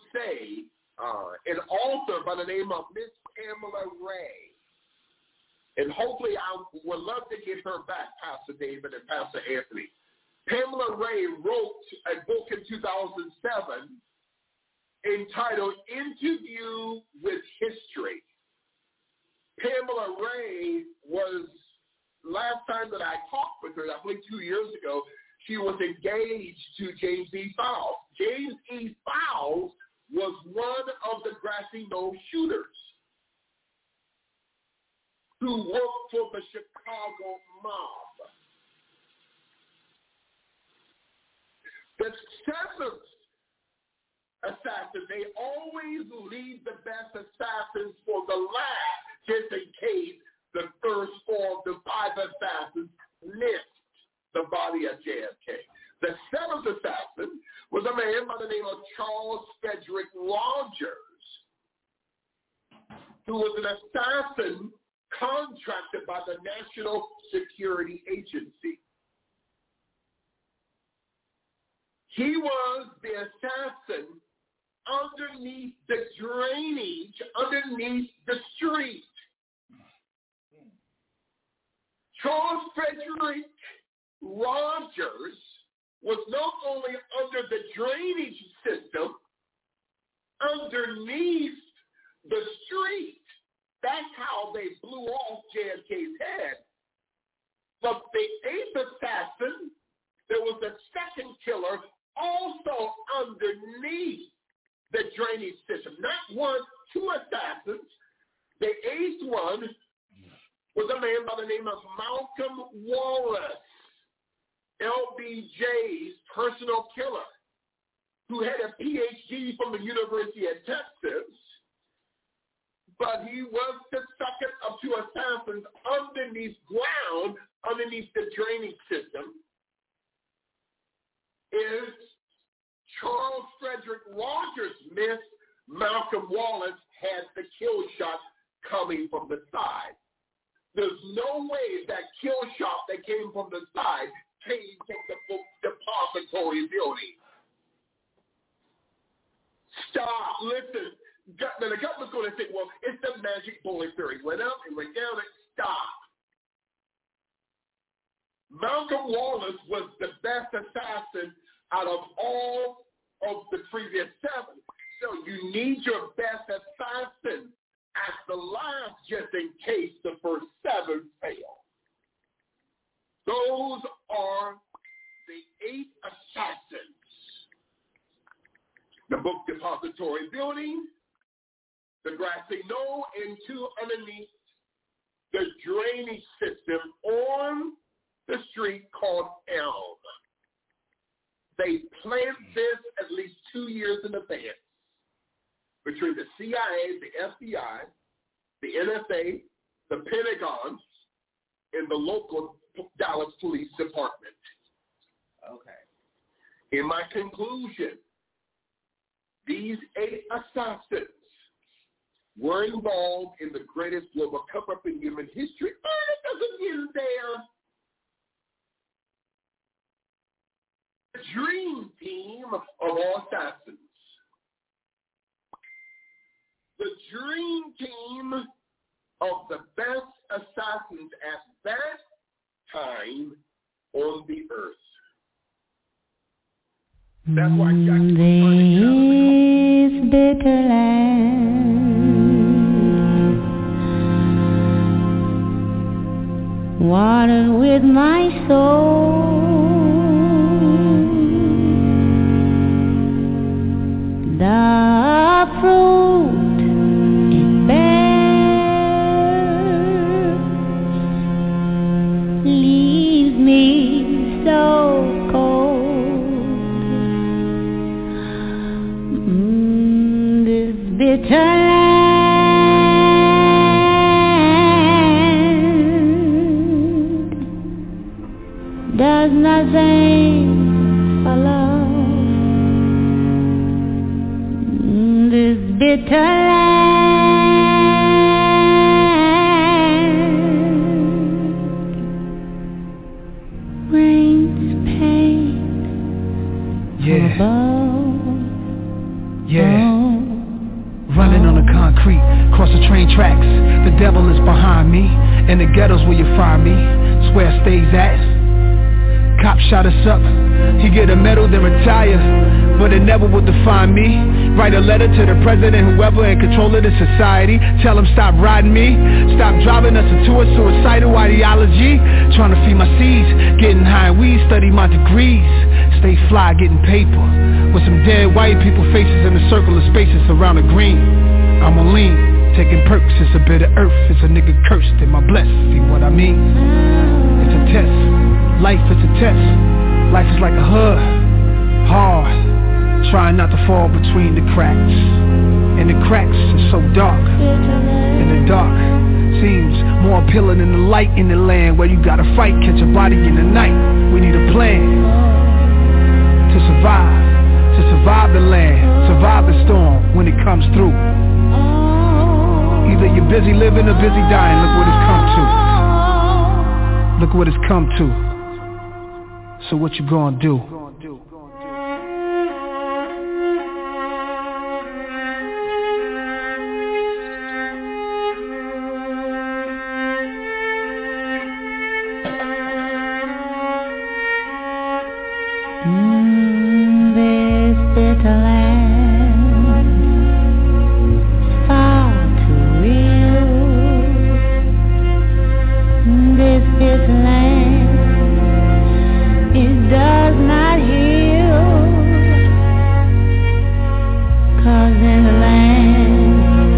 fiancée, an author by the name of Miss Pamela Ray. and hopefully I would love to get her back, Pastor David and Pastor Anthony. Pamela Ray wrote a book in 2007 entitled Interview with History. Pamela Ray was, last time that I talked with her, I believe 2 years ago, she was engaged to James E. Fowles. James E. Fowles was one of the Grassy Knoll shooters who worked for the Chicago mob. The seventh assassin, they always leave the best assassins for the last, just in case the first four of the five assassins missed the body of JFK. The seventh assassin was a man by the name of Charles Frederick Rogers, who was an assassin contracted by the National Security Agency. He was the assassin underneath the drainage, underneath the street. Charles Frederick Rogers was not only under the drainage system, underneath the street. That's how they blew off JFK's head. But the eighth assassin, there was a second killer also underneath the drainage system. Not one, two assassins. The eighth one was a man by the name of Malcolm Wallace, LBJ's personal killer, who had a PhD from the University of Texas, but he was the second of two assassins underneath ground, underneath the drainage system, is Charles Frederick Rogers missed. Malcolm Wallace had the kill shot coming from the side. There's no way that kill shot that came from the side came from the book depository building. Stop. Listen. Now the government's going to say, well, it's the magic bullet theory. Went up and went down and stop. Malcolm Wallace was the best assassin out of all of the previous seven. So you need your best assassin at the last just in case the first seven fail. Those are the 8 assassins. The book depository building, the Grassy Knoll, and 2 underneath the drainage system on the street called Elm. They planned this at least 2 years in advance between the CIA, the FBI, the NSA, the Pentagon, and the local Dallas Police Department. Okay. In my conclusion, these 8 assassins were involved in the greatest global cover-up in human history. It doesn't end there. The dream team of all assassins. The dream team of the best assassins at that time on the earth. That's why Jackson
this bitter land, watered with my soul, the fruit it bears leaves me so cold. This bitter land does
train tracks. The devil is behind me. In the ghettos where you find me. It's where I stays at. Cop shot us up. He get a medal then retire, but it never will define me. Write a letter to the president, whoever in control of the society. Tell him stop riding me. Stop driving us into a suicidal ideology. Trying to feed my seeds. Getting high in weed, study my degrees. Stay fly, getting paper. With some dead white people faces in a circle of spaces around the green. I'm a lean, taking perks. It's a bit of earth. It's a nigga cursed. Am I blessed? See what I mean? It's a test. Life is a test. Life is like a hood. Hard. Trying not to fall between the cracks. And the cracks is so dark. And the dark seems more appealing than the light in the land where you gotta fight, catch a body in the night. We need a plan to survive. To survive the land. Survive the storm when it comes through. Either you're busy living or busy dying. Look what it's come to. Look what it's come to. So what you gonna do?
This bitter land is far too real. This bitter land, it does not heal. 'Cause in the land,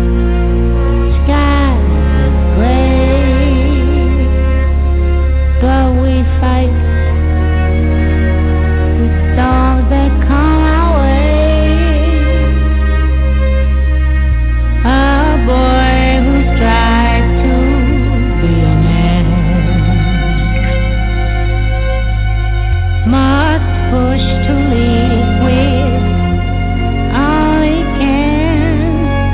skies are gray, but we fight the storms that come our way. A boy who strives to be a man must push to live with all he can.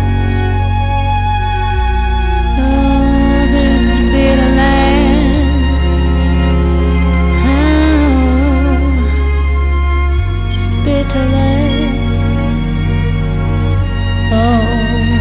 Oh, this bitter land, oh, bitter land, oh,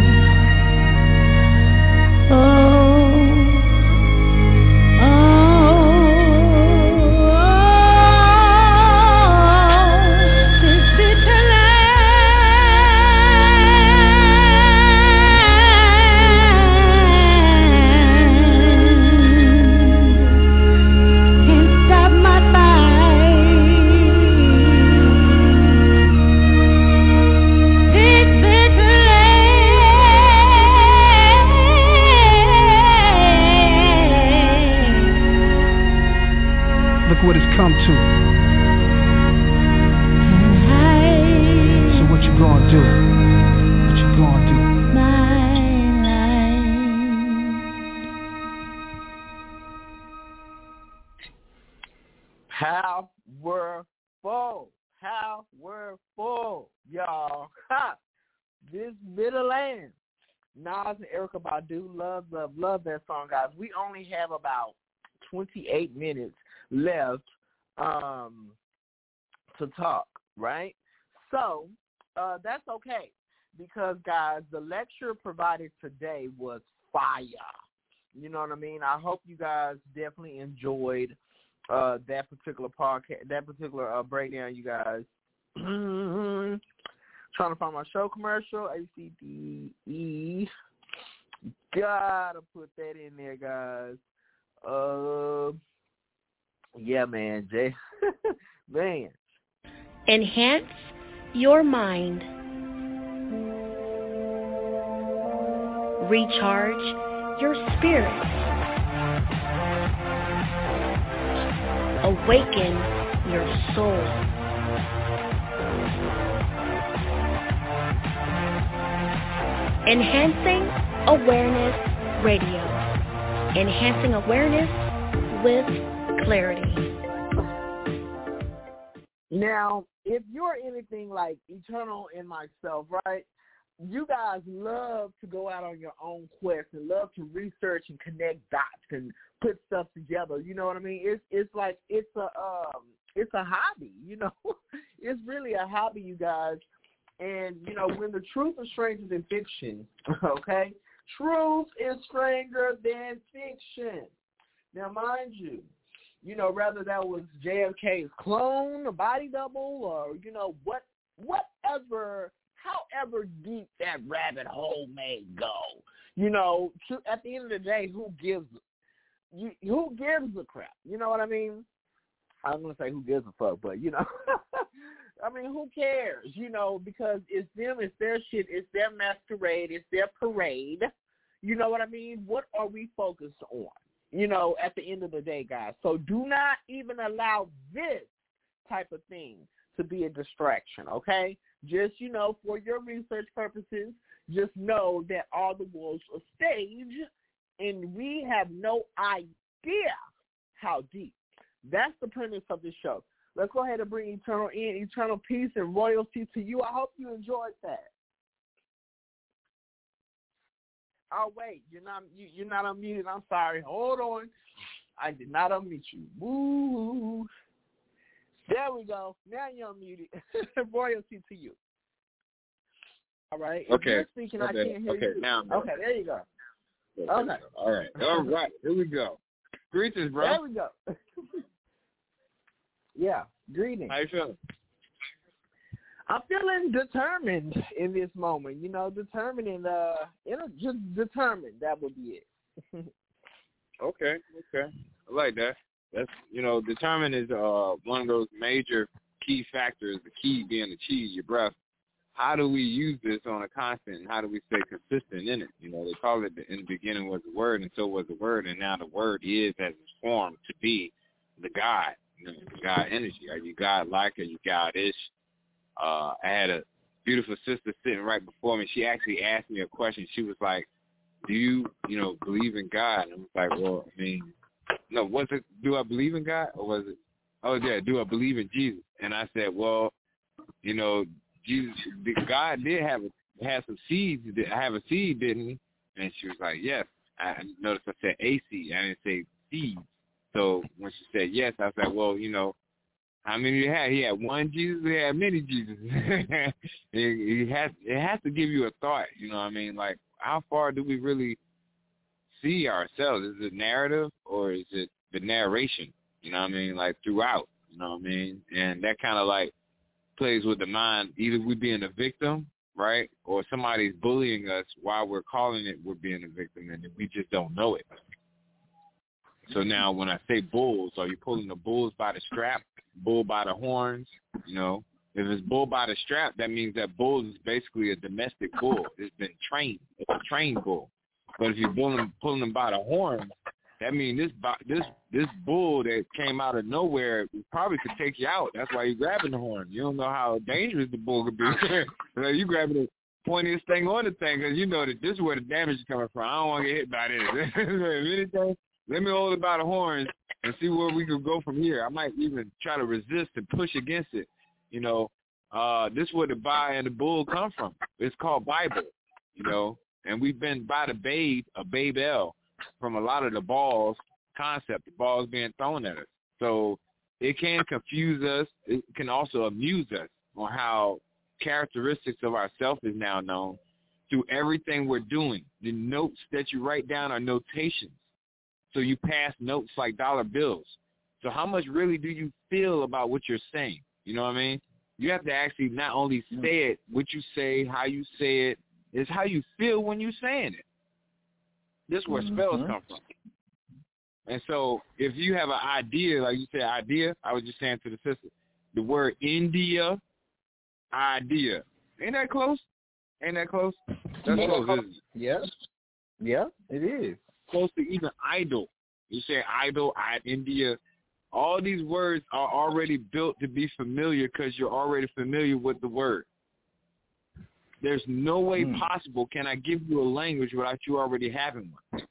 What it's come to. So what you gonna do? What you gonna do?
Powerful, y'all. Ha! This bitter land. Nas and Erykah Badu, love that song, guys. We only have about 28 minutes left to talk, right? So that's okay because, guys, the lecture provided today was fire. You know what I mean? I hope you guys definitely enjoyed that particular podcast, that particular breakdown, you guys. Trying to find my show commercial, ACDE. Gotta put that in there, guys. Yeah, man, Jay. Man.
Enhance your mind. Recharge your spirit. Awaken your soul. Enhancing Awareness Radio. Enhancing awareness with clarity.
Now, if you're anything like Eternal and myself, right, you guys love to go out on your own quest and love to research and connect dots and put stuff together. You know what I mean? It's like it's a hobby. You know, it's really a hobby, you guys. And you know, when the truth of strangers in fiction, okay, Truth is stranger than fiction. Now, mind you, whether that was JFK's clone, a body double, or, whatever, however deep that rabbit hole may go, at the end of the day, who gives a crap? You know what I mean? I'm going to say who gives a fuck, but, I mean, who cares, because it's them, it's their shit, it's their masquerade, it's their parade. You know what I mean? What are we focused on, at the end of the day, guys? So do not even allow this type of thing to be a distraction, okay? Just, for your research purposes, just know that all the wolves are staged, and we have no idea how deep. That's the premise of this show. Let's go ahead and bring Eternal in, eternal peace and royalty to you. I hope you enjoyed that. Oh, wait, you're not unmuted. I'm sorry. Hold on. I did not unmute you. Woo. There we go. Now you're unmuted. Royalty to you. All right. If you're speaking, I can't hear you.
Now
okay, there you go. Okay.
All right. Here we go. Greetings, bro.
There we go. Yeah, greetings.
How you feeling?
I'm feeling determined in this moment. Determined and just determined. That would be it.
Okay. I like that. That's determined is one of those major key factors. The key being the chi, your breath. How do we use this on a constant? And how do we stay consistent in it? They call it in the beginning was the word, and so was the word, and now the word is as it's formed to be the God. The God energy. Are you God-like? Are you God-ish? I had a beautiful sister sitting right before me. She actually asked me a question. She was like, do you, believe in God? And I was like, well, I mean, no, was it, do I believe in God? Or was it, oh, yeah, do I believe in Jesus? And I said, well, Jesus, God did have some seeds. I have a seed, didn't he? And she was like, yes. I noticed I said a seed. I didn't say seeds. So when she said yes, I said, well, how many you had? He had one Jesus. He had many Jesus. It has to give you a thought. Like, how far do we really see ourselves? Is it narrative or is it the narration? Like throughout. And that kind of like plays with the mind. Either we being a victim, right, or somebody's bullying us while we're calling it we're being a victim, and we just don't know it. So now when I say bulls, are you pulling the bulls by the strap, bull by the horns? If it's bull by the strap, that means that bull is basically a domestic bull. It's been trained. It's a trained bull. But if you're pulling them by the horns, that means this bull that came out of nowhere probably could take you out. That's why you're grabbing the horn. You don't know how dangerous the bull could be. You grabbing the pointiest thing on the thing because you know that this is where the damage is coming from. I don't want to get hit by this. If anything, let me hold it by the horns and see where we could go from here. I might even try to resist and push against it. This is where the Ba and the bull come from. It's called Bible, and we've been by the babe, a Babel, from a lot of the balls concept, the balls being thrown at us. So it can confuse us. It can also amuse us on how characteristics of ourselves is now known through everything we're doing. The notes that you write down are notations. So you pass notes like dollar bills. So how much really do you feel about what you're saying? You know what I mean? You have to actually not only say it, what you say, how you say it, is how you feel when you're saying it. This is where spells come from. And so if you have an idea, like you said, idea, I was just saying to the sister, the word India, idea. Ain't that close? That's close, isn't it?
Yes. Yeah, it is.
Close to even idol. You say idol, India. All these words are already built to be familiar because you're already familiar with the word. There's no way possible can I give you a language without you already having one.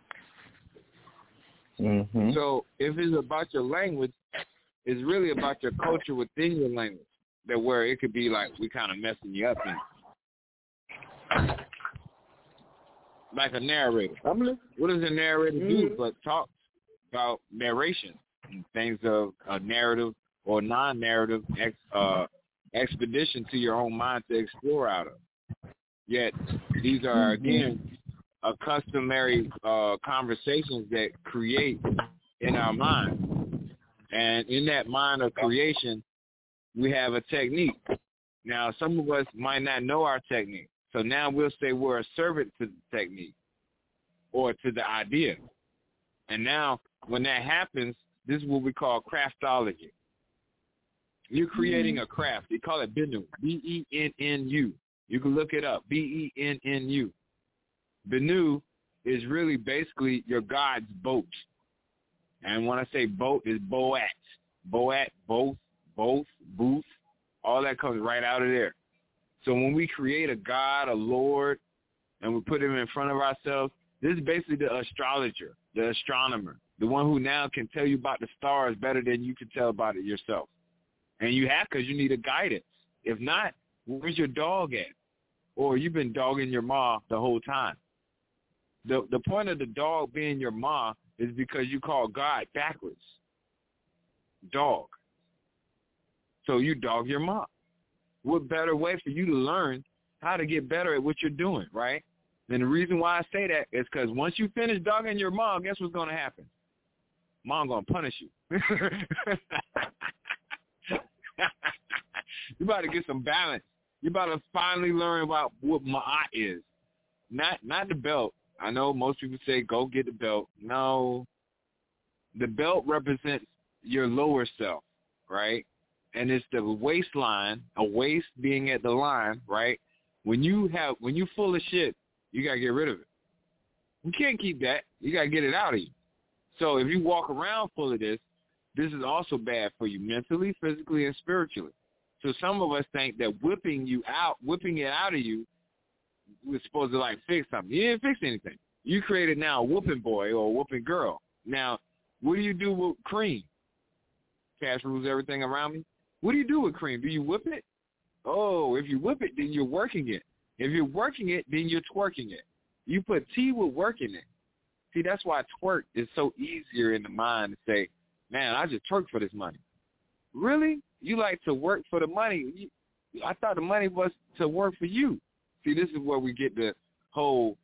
Mm-hmm.
So if it's about your language, it's really about your culture within your language. That where it could be like we kind of messing you up in. Like a narrator. What does a narrator do but talk about narration and things of a narrative or non-narrative expedition to your own mind to explore out of? Yet these are, again, customary conversations that create in our mind. And in that mind of creation, we have a technique. Now, some of us might not know our technique. So now we'll say we're a servant to the technique or to the idea. And now when that happens, this is what we call craftology. You're creating a craft. They call it Bennu, B-E-N-N-U. You can look it up, B-E-N-N-U. Bennu is really basically your God's boat. And when I say boat, it's Boat. Boat, both, booth, all that comes right out of there. So when we create a God, a Lord, and we put him in front of ourselves, this is basically the astrologer, the astronomer, the one who now can tell you about the stars better than you can tell about it yourself. And you have because you need a guidance. If not, where's your dog at? Or you've been dogging your ma the whole time. The point of the dog being your ma is because you call God backwards. Dog. So you dog your ma. What better way for you to learn how to get better at what you're doing, right? And the reason why I say that is because once you finish dogging your mom, guess what's going to happen? Mom going to punish you. You about to get some balance. You about to finally learn about what ma'at is. Not the belt. I know most people say go get the belt. No. The belt represents your lower self, right? And it's the waistline, a waist being at the line, right? When you full of shit, you got to get rid of it. You can't keep that. You got to get it out of you. So if you walk around full of this is also bad for you mentally, physically, and spiritually. So some of us think that whipping it out of you, was supposed to like fix something. You didn't fix anything. You created now a whooping boy or a whooping girl. Now, what do you do with cream? Cash rules everything around me. What do you do with cream? Do you whip it? Oh, if you whip it, then you're working it. If you're working it, then you're twerking it. You put T with work in it. See, that's why twerk is so easier in the mind to say, man, I just twerk for this money. Really? You like to work for the money? I thought the money was to work for you. See, this is where we get the whole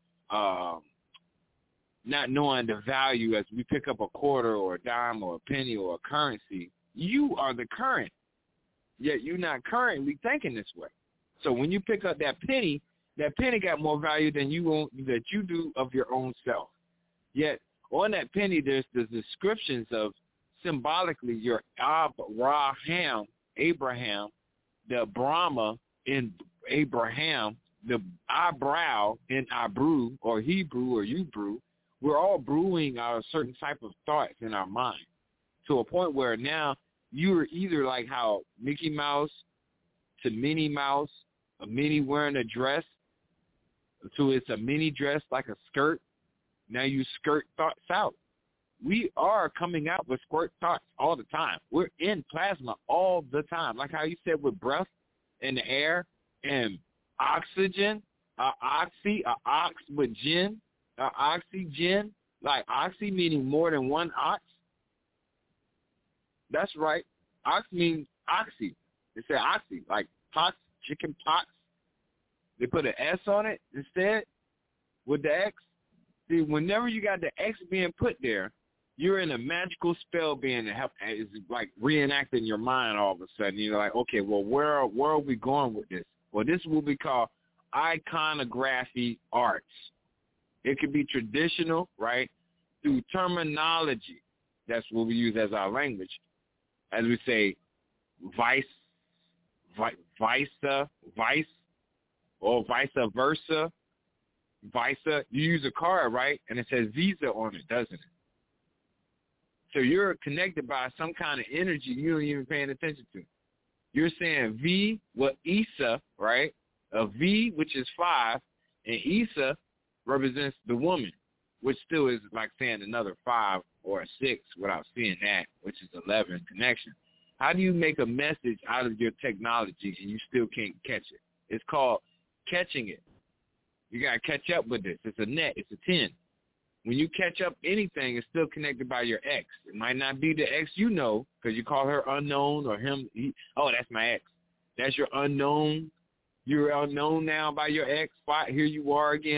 not knowing the value as we pick up a quarter or a dime or a penny or a currency. You are the current, yet you're not currently thinking this way. So when you pick up that penny got more value than you do of your own self. Yet on that penny, there's the descriptions of symbolically your Abraham, the Brahma in Abraham, the eyebrow in Abru or Hebrew or Ubrew. We're all brewing a certain type of thoughts in our mind to a point where now you're either like how Mickey Mouse to Minnie Mouse, a Minnie wearing a dress, to it's a mini dress like a skirt. Now you skirt thoughts out. We are coming out with squirt thoughts all the time. We're in plasma all the time. Like how you said with breath in the air and oxygen, oxygen, like oxy meaning more than one ox. That's right. Ox means oxy. They say oxy, like pox, chicken pox. They put an S on it instead with the X. See, whenever you got the X being put there, you're in a magical spell being is like reenacting your mind all of a sudden. You're like, okay, well, where are we going with this? Well, this will be called iconography arts. It could be traditional, right, through terminology. That's what we use as our language. As we say, vice, or vice versa. Visa, you use a card, right, and it says Visa on it, doesn't it? So you're connected by some kind of energy you don't even paying attention to. You're saying V, well, Isa, right? A V, which is 5, and Isa represents the woman, which still is like saying another 5 or a 6 without seeing that, which is 11 connection. How do you make a message out of your technology and you still can't catch it? It's called catching it. You got to catch up with this. It's a net. It's a 10. When you catch up anything, it's still connected by your ex. It might not be the ex you know because you call her unknown or him. Oh, that's my ex. That's your unknown. You're unknown now by your ex. Here you are again.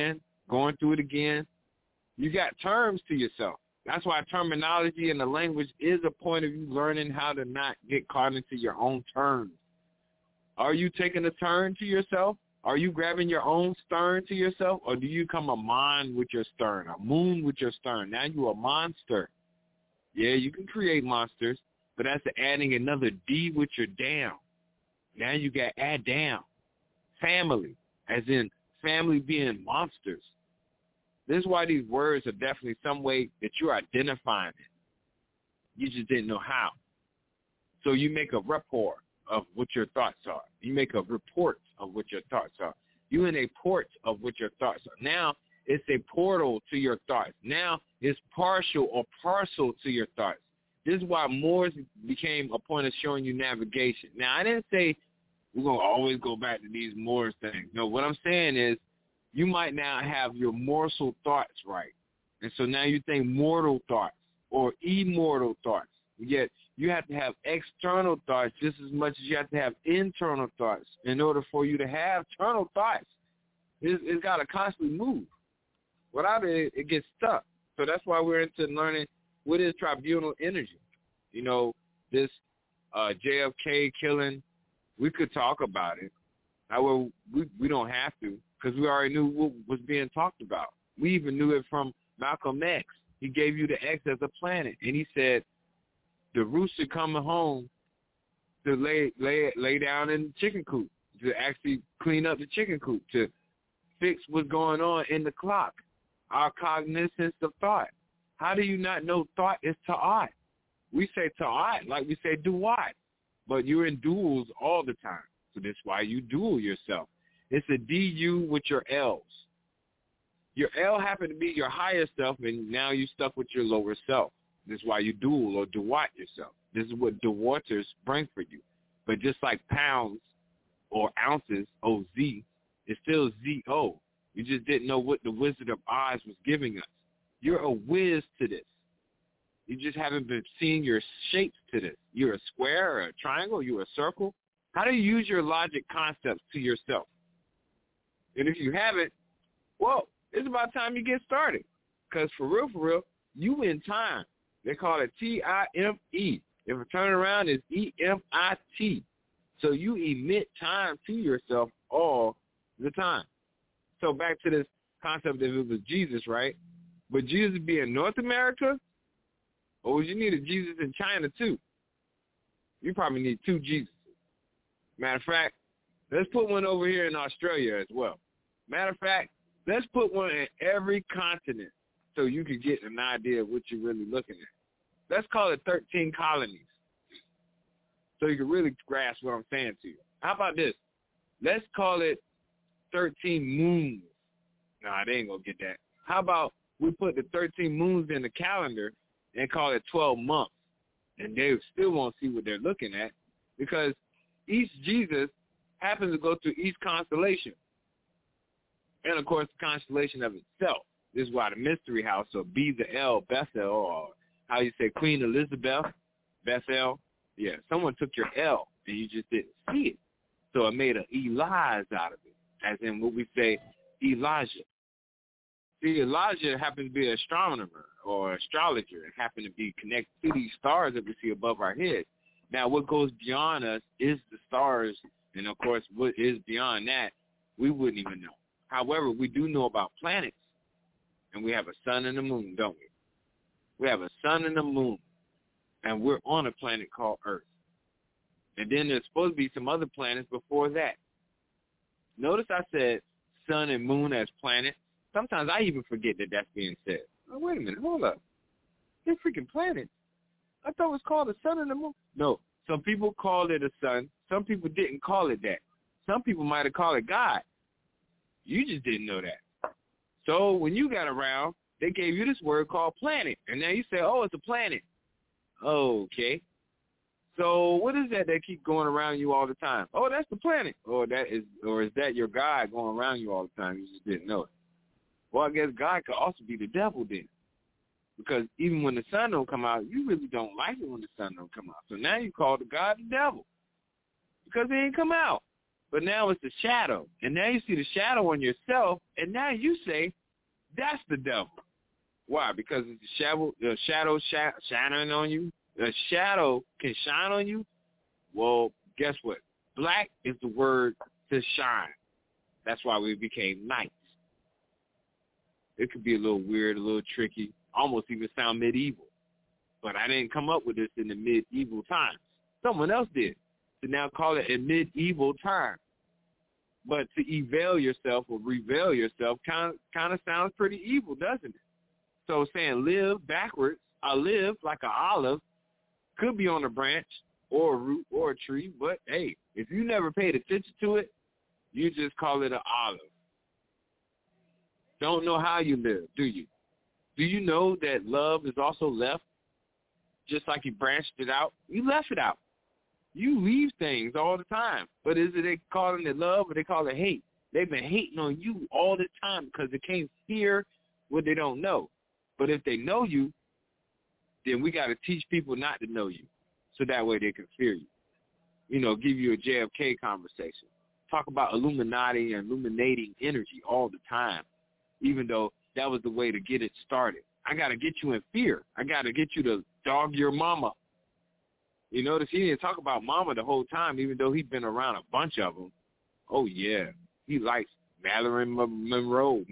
going through it again. You got terms to yourself. That's why terminology in the language is a point of you learning how to not get caught into your own terms. Are you taking a turn to yourself? Are you grabbing your own stern to yourself? Or do you come a mon with your stern, a moon with your stern? Now you're a monster. Yeah, you can create monsters, but that's adding another D with your down. Now you got add down. Family, as in family being monsters. This is why these words are definitely some way that you're identifying it. You just didn't know how. So you make a rapport of what your thoughts are. You make a report of what your thoughts are. You in a port of what your thoughts are. Now it's a portal to your thoughts. Now it's partial or parcel to your thoughts. This is why Moors became a point of showing you navigation. Now, I didn't say we're going to always go back to these Moors things. No, what I'm saying is you might now have your morsel thoughts right. And so now you think mortal thoughts or immortal thoughts. Yet you have to have external thoughts just as much as you have to have internal thoughts in order for you to have internal thoughts. It's got to constantly move. Without it, it gets stuck. So that's why we're into learning what is tribunal energy. You know, this JFK killing, we could talk about it. However, we don't have to because we already knew what was being talked about. We even knew it from Malcolm X. He gave you the X as a planet, and he said the rooster coming home to lay down in the chicken coop, to actually clean up the chicken coop, to fix what's going on in the clock, our cognizance of thought. How do you not know thought is ta'at? We say ta'at like we say du'at, but you're in duels all the time. So that's why you duel yourself. It's a DU with your L's. Your L happen to be your higher self, and now you stuck with your lower self. This is why you duel or du'at yourself. This is what du'aters bring for you. But just like pounds or ounces, OZ, it's still ZO. You just didn't know what the Wizard of Oz was giving us. You're a whiz to this. You just haven't been seeing your shapes to this. You're a square, or a triangle, you're a circle. How do you use your logic concepts to yourself? And if you haven't, well, it's about time you get started. Because for real, you in time. They call it TIME. If a turnaround is EMIT. So you emit time to yourself all the time. So back to this concept that it was Jesus, right? Would Jesus be in North America? Or would you need a Jesus in China too? You probably need two Jesuses. Matter of fact, let's put one over here in Australia as well. Matter of fact, let's put one in every continent so you can get an idea of what you're really looking at. Let's call it 13 colonies so you can really grasp what I'm saying to you. How about this? Let's call it 13 moons. Nah, they ain't going to get that. How about we put the 13 moons in the calendar and call it 12 months, and they still won't see what they're looking at because each Jesus happens to go through each constellation. And, of course, the constellation of itself. This is why the Mystery House, or B the L, Bethel, or how you say Queen Elizabeth, Bethel. Yeah, someone took your L, and you just didn't see it. So it made an Elias out of it, as in what we say Elijah. See, Elijah happened to be an astronomer or astrologer and happened to be connected to these stars that we see above our heads. Now, what goes beyond us is the stars, and, of course, what is beyond that, we wouldn't even know. However, we do know about planets, and we have a sun and a moon, don't we? We have a sun and a moon, and we're on a planet called Earth. And then there's supposed to be some other planets before that. Notice I said sun and moon as planets. Sometimes I even forget that that's being said. Oh, wait a minute, hold up. They're freaking planets. I thought it was called the sun and the moon. No, some people called it a sun. Some people didn't call it that. Some people might have called it God. You just didn't know that. So when you got around, they gave you this word called planet. And now you say, oh, it's a planet. Okay. So what is that keep going around you all the time? Oh, that's the planet. Or is that your God going around you all the time? You just didn't know it. Well, I guess God could also be the devil then. Because even when the sun don't come out, you really don't like it when the sun don't come out. So now you call the God the devil. Because he ain't come out. But now it's the shadow. And now you see the shadow on yourself, and now you say, That's the devil. Why? Because it's the shadow shining on you. The shadow can shine on you. Well, guess what? Black is the word to shine. That's why we became knights. It could be a little weird, a little tricky, almost even sound medieval. But I didn't come up with this in the medieval times. Someone else did. To now call it a medieval time. But to evail yourself or reveal yourself kind of sounds pretty evil, doesn't it? So saying live backwards, I live like an olive, could be on a branch or a root or a tree, but hey, if you never paid attention to it, you just call it an olive. Don't know how you live, do you? Do you know that love is also left? Just like you branched it out, you left it out. You leave things all the time. But is it they calling it love or they call it hate? They've been hating on you all the time because they can't fear what they don't know. But if they know you, then we got to teach people not to know you so that way they can fear you. You know, give you a JFK conversation. Talk about Illuminati and illuminating energy all the time, even though that was the way to get it started. I got to get you in fear. I got to get you to dog your mama. You notice he didn't talk about mama the whole time, even though he'd been around a bunch of them. Oh, yeah. He likes Marilyn Monroe.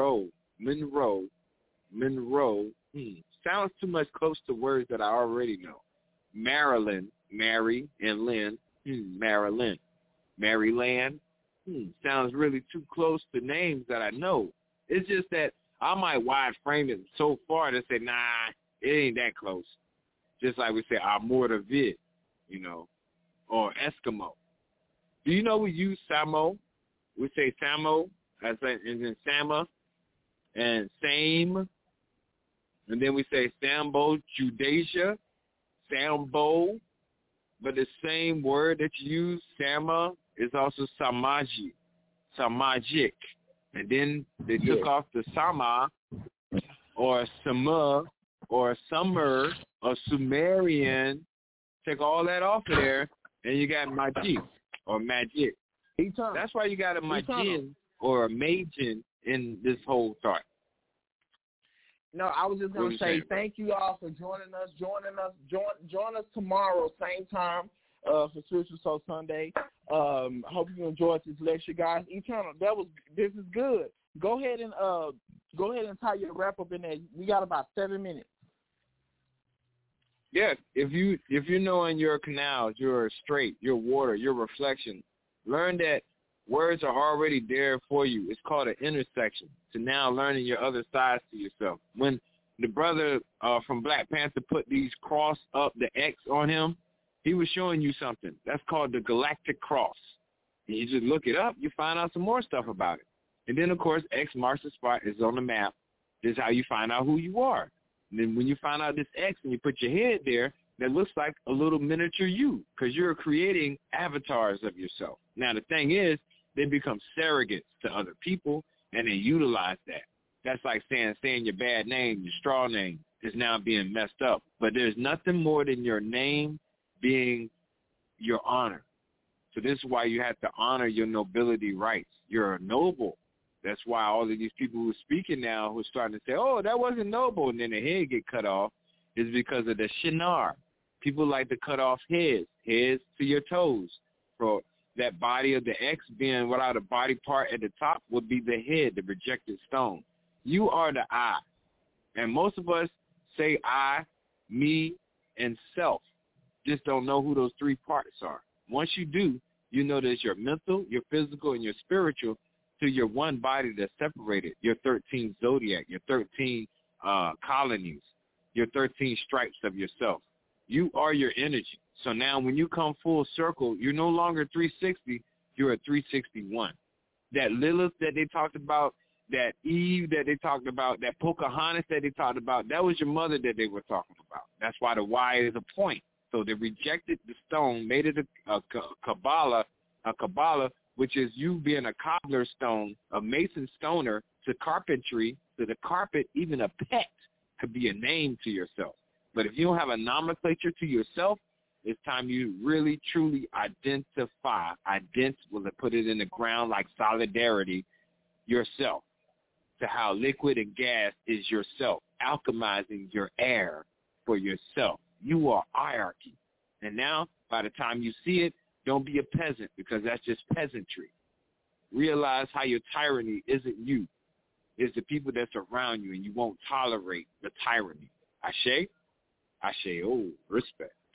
Sounds too much close to words that I already know. Marilyn, Mary, and Lynn. Marilyn. Maryland. Sounds really too close to names that I know. It's just that I might wide frame it so far to say, nah, it ain't that close. Just like we say, Amor de Vid, you know, or Eskimo. Do you know we use Samo? We say Samo as in Sama and Same. And then we say Sambo, Judasia, Sambo. But the same word that you use, Sama, is also Samaji, Samajic. And then they took off the Sama or Sama or Summer or Sumerian. Take all that off of there, and you got Magic or Magic. That's why you got a Magin or a Majin in this whole thought.
No, I was just going to say thank you all for joining us. Join us tomorrow, same time, for Spiritual Soul Sunday. Hope you enjoyed this lecture, guys. Eternal, this is good. Go ahead and tie your wrap up in there. We got about 7 minutes.
Yes, if you know in your canals, your straight, your water, your reflection, learn that words are already there for you. It's called an intersection. So now learning your other sides to yourself. When the brother from Black Panther put these cross up the X on him, he was showing you something. That's called the Galactic Cross. And you just look it up, you find out some more stuff about it. And then, of course, X marks the spot. It's on the map. This is how you find out who you are. And then when you find out this X and you put your head there, that looks like a little miniature you because you're creating avatars of yourself. Now, the thing is, they become surrogates to other people, and they utilize that. That's like saying your bad name, your straw name, is now being messed up. But there's nothing more than your name being your honor. So this is why you have to honor your nobility rights. You're a noble. That's why all of these people who are speaking now who are starting to say, oh, that wasn't noble, and then their head get cut off, is because of the shinar. People like to cut off heads to your toes. For that body of the X being without a body part at the top would be the head, the rejected stone. You are the I. And most of us say I, me, and self. Just don't know who those three parts are. Once you do, you know there's your mental, your physical, and your spiritual to your one body that's separated, your 13 zodiac, your 13 colonies, your 13 stripes of yourself. You are your energy. So now when you come full circle, you're no longer 360, you're at 361. That Lilith that they talked about, that Eve that they talked about, that Pocahontas that they talked about, that was your mother that they were talking about. That's why the Y is a point. So they rejected the stone, made it a Kabbalah, which is you being a cobbler stone, a mason stoner, to carpentry, to the carpet, even a pet could be a name to yourself. But if you don't have a nomenclature to yourself, it's time you really, truly identify. Will put it in the ground like solidarity yourself. to how liquid and gas is yourself, alchemizing your air for yourself. You are hierarchy. And now, by the time you see it, don't be a peasant, because that's just peasantry. Realize how your tyranny isn't you. It's the people that's around you, and you won't tolerate the tyranny. Ashe? Ashe, oh, respect.